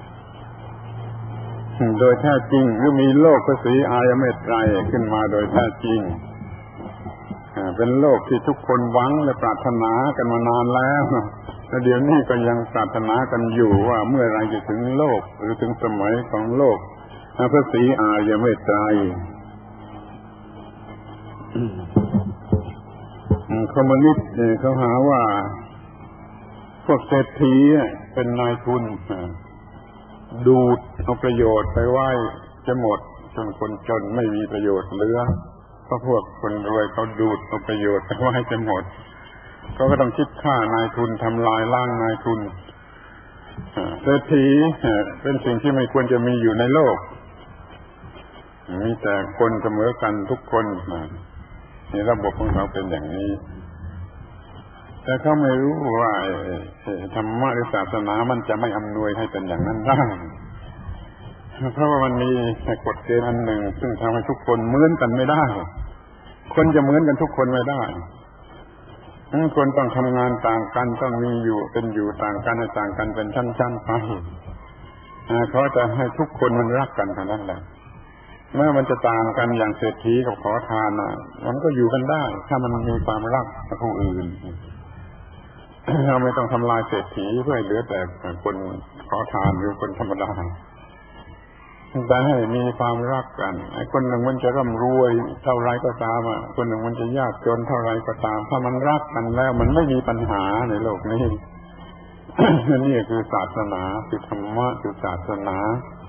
โดยแท้จริงหรือมีโลกพระศรีอริยเมตไตรขึ้นมาโดยแท้จริงเป็นโลกที่ทุกคนหวังและปรารถนากันมานานแล้วและเดี๋ยวนี้ก็ยังปรารถนากันอยู่ว่าเมื่อไรจะถึงโลกหรือถึงสมัยของโลกพระศรีอริยเมตไตรคอมมิวนิสต์เขาหาว่าพวกเศรษฐีเป็นนายทุนดูดเอาประโยชน์ไปไว้จะหมดจนคนจนไม่มีประโยชน์เหลือเพราะพวกคนรวยเขาดูดเอาประโยชน์ไปไว้จะหมดเขาก็ต้องคิดฆ่านายทุนทำลายล้างนายทุนเศรษฐีเป็นสิ่งที่ไม่ควรจะมีอยู่ในโลกมีแต่คนเสมอกันทุกคนนี่ระบบของเขาเป็นอย่างนี้แต่เขาไม่รู้ว่าธรรมะหรือศาสนามันจะไม่อำนวยให้เป็นอย่างนั้นได้เพราะว่ามันมีกฎเกณฑ์อันหนึ่งซึ่งทำให้ทุกคนเหมือนกันไม่ได้คนจะเหมือนกันทุกคนไม่ได้คนต้องทำงานต่างกันต้องมีอยู่เป็นอยู่ต่างกันให้ต่างกันเป็นชั้นๆไปเขาจะให้ทุกคนมันรักกันเท่านั้นแหละเมื่อมันจะต่างกันอย่างเศรษฐีกับขอทานมันก็อยู่กันได้ถ้ามันมีความรักกับผู้อื่นเราไม่ต้องทำลายเศรษฐีเพื่อให้เหลือแต่คนขอทานหรือคนธรรมดาแต่ให้มีความรักกันไอ้คนหนึ่งมันจะร่ำรวยเท่าไรก็ตามคนหนึ่งมันจะยากจนเท่าไรก็ตามถ้ามันรักกันแล้วมันไม่มีปัญหาในโลกนี้ นี่คือศาสนาคือธรรมะคือศาสนา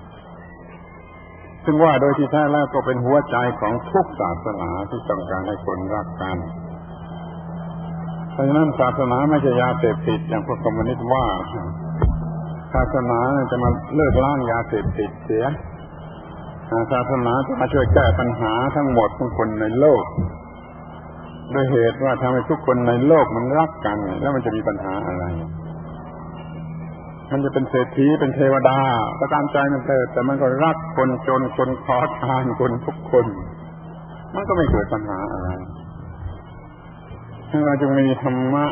ซึ่งว่าโดยที่แท้แล้วก็เป็นหัวใจของทุกศาสนาที่ต้องการให้คนรักกันเพราะฉะนั้นศาสนาไม่ใช่ยาเสพติดอย่างพวกคอมมิวนิสต์ว่าศาสนาจะมาเลิกล้างยาเสพติดเสียศาสนาจะมาช่วยแก้ปัญหาทั้งหมดของคนในโลกโดยเหตุว่าทำให้ทุกคนในโลกมันรักกันแล้วมันจะมีปัญหาอะไรมันจะเป็นเศรษฐีเป็นเทวดาก็ตามใจมันเถิดแต่มันก็รักคนจนคนขอทานคนทุกคนมันก็ไม่เกิดปัญหาอะไรเราจึงมีธรรมะ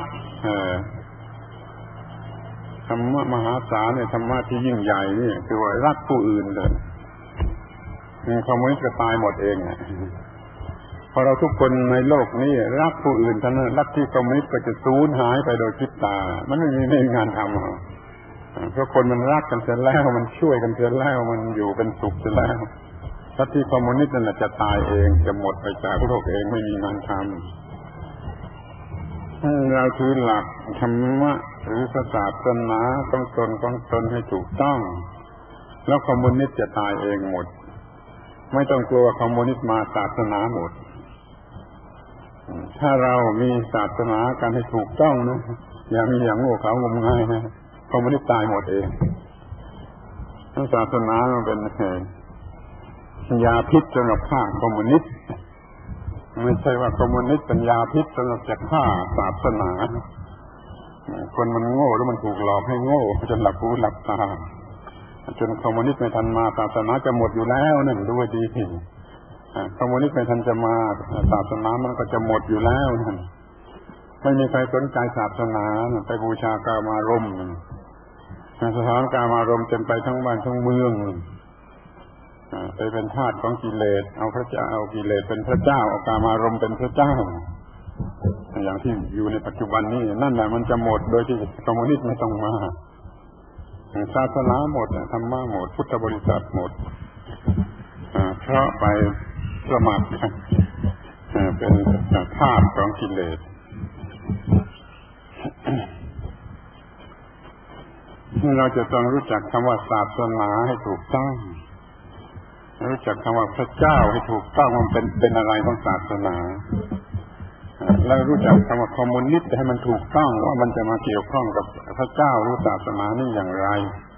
ธรรมะมหาศาลเนี่ยธรรมะที่ยิ่งใหญ่นี่คือว่ารักผู้อื่นเลยคอมมิวนิสต์ก็ตายหมดเองพอเราทุกคนในโลกนี้รักผู้อื่นท่านั้นรักที่คอมมิวนิสต์ก็จะสูญหายไปโดยพริบตามันไม่มีงานทำเพราะคนมันรักกันเสร็จแล้วมันช่วยกันเสร็จแล้วมันอยู่เป็นสุขเสร็จแล้วถ้าที่คอมมิวนิสต์นั่นแหละจะตายเองจะหมดไปจากโลกเองไม่มีงานทำเราถือหลักธรรมะหรือศาสนาของตนให้ถูกต้องแล้วคอมมิวนิสต์จะตายเองหมดไม่ต้องกลัวคอมมิวนิสต์มาศาสนาหมดถ้าเรามีศาสนากันให้ถูกต้องนะอย่ามีอย่างโง่เขลางมงายนะคอมมิวนิสต์ตายหมดเองศาสนามันเป็นยาพิษสำหรับฆ่าคอมมิวนิสต์ไม่ใช่ว่าคอมมิวนิสต์เป็นยาพิษสำหรับจะฆ่าศาสนาคนมันโง่แล้วมันถูกหลอกให้โง่จนหลับหูหลับตาจนคอมมิวนิสต์ไม่ทันมาศาสนาจะหมดอยู่แล้วนั่นด้วยดีคอมมิวนิสต์ไม่ทันจะมาศาสนามันก็จะหมดอยู่แล้วนั่นไม่มีใครสนใจศาสนาไปบูชากามารมณ์สถานกามารมณ์เต็มไปทั้งบ้านทั้งเมืองไปเป็นทาสของกิเลสเอาพระเจ้าเอากิเลสเป็นพระเจ้าเอากามารมณ์เป็นพระเจ้าอย่างที่อยู่ในปัจจุบันนี้นั่นแหละมันจะหมดโดยที่คอมมิวนิสต์ไม่ต้องมาศาสนาหมดธรรมะหมดพุทธบริษัทหมดเพราะไปสมัครเป็นทาสของกิเลสเราจะต้องรู้จักคำว่าศาสนาให้ถูกต้องรู้จักคำว่าพระเจ้าให้ถูกต้องมันเป็นอะไรของศาสนาแล้วรู้จักคำว่าคอมมิวนิสต์ให้มันถูกต้องว่ามันจะมาเกี่ยวข้องกับพระเจ้าหรือศาสนานี่อย่างไร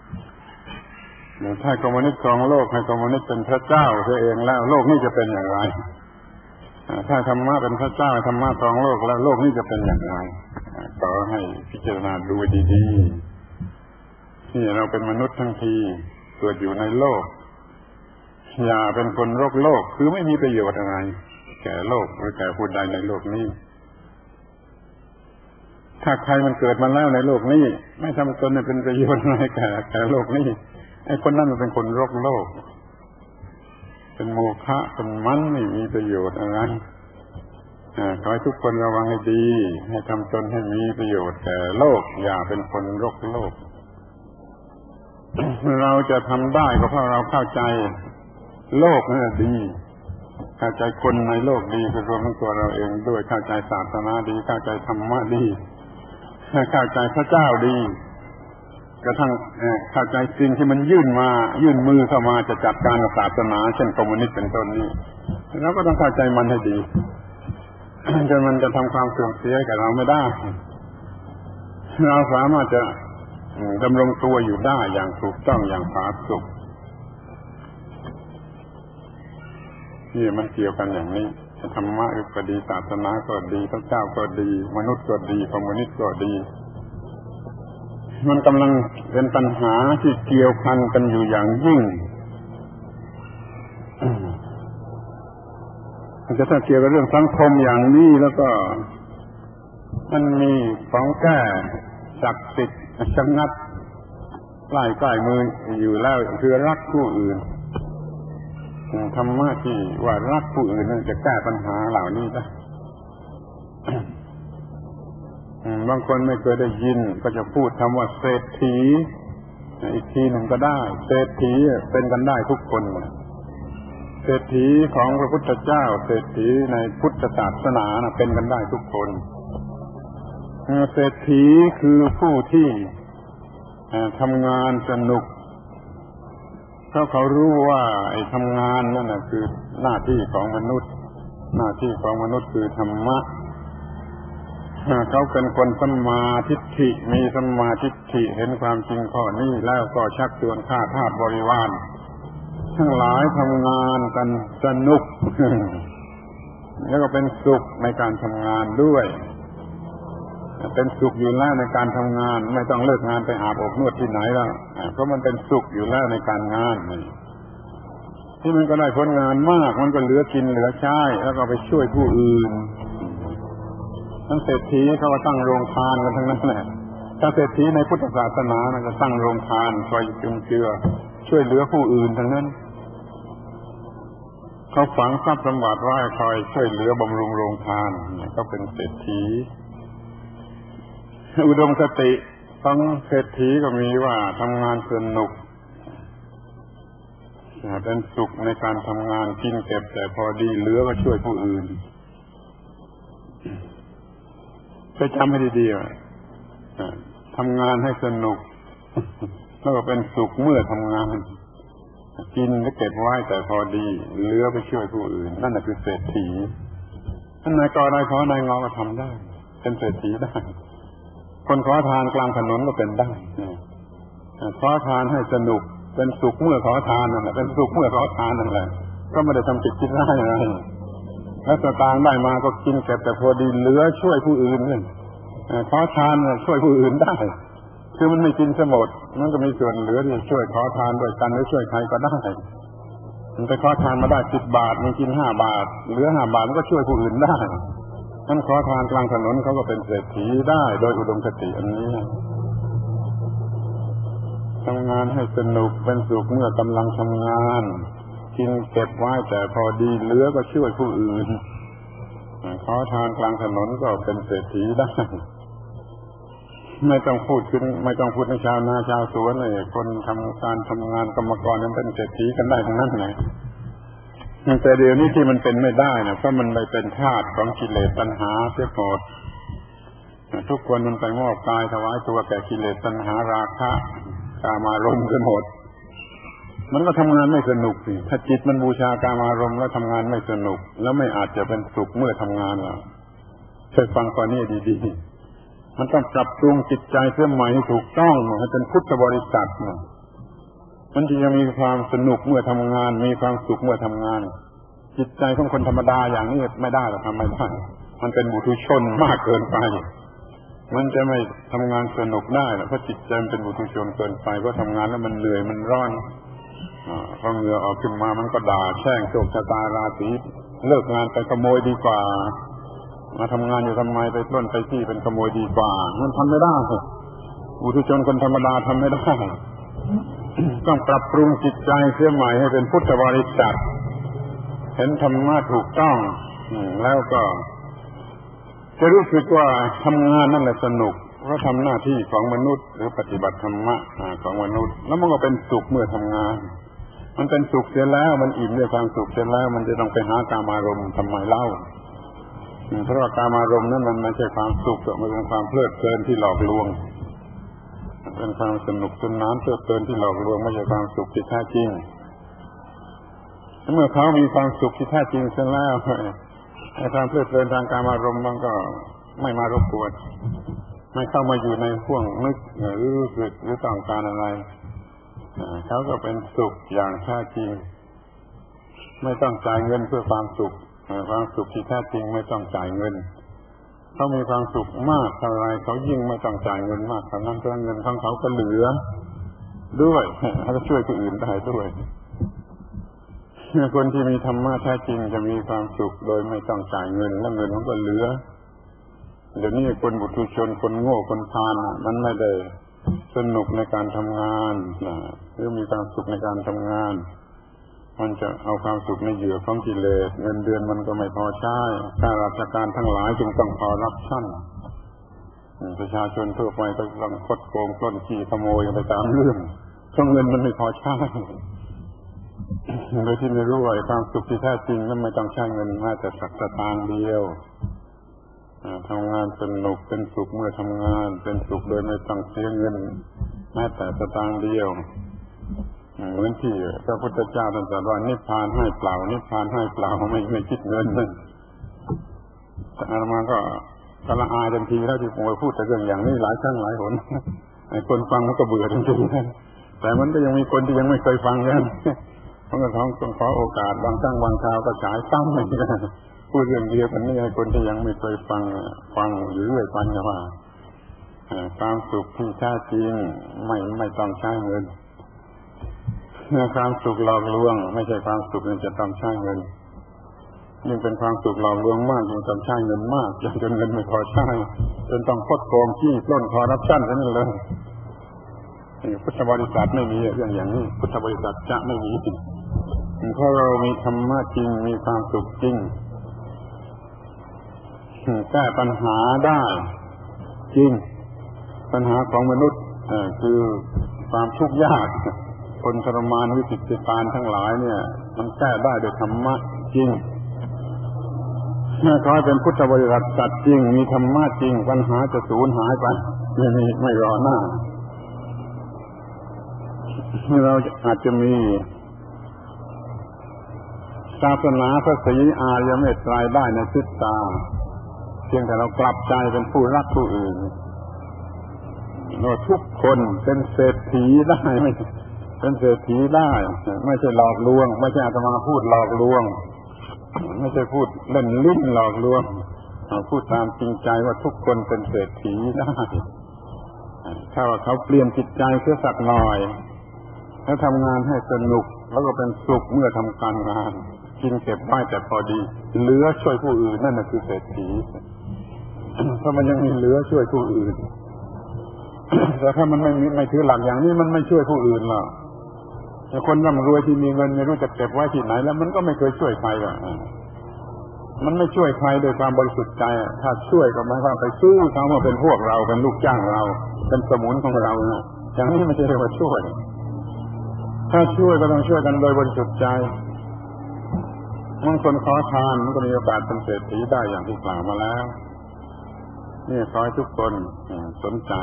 ถ้าคอมมิวนิสต์ครองโลกให้คอมมิวนิสต์เป็นพระเจ้าตัวเองแล้วโลกนี้จะเป็นอย่างไรถ้าธรรมะเป็นพระเจ้าธรรมะครองโลกแล้วโลกนี้จะเป็นอย่างไรขอให้พิจารณาดูดีๆนี่เราเป็นมนุษย์ทั้งทีเกิดอยู่ในโลกอย่าเป็นคนโรคโลกคือไม่มีประโยชน์อะไรแก่โลกหรือแก่ผู้ใดในโลกนี้ถ้าใครมันเกิดมาแล้วในโลกนี้ไม่ทำตนให้เป็นประโยชน์อะไรแก่โลกนี้ไอ้คนนั้นมันเป็นคนโรคโลกเป็นโมฆะเป็นมันไม่มีประโยชน์อะไรขอให้ทุกคนระวังให้ดีให้ทำตนให้มีประโยชน์แก่โลกอย่าเป็นคนโรคโลกเราจะทำได้ก็เพราะเราเข้าใจโลกนี่ดีเข้าใจคนในโลกดีคือรวมทั้งตัวเราเองด้วยเข้าใจศาสนาดีเข้าใจธรรมะดีเข้าใจพระเจ้าดีกระทั่งเข้าใจสิ่งที่มันยื่นมือเข้ามาจะจัดการกับศาสนาเช่นคอมมิวนิสต์เป็นต้นนี้เราก็ต้องเข้าใจมันให้ดีจนมันจะทำความเสื่อมเสียกับเราไม่ได้เราสามารถจะดำรงตัวอยู่ได้อย่างถูกต้องอย่างผาสุกนี่มันเกี่ยวกันอย่างนี้ธรรมะก็ดีศาสนาก็ดีพระเจ้าก็ดีมนุษย์ก็ดีคอมมิวนิสต์ก็ดีมันกำลังเป็นปัญหาที่เกี่ยวพันกันอยู่อย่างยิ่งจะถ้าเกี่ยวกับเรื่องสังคมอย่างนี้แล้วก็มันมีของแก้ศักดิ์สิทธิ์ชะงัดใกล้มืออยู่แล้วคือรักผู้อื่นธรรมะที่ว่ารักผู้อื่นนั่นจะแก้ปัญหาเหล่านี้ได้บางคนไม่เคยได้ยินก็จะพูดคำว่าเศรษฐีอีกทีหนึ่งก็ได้เศรษฐีเป็นกันได้ทุกคนเศรษฐีของพระพุทธเจ้าเศรษฐีในพุทธศาสนาเป็นกันได้ทุกคนเศรษฐีคือผู้ที่ทำงานสนุกเพราะเขารู้ว่าไอ้ทำงานนั่นน่ะคือหน้าที่ของมนุษย์หน้าที่ของมนุษย์คือธรรมะเขาเป็นคนสัมมาทิฏฐิมีสัมมาทิฏฐิเห็นความจริงข้อนี้แล้วก็ชักชวนข้าทาสบริวารทั้งหลายทำงานกันสนุกแล้วก็เป็นสุขในการทำงานด้วยเป็นสุขอยู่แล้วในการทำงานไม่ต้องเลิกงานไปอาบอบนวดที่ไหนแล้วเพราะมันเป็นสุขอยู่แล้วในการงานที่มันก็ได้ผลงานมากมันก็เหลือกินเหลือใช้แล้วก็ไปช่วยผู้อื่นทั้งเศรษฐีเขาก็ตั้งโรงทานกันทั้งนั้นแหละถ้าเศรษฐีในพุทธศาสนาจะตั้งโรงทานคอยจุนเจือช่วยเหลือผู้อื่นทั้งนั้นเขาฝังทรัพย์สมบัติไว้คอยช่วยเหลือบำรุงโรงทานก็เป็นเศรษฐีอุดมคติของเศรษฐีก็มีว่าทำงานสนุกเป็นสุขในการทำงานกินเก็บแต่พอดีเหลือก็ช่วยผู้อื่นไปจำให้ดีๆทำงานให้สนุกแล้วก็เป็นสุขเมื่อทำงานกินและเก็บไว้แต่พอดีเหลือไปช่วยผู้อื่นนั่นแหละคือเศรษฐีท่านนายกนายขอนายงอก็ทำได้เป็นเศรษฐีได้คนขอทานกลางถนนก็เป็นได้ขอทานให้สนุกเป็นสุขเมื่อขอทานนั่นแหละเป็นสุขเมื่อขอทานนั่นแหละก็ไม่ได้ทำผิดคิดร้ายอะไรแล้วสตางค์ได้มาก็กินเก็บแต่พอดีเหลือช่วยผู้อื่นนี่ขอทานช่วยผู้อื่นได้คือมันไม่กินสมดมันก็มีส่วนเหลือที่ช่วยขอทานด้วยกันหรือช่วยใครก็ได้มันไปขอทานมาได้10 บาทมันกิน5 บาทเหลือ5 บาทมันก็ช่วยผู้อื่นได้ท่านขอทานกลางถนนเขาก็เป็นเศรษฐีได้โดยอุดมคติอันนี้ทำงานให้สนุกเป็นสุขเมื่อกำลังทำงานกินเก็บไว้แต่พอดีเหลือก็ช่วยผู้อื่นขอทานกลางถนนก็เป็นเศรษฐีได้ไม่ต้องพูดถึงชาวนาชาวสวนเลยคนทำการทำงานกรรมกรนั้นเป็นเศรษฐีกันได้ทั้งนั้นเลยแต่เดี๋ยวนี้ที่มันเป็นไม่ได้นะเพราะมันไปเป็นทาสของกิเลสตัณหาเสียหมดทุกคนมันไปมอบกายถวายตัวแก่กิเลสตัณหาราคะกามารมณ์กันหมดมันก็ทำงานไม่สนุกสิถ้าจิตมันบูชากามารมณ์แล้วทำงานไม่สนุกแล้วไม่อาจจะเป็นสุขเมื่อทำงานหรอกเคยฟังข้อนี้ดีๆมันต้องปรับปรุงจิตใจเพื่อใหม่ให้ถูกต้องให้เป็นพุทธบริษัทมันจะมีความสนุกเมื่อทำงานมีความสุขเมื่อทำงานจิตใจของคนธรรมดาอย่างนี้ไม่ได้หรอกทำไม่ได้มันเป็นบุถุชนมากเกินไปมันจะไม่ทำงานสนุกได้เพราะจิตใจมันเป็นบุถุชนเกินไปเพราะทำงานแล้วมันเหนื่อยมันร้อนพอเหงื่อออกขึ้นมามันก็ด่าแช่งโชคชะตาราศีเลิกงานไปขโมยดีกว่ามาทำงานอยู่ทำไมไปปล้นไปจี้เป็นขโมยดีกว่ามันทำไม่ได้บุถุชนคนธรรมดาทำไม่ได้ต้องปรับปรุงจิตใจเสียใหม่ให้เป็นพุทธบริษัทเห็นธรรมะถูกต้องแล้วก็จะรู้สึกว่าทำงานนั่นแหละสนุกเพราะทำหน้าที่ของมนุษย์หรือปฏิบัติธรรมะของมนุษย์แล้วมันก็เป็นสุขเมื่อทำงานมันเป็นสุขเสียแล้วมันอิ่มด้วยความสุขเสียแล้วมันจะต้องไปหากามารมณ์ทำไมเล่าเพราะว่ากามารมณ์นั้นมันไม่ใช่ความสุขมันเป็นความเพลิดเพลินที่หลอกลวงเป็นความสนุกสนานเพลิดเพลินที่หลอกลวงไม่ใช่ความสุขที่แท้จริงเมื่อเขามีความสุขที่แท้จริงเสียแล้วไอ้ความเพลิดเพลินทางกามารมณ์มันก็ไม่มารบกวนไม่เข้ามาอยู่ในห่วงนึกหรือรู้สึกหรือต้องการอะไรเขาก็เป็นสุขอย่างแท้จริงไม่ต้องจ่ายเงินเพื่อความสุขความสุขที่แท้จริงไม่ต้องจ่ายเงินเขามีความสุขมากเท่าไรเขายิ่งไม่ต้องจ่ายเงินมากเท่านั้นเพราะเงินของเขาก็เหลือด้วยเขาจะช่วยคนอื่นได้ด้วยคนที่มีธรรมะแท้จริงจะมีความสุขโดยไม่ต้องจ่ายเงินและเงินมันก็เหลือเดี๋ยวนี้คนบุถุชนคนโง่คนพาลมันไม่ได้สนุกในการทำงานหรือมีความสุขในการทำงานมันจะเอาความสุขในเหยื่อของกิเลสเงินเดือนมันก็ไม่พอใช้ข้าราชการทั้งหลายจึงต้องคอร์รัปชั่นประชาชนทั่วไปก็ต้องคดโกงปล้นจี้ขโมยไปตามเรื่องเพราะเงินมันไม่พอใช้โดยที่ไม่รู้ว่าความสุขที่แท้จริงนั้นไม่ต้องใช้เงินแม้แต่สักสตางค์เดียวทำงานสนุกเป็นสุขเมื่อทำงานเป็นสุขโดยไม่ต้องเสียเงินแม้แต่สตางค์เดียวเหมือนที่พระพุทธเจ้าตรัสว่านิพพานให้เปล่านิพพานให้เปล่าไม่คิดเงินนั่นแต่อาตมาก็กระอายทันทีแล้วที่ผมพูดแต่เรื่องอย่างนี้หลายครั้งหลายหนไอ้คนฟังมันก็เบื่อทันทีแต่มันก็ยังมีคนที่ยังไม่เคยฟังกันเพราะงั้นต้องขอโอกาสบางครั้งบางคราวก็ฉายซ้ำเลยพูดเรื่องเดียวกันนี่ให้คนที่ยังไม่เคยฟังอยู่เรื่อยไปนะว่าความสุขที่แท้จริงไม่ต้องใช้เงินความสุขหลอกลวงไม่ใช่ความสุขที่จะต้องใช้เงินยิ่งเป็นความสุขหลอกลวงมากยิ่งต้องใช้เงินมากจนเงินไม่พอใช้จนต้องคดโกงจี้ปล้นคอร์รัปชั่นนั่นเลยพุทธบริษัทไม่มีเรื่องอย่างนี้พุทธบริษัทจะไม่มีเพราะเรามีธรรมะจริงมีความสุขจริงแก้ปัญหาได้จริงปัญหาของมนุษย์คือความทุกข์ยากคนทรมานวิจิตรการทั้งหลายเนี่ยมันแก้ได้ด้วยธรรมะจริงขอให้เป็นพุทธบริษัทจัดจริงมีธรรมะจริงปัญหาจะสูญหายไปไม่รอหน้าเราอาจจะมีศาสนาพระศรีอริยเมตไตรได้ในพริบตาเพียงแต่เรากลับใจเป็นผู้รักผู้อื่นเราทุกคนเป็นเศรษฐีได้ไม่เป็นเศรษฐีได้ไม่ใช่หลอกลวงไม่ใช่อาตมาพูดหลอกลวงไม่ใช่พูดเล่นลิ้นหลอกลวงพูดตามจริงใจว่าทุกคนเป็นเศรษฐีได้ถ้าว่าเขาเปลี่ยนจิตใจเสียสักหน่อยแล้วทำงานให้สนุกแล้วก็เป็นสุขเมื่อทำการงานกินเก็บไว้แต่พอดีเหลือช่วยผู้อื่นนั่นน่ะคือเศรษฐีถ้ามันยังมีเหลือช่วยผู้อื่นแต่ถ้ามันไม่ถือหลักอย่างนี้มันไม่ช่วยผู้อื่นหรอกแต่คนร่ำรวยที่มีเงินไม่รู้จะเก็บไว้ที่ไหนแล้วมันก็ไม่เคยช่วยใครอ่ะมันไม่ช่วยใครโดยความบริสุทธิ์ใจถ้าช่วยก็หมายความไปซื้อเขามาเป็นพวกเราเป็นลูกจ้างเราเป็นสมุนของเราเนาะอย่างนี้ไม่ใช่เรียกว่าช่วยถ้าช่วยก็ต้องช่วยกันโดยบริสุทธิ์ใจบางคนขอทานมันก็มีโอกาสเป็นเศรษฐีได้อย่างที่กล่าวมาแล้วนี่ขอให้ทุกคนสนใจ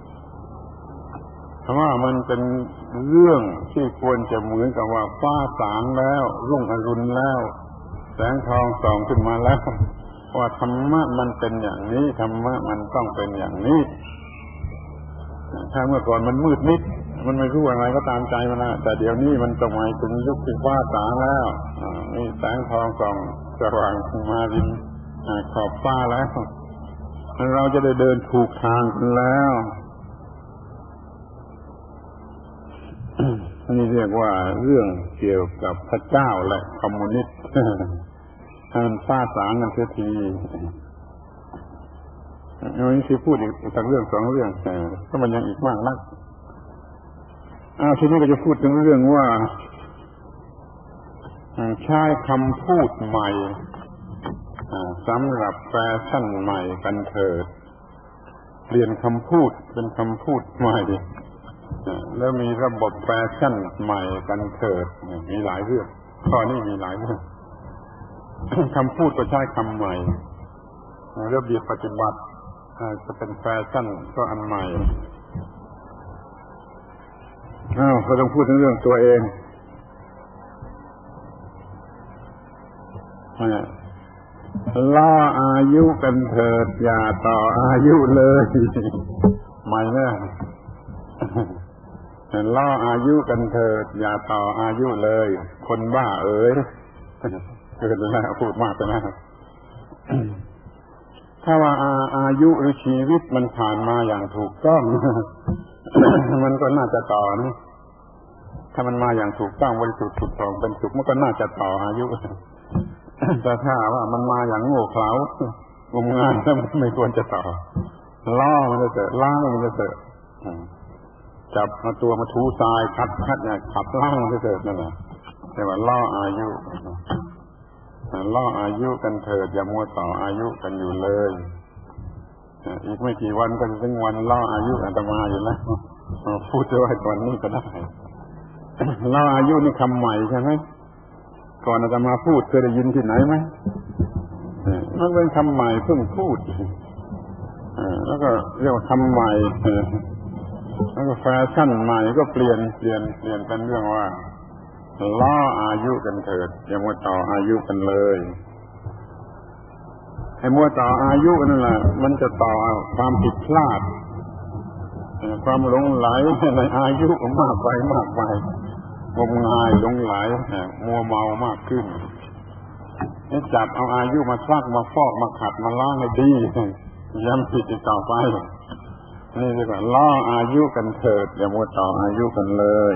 เพราะว่ามันเป็นเรื่องที่ควรจะเหมือนกับว่าฟ้าสางแล้วรุ่งอรุณแล้วแสงทองส่องขึ้นมาแล้วว่าธรรมะมันเป็นอย่างนี้ธรรมะมันต้องเป็นอย่างนี้ถ้าเมื่อก่อนมันมืดมิดมันไม่รู้อะไรก็ตามใจมันนะแต่เดี๋ยวนี้มันสมัยถึงยุคที่ฟ้าสางแล้วนี่แสงทองส่องสว่างมารินขอบฟ้าแล้วเราจะได้เดินถูกทางกันแล้วนี่เรียกว่าเรื่องเกี่ยวกับพระเจ้าและคอมมิวนิสต์มันฟ้าสางกันเสียทีวันนี้คือพูดอีกสักเรื่องสองเรื่องก็มันยังอีกมากนักทีนี้ก็จะพูดถึงเรื่องว่าใช้คำพูดใหม่สำหรับแฟชั่นใหม่กันเถิดเปลี่ยนคำพูดเป็นคำพูดใหม่แล้วมีระบบแฟชั่นใหม่กันเถิดมีหลายเรื่องข้อนี้มีหลายเรื่องคำพูดก็ใช้คำใหม่ระเบียบปฏิบัติจะเป็นแฟชั่นก็อันใหม่ก็ต้องพูดถึงเรื่องตัวเองล่ออายุกันเถิดอย่าต่ออายุเลยใหม่แน่ล่ออายุกันเถิดอย่าต่ออายุเลยคนบ้าเอ๋ยเกิดแล้วพูดมากไปแล้วถ้าว่าอายุหรือชีวิตมันผ่านมาอย่างถูกต้อง มันก็น่าจะต่อนะถ้ามันมาอย่างถูกต้องบริสุทธิ์ผุดผ่องเป็นสุขมันก็น่าจะต่ออายุ แต่ถ้าว่ามันมาอย่างโง่เขลางมงายแล้วมันไม่ควรจะต่อล่อมันจะเสอะล้างมันจะเสอะจับมาตัวมาถูทรายคัดเนี่ยขับล้างมันจะเสอะนั่นแหละแต่ว่าล่ออายุล่ออายุกันเถิดอย่ามัวต่ออายุกันอยู่เลยอีกไม่กี่วันก็จะถึงวันล่ออายุอาตมาอยู่แล้วพูดไว้ก่อนนี้ก็ได้ล่ออายุนี่คำใหม่ใช่ไหมก่อนอาตมาพูดเคยได้ยินที่ไหนไหมมันเป็นคำใหม่เพิ่งพูดแล้วก็เรียกว่าคำใหม่แล้วก็แฟชั่นใหม่ก็เปลี่ยนเป็นเรื่องว่าล่ออายุกันเถิดอย่ามัวต่ออายุกันเลยไอ้มัวต่ออายุนั่นแหละมันจะต่อความผิดพลาดความหลงไหลในอายุมากไปงมงายหลงไหลมัวเมามากขึ้นนี่จับเอาอายุมาซักมาฟอกมาขัดมาล้างให้ดีย้ำผิดอีกต่อไปนี่เรียกว่าล่ออายุกันเถิดอย่ามัวต่ออายุกันเลย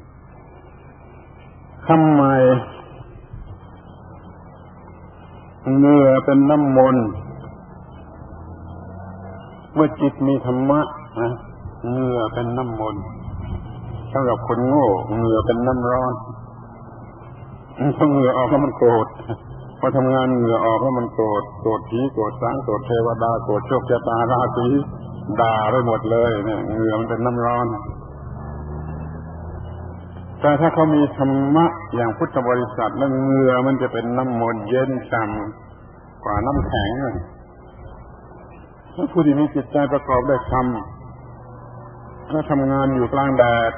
คำใหม่เหงื่อเป็นน้ำมนต์เมื่อจิตมีธรรมะเหงื่อเป็นน้ำมนต์สำหรับคนโง่เหงื่อเป็นน้ำร้อนพอเหงื่อออกแล้วมันโกรธพอทำงานเหงื่อออกแล้วมันโกรธผีโกรธสางโกรธเทวดาโกรธโชคชะตาราศีด่าไปหมดเลยเนี่ยเหงื่อมันเป็นน้ำร้อนแต่ถ้าเขามีธรรมะอย่างพุทธบริษัทแล้วเหงื่อมันจะเป็นน้ำมนต์เย็นฉ่ำกว่าน้ำแข็งถ้าผู้ที่มีจิตใจประกอบด้วยธรรมถ้าทำงานอยู่กลางแดด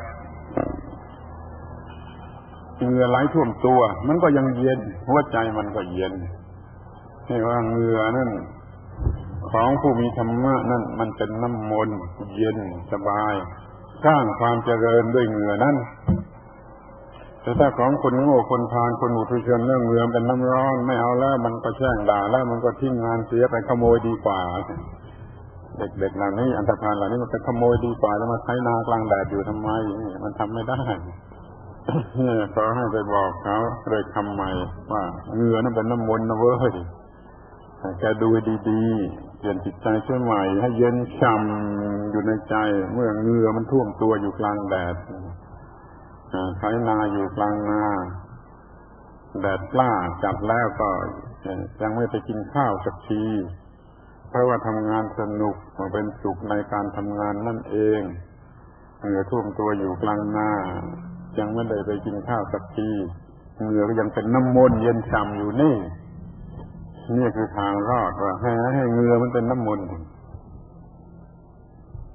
เหงื่อไหลท่วมตัวมันก็ยังเย็นหัวใจมันก็เย็นนี่ว่าเหงื่อนั่นของผู้มีธรรมะนั่นมันเป็นน้ำมนต์เย็นสบายสร้างความเจริญด้วยเหงื่อนั้นแต่ถ้าของคนโง่คนพาลคนอุทุชนเรื่องเหงื่อเป็นน้ำร้อนไม่เอาแล้วมันก็แช่งด่าแล้วมันก็ทิ้งงานเสียไปขโมยดีกว่าเด็กๆเหล่านี้อันธพาลเหล่านี้มันไปขโมยดีกว่าแล้วมาใช้นากลางแดดอยู่ทำไมมันทำไม่ได้นี่ขอให้ไปบอกเขาเลยคำใหม่ว่าเหงื่อนั่นเป็นน้ำมนต์นะเว้ยแกดูดีๆเปลี่ยนจิตใจเชื่อใหม่ให้เย็นฉ่ำอยู่ในใจเมื่อเหงื่อมันท่วมตัวอยู่กลางแดดไถนาอยู่กลางนาแดดกล้าจัดแล้วก็ยังไม่ไปกินข้าวสักทีเพราะว่าทำงานสนุกเป็นสุขในการทำงานนั่นเองเหงื่อท่วมตัวอยู่กลางนายังไม่ได้ไปกินข้าวสักทีเหงื่อก็ยังเป็นน้ำมนต์เย็นฉ่ำอยู่นี่คือทางรอดว่าให้เหงื่อมันเป็นน้ำมนต์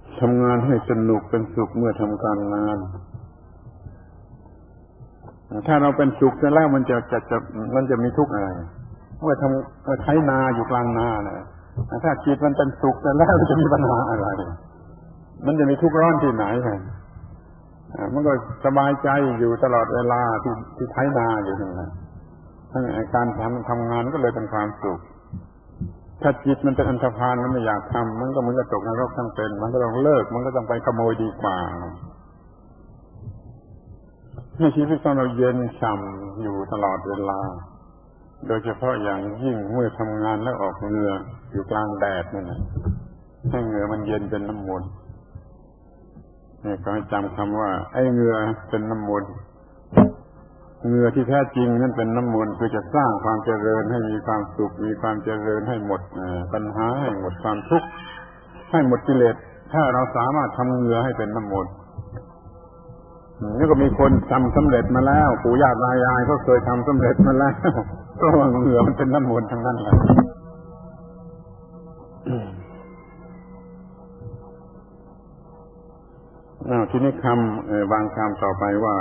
ทำงานให้สนุกเป็นสุขเมื่อทำการงานถ้าเราเป็นสุขแล้วมันจะมีทุกข์อะไรเมื่อไถนาอยู่กลางนาเนี่ยถ้าจิตมันเป็นสุขแล้วจะมีปัญหาอะไรมันจะมีทุกข์ร้อนที่ไหนกันมันก็สบายใจอยู่ตลอดเวลาที่ไถนาอยู่นั่นแหละทั้งการทำงานก็เลยเป็นความสุขถ้าจิตมันเป็นอันธพาลมันไม่อยากทำมันก็เหมือนกับตกนรกทั้งเป็นมันก็ต้องเลิกมันก็ต้องไปขโมยดีกว่าให้ชีวิตของเราเย็นฉ่ำอยู่ตลอดเวลาโดยเฉพาะอย่างยิ่งเมื่อทำงานแล้วออกเหงื่ออยู่กลางแดดนั่นแหละให้เหงื่อมันเย็นเป็นน้ำมนต์นี่ก็ให้จำคำว่าไอ้เหงื่อเป็นน้ำมนต์เหงื่อที่แท้จริงนั่นเป็นน้ำมนต์คือจะสร้างความเจริญให้มีความสุขมีความเจริญให้หมดปัญหาให้หมดความทุกข์ให้หมดกิเลสถ้าเราสามารถทำเหงื่อให้เป็นน้ำมนต์นี่ก็มีคนทำสำเร็จมาแล้วปู่ย่าตายายก็เคยทำสำเร็จมาแล้วก็ว่าเหงื่อมันเป็นน้ำมนต์ทั้งนั้นแหละทีนี้คำบางคำต่อไปว่า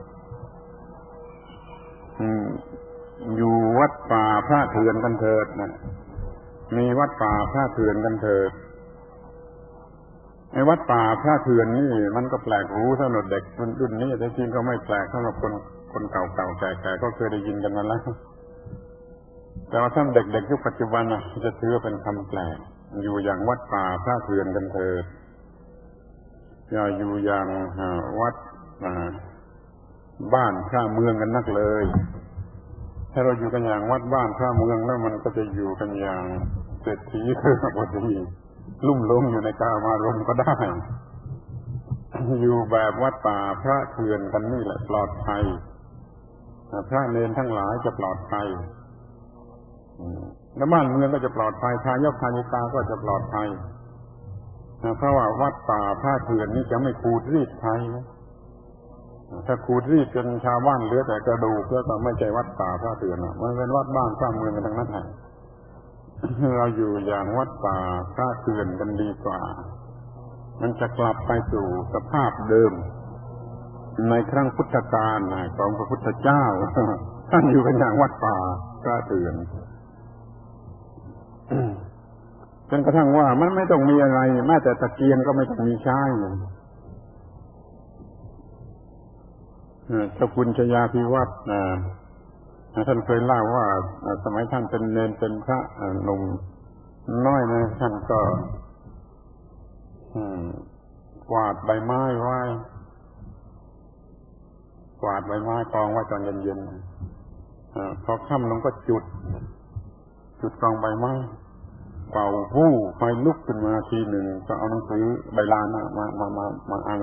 อยู่วัดป่าพระเถื่อนกันเถิดนะมีวัดป่าพระเถื่อนกันเถิดไอ้วัดป่าพระเถื่อนนี่มันก็แปลกหูสำหรับเด็กมันรุ่นนี้แต่จริงก็ไม่แปลกสำหรับคนเก่าๆแก่ๆก็เคยได้ยินกันมาแล้วแต่ว่าท่านเด็กๆยุคปัจจุบันน่ะจะถือว่าเป็นคำแปลกอยู่อย่างวัดป่าพระเถื่อนกันเถิดอย่าอยู่อย่างวัดบ้านพระเมืองกันนักเลยถ้าเราอยู่กันอย่างวัดบ้านพระเมืองแล้วมันก็จะอยู่กันอย่างเศรษฐีบดีลุ่มหลงอยู่ในกามารมณ์ก็ได้อยู่แบบวัดป่าพระเถื่อนกันนี่แหละปลอดภัยพระเนรทั้งหลายจะปลอดภัยและบ้านเมืองก็จะปลอดภัยทายกทายิกาก็จะปลอดภัยเพราะว่าวัดป่าพระเถื่อนนี่จะไม่ขูดรีดใครถ้าขูดรีดจนชาวบ้านเหลือแต่กระดูกก็ไม่ใช่วัดป่าพระเถื่อนมันเป็นวัดบ้านพระเมืองกันทั้งนั้นแหละเราอยู่อย่างวัดป่าพระเถื่อนกันดีกว่ามันจะกลับไปสู่สภาพเดิมในครั้งพุทธกาลของพระพุทธเจ้าท่านอยู่กันอย่างวัดป่าพระเถื่อนจนกระทั่งว่ามันไม่ต้องมีอะไรแม้แต่ตะเกียงก็ไม่ต้องมีใช้เจ้าคุณชยาภิวัตรท่านเคยเล่าว่าสมัยท่านเป็นเนรเป็นพระหนุ่มน้อยนะท่านก็กวาดใบไม้ไว้กวาดใบไม้กองไว้ตอนเย็นๆพอค่ำลงก็จุดกองใบไม้เป่าผู้ไฟลุกขึ้นมาทีหนึ่งก็เอาหนังสือใบลานมาอ่าน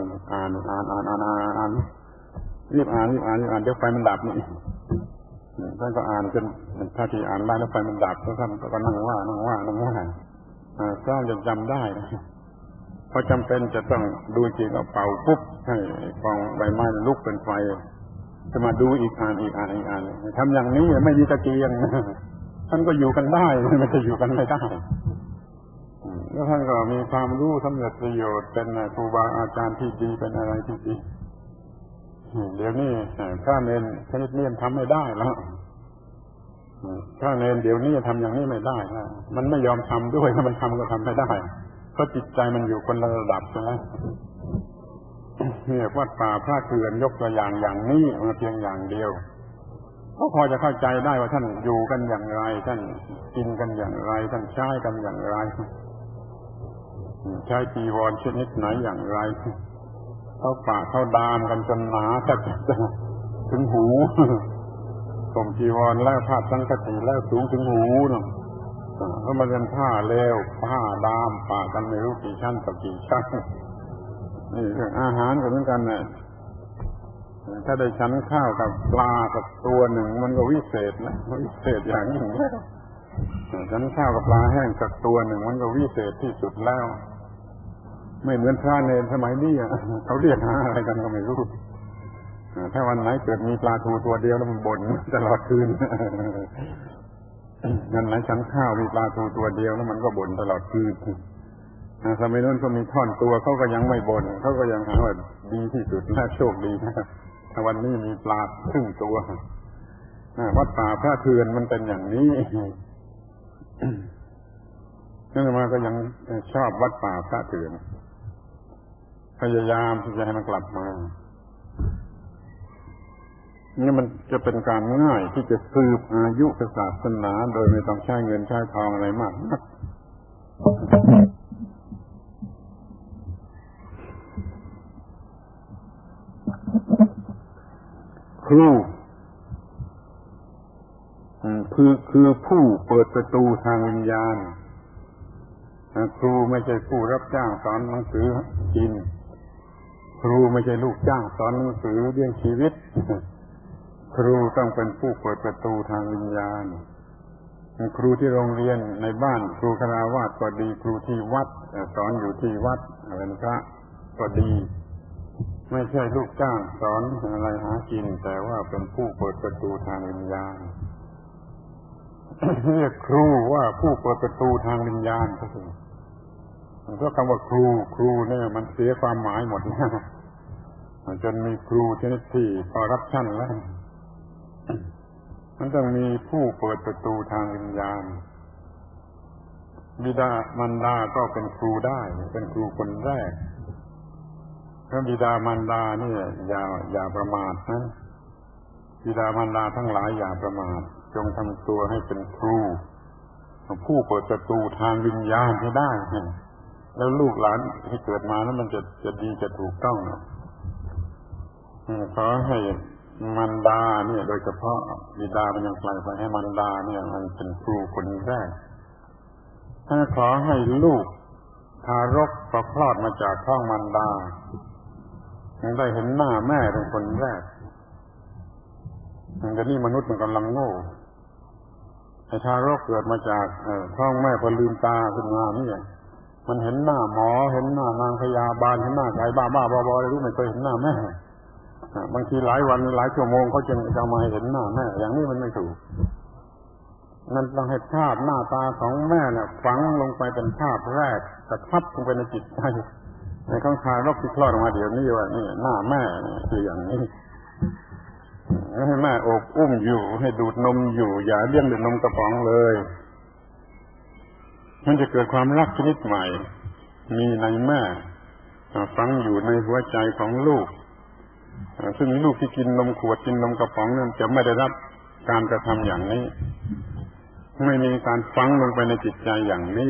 รีบอ่านเดี๋ยวไฟมันดับนี่ท่านก็อ่านจนถ้าที่อ่านได้แล้วไฟมันดับแล้วท่านก็นั่งว่าก็ยังจำได้พอจำเป็นจะต้องดูจริงเอาเป่าปุ๊บให้กองใบไม้ลุกเป็นไฟจะมาดูอีกอ่านทำอย่างนี้ไม่มีตะเกียงท่านก็อยู่กันได้ไม่จะอยู่กันไม่ได้แล้วท่านก็มีความรู้สำเร็จประโยชน์เป็นครูบาอาจารย์ที่ดีเป็นอะไรที่ดีเดี๋ยวนี้พระเนรชนิดนี้ทำไม่ได้แล้วพระเนรเดี๋ยวนี้ทำอย่างนี้ไม่ได้นะมันไม่ยอมทำด้วยถ้ามันทำก็ทำไม่ได้เพราะจิตใจมันอยู่คนละระดับใช่ไหมเนี่ยวัดป่าพระเถื่อนยกตัวอย่างนี้มาเพียงอย่างเดียวก็พอจะเข้าใจได้ว่าท่านอยู่กันอย่างไรท่านกินกันอย่างไรท่านใช้กันอย่างไรใช้จีวรชนิดไหนอย่างไรเขาป่าเขาดามกันจนหนาแทบจะถึงหูผมจีวรแล้วผ้าสังฆติแล้วสูงถึงหูเนาะเพราะมันเป็นผ้าเลวผ้าดามป่ากันไม่รู้กี่ชั้นต่อกี่ชั้นนี่เรื่องอาหารก็เหมือนกันนะถ้าได้ฉันข้าวกับปลากับตัวหนึ่งมันก็วิเศษนะวิเศษอย่างยิ่งแล้วฉันข้าวกับปลาแห้งกับตัวหนึ่งมันก็วิเศษที่สุดแล้วไม่เหมือนพระเนรสมัยนี้เขาเรียกหาอะไรกันก็ไม่รู้ถ้าวันไหนเกิดมีปลาทูตัวเดียวแล้วมันบ่นตลอดคืนวันไหนฉันข้าวมีปลาทูตัวเดียวแล้วมันก็บ่นตลอดคืนสมัยนั้นก็มีท่อนตัวเขาก็ยังไม่บ่นเขาก็ยังหาว่าดีที่สุดและโชคดีนะวันนี้มีปลาครึ่งตัววัดป่าพระเทือนมันเป็นอย่างนี้นั่นมาก็ยังชอบวัดป่าพระเทือนพยายามที่จะให้มันกลับมานี่มันจะเป็นการง่ายที่จะสืบอายุศาสนาโดยไม่ต้องใช้เงินใช้ทองอะไรมากนักครูคือผู้เปิดประตูทางวิญญาณครูไม่ใช่ผู้รับจ้างสอนหนังสือกินครูไม่ใช่ลูกจ้างสอนหนังสือเลี้ยงชีวิตครูต้องเป็นผู้เปิดประตูทางวิญญาณครูที่โรงเรียนในบ้านครูคฤหัสถ์ก็ดีครูที่วัดสอนอยู่ที่วัดเป็นพระก็ดีไม่ใช่ลูกจ้างสอนอะไรหากินแต่ว่าเป็นผู้เปิดประตูทางวิญญาณเรียกครูว่าผู้เปิดประตูทางวิญญาณก็คือเพราะคำว่าครูเนี่ยมันเสียความหมายหมดนะจนมีครูชนิดที่คอร์รัปชันแล้วมันต้องมีผู้เปิดประตูทางวิญญาณบิดามารดาก็เป็นครูได้เป็นครูคนแรกพระบิดามารดาเนี่ยอย่าประมาทนะบิดามารดาทั้งหลายอย่าประมาทจงทำตัวให้เป็นครูผู้เปิดประตูทางวิญญาณให้ได้แล้วลูกหลานที่เกิดมานั้นมันจะดีจะถูกต้องขอให้มารดาเนี่ยโดยเฉพาะบิดามันยังไกลไปให้มารดาเนี่ยมันเป็นครูคนแรกถ้าขอให้ลูกทารกพอคลอดมาจากท้องมารดาได้เห็นหน้าแม่เป็นคนแรกแต่นี่มนุษย์มันกำลังโง่ไอ้ทารกเกิดมาจากท้องแม่พอลืมตาขึ้นมาเนี่ยมันเห็นหน้าหมอเห็นหน้านางพยาบาลเห็นหน้าใครบ้าๆบอๆอะไรรู้ไม่เคยเห็นหน้าแม่บางทีหลายวันหลายชั่วโมงเขาจึงจะมาเห็นหน้าแม่อย่างนี้มันไม่ถูกนั่นต้องให้ภาพหน้าตาของแม่เนี่ยฝังลงไปเป็นภาพแรกกระทับลงไปในจิตใจในของทารกที่คลอดออกมาเดี๋ยวนี้ว่านี่หน้าแม่คืออย่างนี้ให้แม่โอบอุ้มอยู่ให้ดูดนมอยู่อย่าเลี้ยงดูดนมกระป๋องเลยมันจะเกิดความรักชนิดใหม่มีในแม่ฝังอยู่ในหัวใจของลูกซึ่งลูกที่กินนมขวดกินนมกระป๋องนั้นจะไม่ได้รับการกระทำอย่างนี้ไม่มีการฝังลงไปในจิตใจอย่างนี้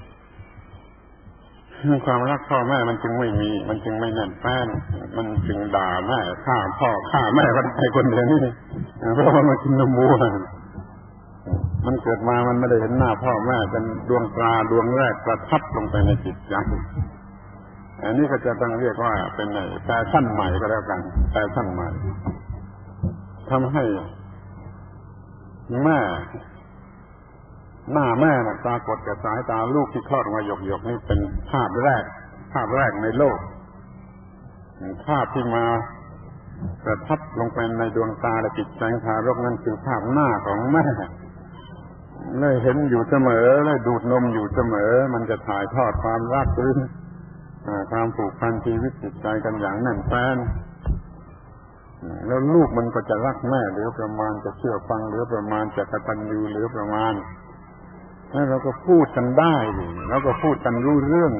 ความรักพ่อแม่มันจึงไม่มีมันจึงไม่แน่นแฟ้นมันจึงด่าแม่ฆ่าพ่อฆ่าแม่กันไปคนเดียวนี่เพราะว่ามันกินนมวัวมันเกิดมามันไม่ได้เห็นหน้าพ่อแม่เป็นดวงตาดวงแรกประทับลงไปในจิตใจอันนี้ก็จะต้องเรียกว่าเป็นแฟชั่นใหม่ก็แล้วกันแฟชั่นใหม่ทำให้แม่หน้าแม่น่ะปรากฏกับสายตาลูกที่คลอดออกมาหยกๆนี่เป็นภาพแรกในโลกภาพที่มาประทับลงไปในดวงตาและจิตใจของทารกนั้นคือภาพหน้าของแม่เลยเห็นอยู่เสมอเลยดูดนมอยู่เสมอมันจะถ่ายทอดความรักหรือความผูกพันชีวิตจิตใจกันอย่างแน่นแฟ้นแล้วลูกมันก็จะรักแม่เหลือประมาณจะเชื่อฟังเหลือประมาณจะกตัญญูเหลือประมาณแล้วเราก็พูดกันได้แล้วก็พูดกันรู้เรื่อง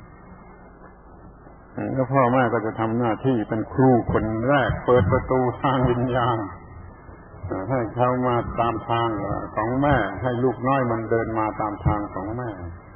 แล้วพ่อแม่ก็จะทำหน้าที่เป็นครูคนแรกเปิดประตูทางวิญญาณให้เขามาตามทางของแม่ให้ลูกน้อยมันเดินมาตามทางของแม่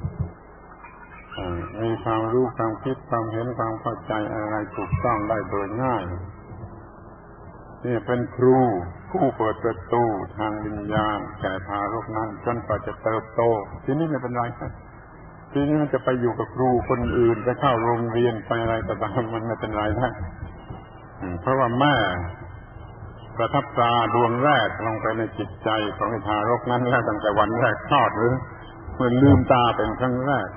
มีความรู้ความคิดความเห็นความเข้าใจอะไรถูกต้องได้โดยง่ายนี่เป็นครูผู้เปิดประตูทางวิญญาณแก่ทารกนั้นจนกว่าจะเติบโตทีนี้ไม่เป็นไรทีนี้มันจะไปอยู่กับครูคนอื่นไปเข้าโรงเรียนไปอะไรก็ตามมันไม่เป็นไรนะเพราะว่าแม่ประทับตาดวงแรกลงไปในจิตใจของทารกนั้นแล้วตั้งแต่วันแรกคลอดหรือเมื่อลืมตาเป็นครั้งแรก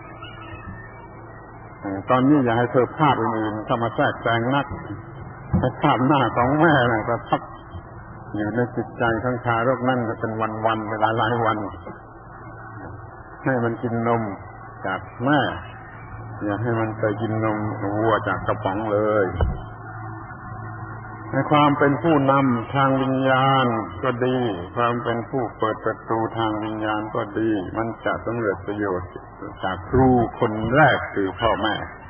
ตอนนี้อย่าให้เธอภาพอื่นๆเข้ามาแทรกแซงนักให้ภาพหน้าของแม่น่ะประทับอยู่ในจิตใจของทารกนั่นเป็นวันๆเวลาหลายวันให้มันกินนมจากแม่อย่าให้มันไปกินนมวัวจากกระป๋องเลยในความเป็นผู้นำทางวิญญาณก็ดีความเป็นผู้เปิดประตูทางวิญญาณก็ดีมันจะสำเร็จประโยชน์จากครูคนแรกคือพ่อแม่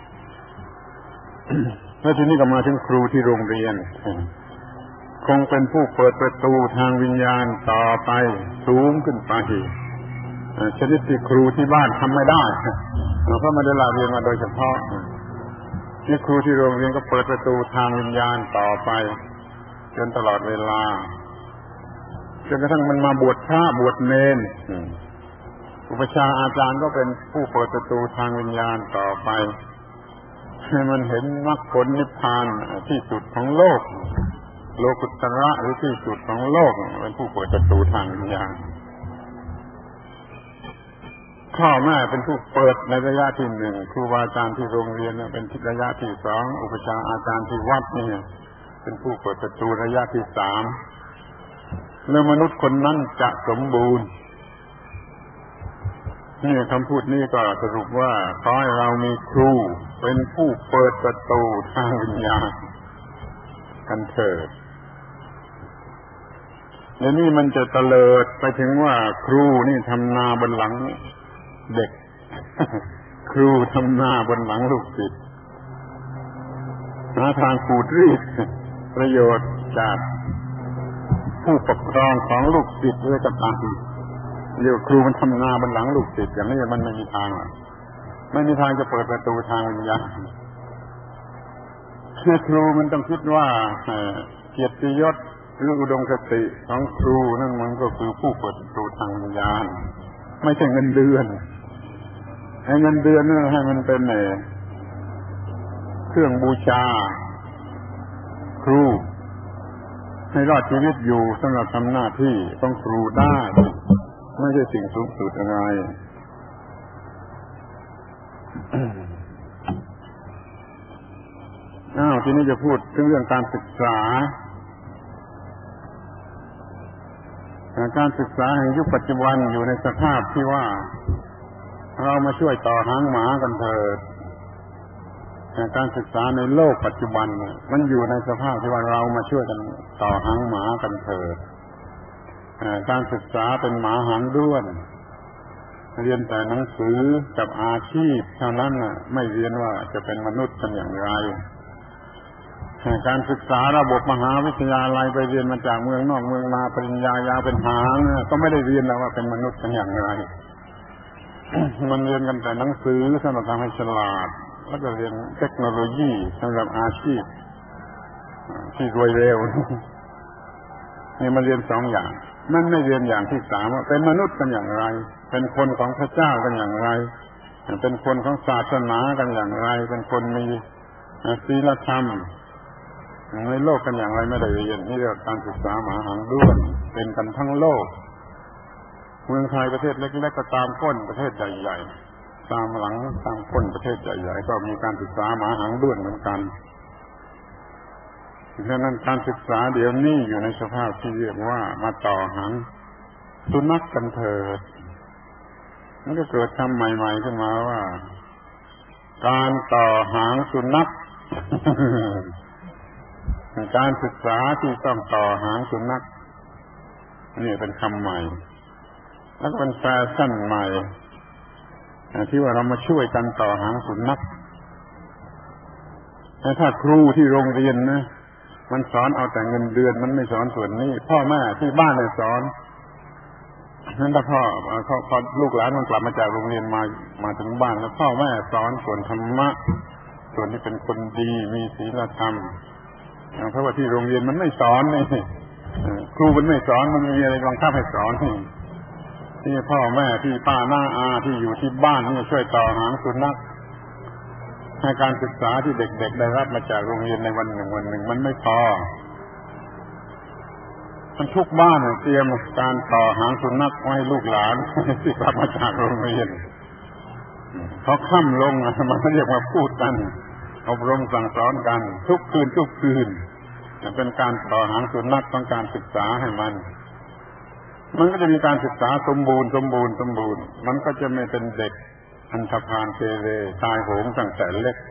แล้วทีนี้ก็มาถึงครูที่โรงเรียนคงเป็นผู้เปิดประตูทางวิญญาณต่อไปสูงขึ้นไปชนิดที่ครูที่บ้านทำไม่ได้เพราะไม่ได้เรียนมาโดยเฉพาะที่ครูที่โรงเรียนก็เปิดประตูทางวิญญาณต่อไปจนตลอดเวลาจนกระทั่งมันมาบวชพระบวชเณรอุปชฌาย์อาจารย์ก็เป็นผู้เปิดประตูทางวิญญาณต่อไปให้มันเห็นมรรคผลนิพพานที่สุดของโลกโลกุตระหรือที่สุดของโลกเป็นผู้เปิดประตูทางวิญญาณพ่อแม่เป็นผู้เปิดในระยะที่หนึ่งครูบาอาจารย์ที่โรงเรียนเป็นระยะที่สองอุปชฌาย์อาจารย์ที่วัดนี่เป็นผู้เปิดประตูระยะที่สามแล้วมนุษย์คนนั้นจะสมบูรณ์นี่คำพูดนี้ก็สรุปว่าขอให้เรามีครูเป็นผู้เปิดประตูทางวิญญาณกันเถิดเดี๋ยวนี้มันจะเตลิดไปถึงว่าครูนี่ทำนาบนหลังเด็ก ครูทำนาบนหลังลูกศิษย์หาทางขูดรีดประโยชน์จากผู้ปกครองของลูกศิษย์ด้วยกันตามเรียกครูมันทำนาบนหลังลูกศิษย์อย่างนี้มันไม่มีทางไม่มีทางจะเปิดประตูทางวิญญาณครูมันต้องคิดว่าเกียรติยศหรืออุดมคติของครูนั่นมันก็คือผู้เปิดประตูทางวิญญาณไม่ใช่เงินเดือนให้เงินเดือนนั่นให้มันเป็นเครื่องบูชาครูให้รอดชีวิตอยู่สำหรับทำหน้าที่ต้องครูได้ไม่ใช่สิ่งสูงสุดอะไรทีนี้จะพูดถึงเรื่องการศึกษาการศึกษาแห่งยุคปัจจุบันอยู่ในสภาพที่ว่าเรามาช่วยต่อหางหมากันเถิดการศึกษาในโลกปัจจุบันมันอยู่ในสภาพที่ว่าเรามาช่วยกันต่อหางหมากันเถิดการศึกษาเป็นหมาหางด้วนเรียนแต่หนังสือกับอาชีพเท่านั้นไม่เรียนว่าจะเป็นมนุษย์กันอย่างไรการศึกษาระบบมหาวิทยาลัยไปเรียนมาจากเมืองนอกเมืองนาปริญญายาวเป็นหางก็ไม่ได้เรียนแล้วว่าเป็นมนุษย์กันอย่างไร มันเรียนกันแต่หนังสือสำหรับทำให้ฉลาดแล้วก็เรียนเทคโนโลยีสำหรับอาชีพที่รวยเร็วนี่มันเรียนสองอย่างมันไม่เรียนอย่างที่สามว่าเป็นมนุษย์กันอย่างไรเป็นคนของพระเจ้ากันอย่างไรเป็นคนของศาสนากันอย่างไรเป็นคนมีศีลธรรมในโลกกันอย่างไรไม่ได้เรียนนี่เรียกการศึกษาหมาหางด้วนเป็นกันทั้งโลกเมืองไทยประเทศเล็กๆก็ตามก้นประเทศใหญ่ๆตามหลังตามก้นประเทศใหญ่ๆก็มีการศึกษาหมาหางด้วนเหมือนกันเพราะนั้นการศึกษาเดี๋ยวนี้อยู่ในสภาพที่เรียกว่ามาต่อหางสุนัขกันเถิดมันก็เกิดคำใหม่ๆขึ้นมาว่าการต่อหางสุนัข การศึกษาที่ต้องต่อหางสุนัขนี่เป็นคำใหม่แล้วก็เป็นแฟชั่นใหม่ที่ว่าเรามาช่วยกันต่อหางสุนัขแต่ถ้าครูที่โรงเรียนนะมันสอนเอาแต่เงินเดือนมันไม่สอนส่วนนี้พ่อแม่ที่บ้านเลยสอนนั้นถ้าพ่อลูกหลานมันกลับมาจากโรงเรียนมาถึงบ้านแล้วพ่อแม่สอนส่วนธรรมะส่วนที่เป็นคนดีมีศีลธรรมเพราะว่าที่โรงเรียนมันไม่สอนนี่ครูมันไม่สอนมันมีอะไรบังคับให้สอนที่พ่อแม่ที่ป้าน้าอาที่อยู่ที่บ้านนี่ช่วยต่อหางสุนัขให้การศึกษาที่เด็กๆได้รับมาจากโรงเรียนในวันหนึ่งมันไม่พอมันทุกบ้านเตรียมการต่อหางสุนัขไว้ลูกหลานที่กลับมาจากโรงเรียนพอค่ำลงมันเรียกว่าพูดกันอบรมสั่งสอนกันทุกคืนเป็นการต่อหางสุนัขต้องการศึกษาให้มันก็จะมีการศึกษาสมบูรณ์มันก็จะไม่เป็นเด็กอันธพาลเกเรตายโหงตั้งแต่เล็ก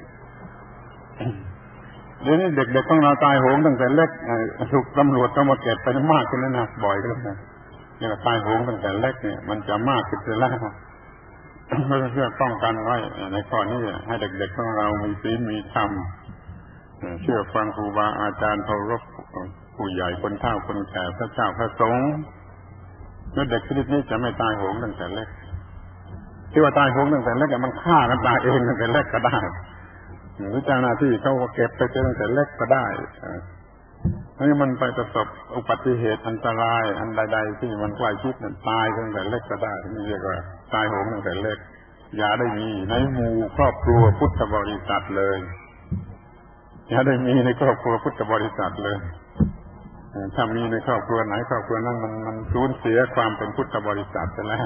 เดี๋ยวนี้เด็กๆของเราตายโหงตั้งแต่เล็กถูกตำรวจเข้ามาเก็บไปมากขึ้นแล้วนะบ่อยขึ้นแล้วนี่ก็ตายโหงตั้งแต่เล็กเนี่ยมันจะมากขึ้นแล้วเพื่อป้องกันไว้ในข้อนี้ให้เด็กๆของเรามีศีลมีธรรมเชื่อฟังครูบาอาจารย์เคารพผู้ใหญ่คนเฒ่าคนแก่พระเจ้าพระสงฆ์แล้วเด็กชนิดนี้จะไม่ตายโหงตั้งแต่เล็กที่ว่าตายโหงตั้งแต่เล็กมันฆ่ากันตายเองตั้งแต่เล็กก็ได้หรือเจ้าหน้าที่เขาเก็บไปตั้งแต่เล็กก็ได้นี่มันไปประสบอุบัติเหตุอันตรายอันใดๆที่มันใกล้ชิดนั้นตายตั้งแต่เล็กก็ได้นี่เรียกว่าตายโหงตั้งแต่เล็กอย่าได้มีในหมู่ครอบครัวพุทธบริษัทเลยอย่าได้มีในครอบครัวพุทธบริษัทเลยถ้ามีในครอบครัวไหนครอบครัวนั้นมันสูญเสียความเป็นพุทธบริษัทไปแล้ว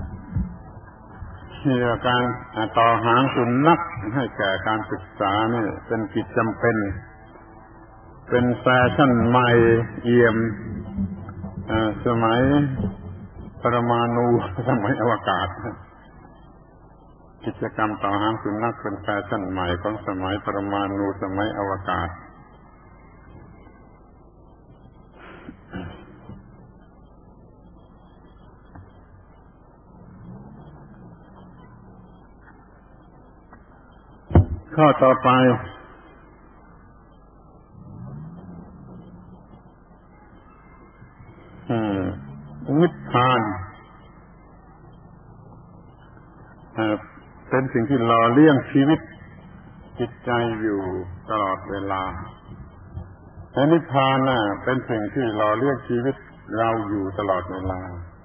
ที่การต่อหางสุนัขให้แก่การศึกษานี่เป็นกิจจำเป็นเป็นแฟชั่นใหม่เอี่ยมสมัยปรมาณูสมัยอวกาศกิจกรรมต่อหางสุนัขเป็นแฟชั่นใหม่ของสมัยปรมาณูสมัยอวกาศข้อต่อไปนิพพานเป็นสิ่งที่หล่อเลี้ยงชีวิตจิตใจอยู่ตลอดเวลาแต่นิพพานเป็นสิ่งที่หล่อเลี้ยงชีวิตเราอยู่ตลอดเวลา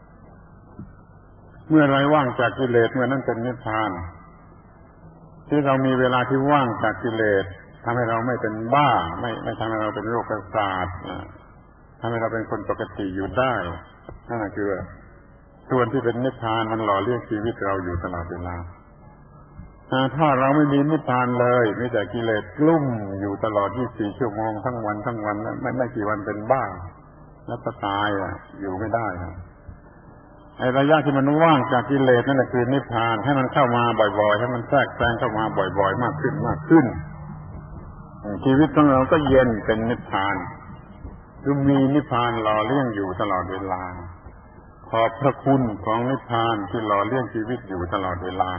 เมื่อไรว่างจากกิเลสเมื่อนั้นเป็นนิพพานที่เรามีเวลาที่ว่างจากกิเลสทำให้เราไม่เป็นบ้าไม่ทำให้เราเป็นโรคประสาททำให้เราเป็นคนปกติอยู่ได้นั่นคือส่วนที่เป็นนิพพานมันหล่อเลี้ยงชีวิตเราอยู่ตลอดเวลาถ้าเราไม่มีนิพพานเลยมีแต่กิเลสกลุ่มอยู่ตลอด24ชั่วโมงทั้งวันไม่กี่วันเป็นบ้าแล้วก็ตายอยู่ไม่ได้ไอ้ระยะที่มันว่างจากกิเลสนั่นแหละคือนิพพานให้มันเข้ามาบ่อยๆให้มันแทรกแซงเข้ามาบ่อยๆมากขึ้นชีวิตของเราก็เย็นเป็นนิพพานคือมีนิพพานหล่อเลี้ยงอยู่ตลอดเวลาขอบพระคุณของนิพพานที่หล่อเลี้ยงชีวิตอยู่ตลอดเวลา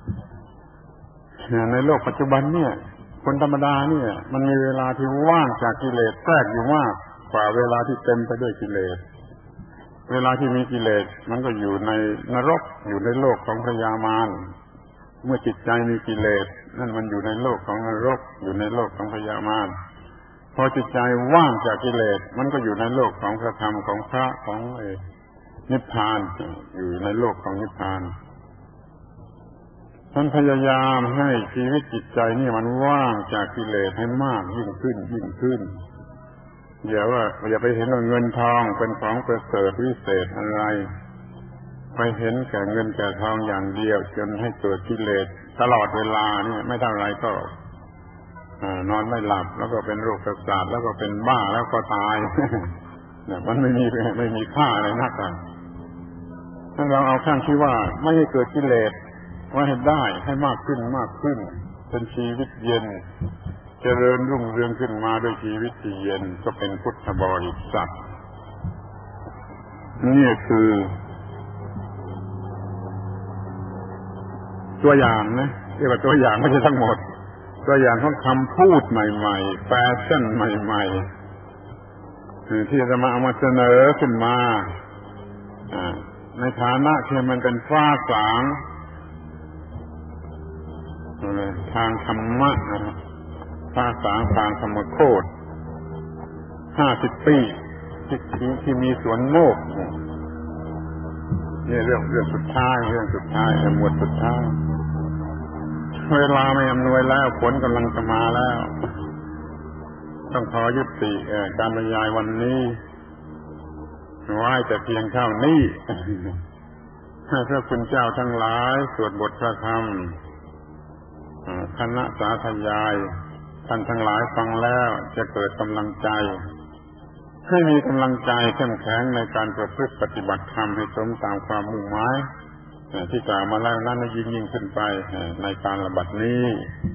ในโลกปัจจุบันเนี่ยคนธรรมดาเนี่ยมันมีเวลาที่ว่างจากกิเลสแทรกอยู่มากกว่าเวลาที่เต็มไปด้วยกิเลสเวลาที่มีกิเลสมันก็อยู่ในนรกอยู่ในโลกของพยามารเมื่อจิตใจมีกิเลสนั่นมันอยู่ในโลกของนรกอยู่ในโลกของพยามารพอจิตใจว่างจากกิเลสมันก็อยู่ในโลกของพระธรรมของพระของนิพพานอยู่ในโลกของนิพพานท่านพยายามให้ชีวิตจิตใจนี่มันว่างจากกิเลสให้มากยิ่งขึ้นอย่าไปเห็นว่าเงินทองเป็นของประเสริฐวิเศษอะไรไปเห็นแก่เงินแก่ทองอย่างเดียวจนให้เกิดกิเลสตลอดเวลานี่ไม่เท่าไรก็นอนไม่หลับแล้วก็เป็นโรคประสาทแล้วก็เป็นบ้าแล้วก็ตายเนี่ยมันไม่มีค่าอะไรนักถ้าเราเอาข้างที่ว่าไม่ให้เกิดกิเลสไว้ให้ได้ให้มากขึ้นเป็นชีวิตเย็นเจริญรุ่งเรืองขึ้นมาด้วยชีวิตที่เย็นก็เป็นพุทธบริษัทนี่คือตัวอย่างนะเรียกว่าตัวอย่างไม่ใช่ทั้งหมดตัวอย่างของคำพูดใหม่ๆแฟชั่นใหม่ๆที่จะมาเอามาเสนอขึ้นมาในฐานะที่มันเป็นฟ้าสางทางธรรมะฟ้าสางทางธรรมโคตร50 ปีที่มีสวนโมกนี่เรื่องสุดท้ายหมวดสุดท้ายเวลาไม่อำนวยแล้วผลกำลังจะมาแล้วต้องขอยุติการบรรยายวันนี้ไว้แต่เพียงเท่านี้ให้พระคุณเจ้าทั้งหลายสวดบทพระธรรมคณะสาธยายท่านทั้งหลายฟังแล้วจะเกิดกำลังใจให้มีกำลังใจเข้มแข็งในการประพฤติปฏิบัติธรรมให้สมตามความมุ่งหมายที่กล่าวมาแล้วนั้นยิ่งขึ้นไปในการระบัดนี้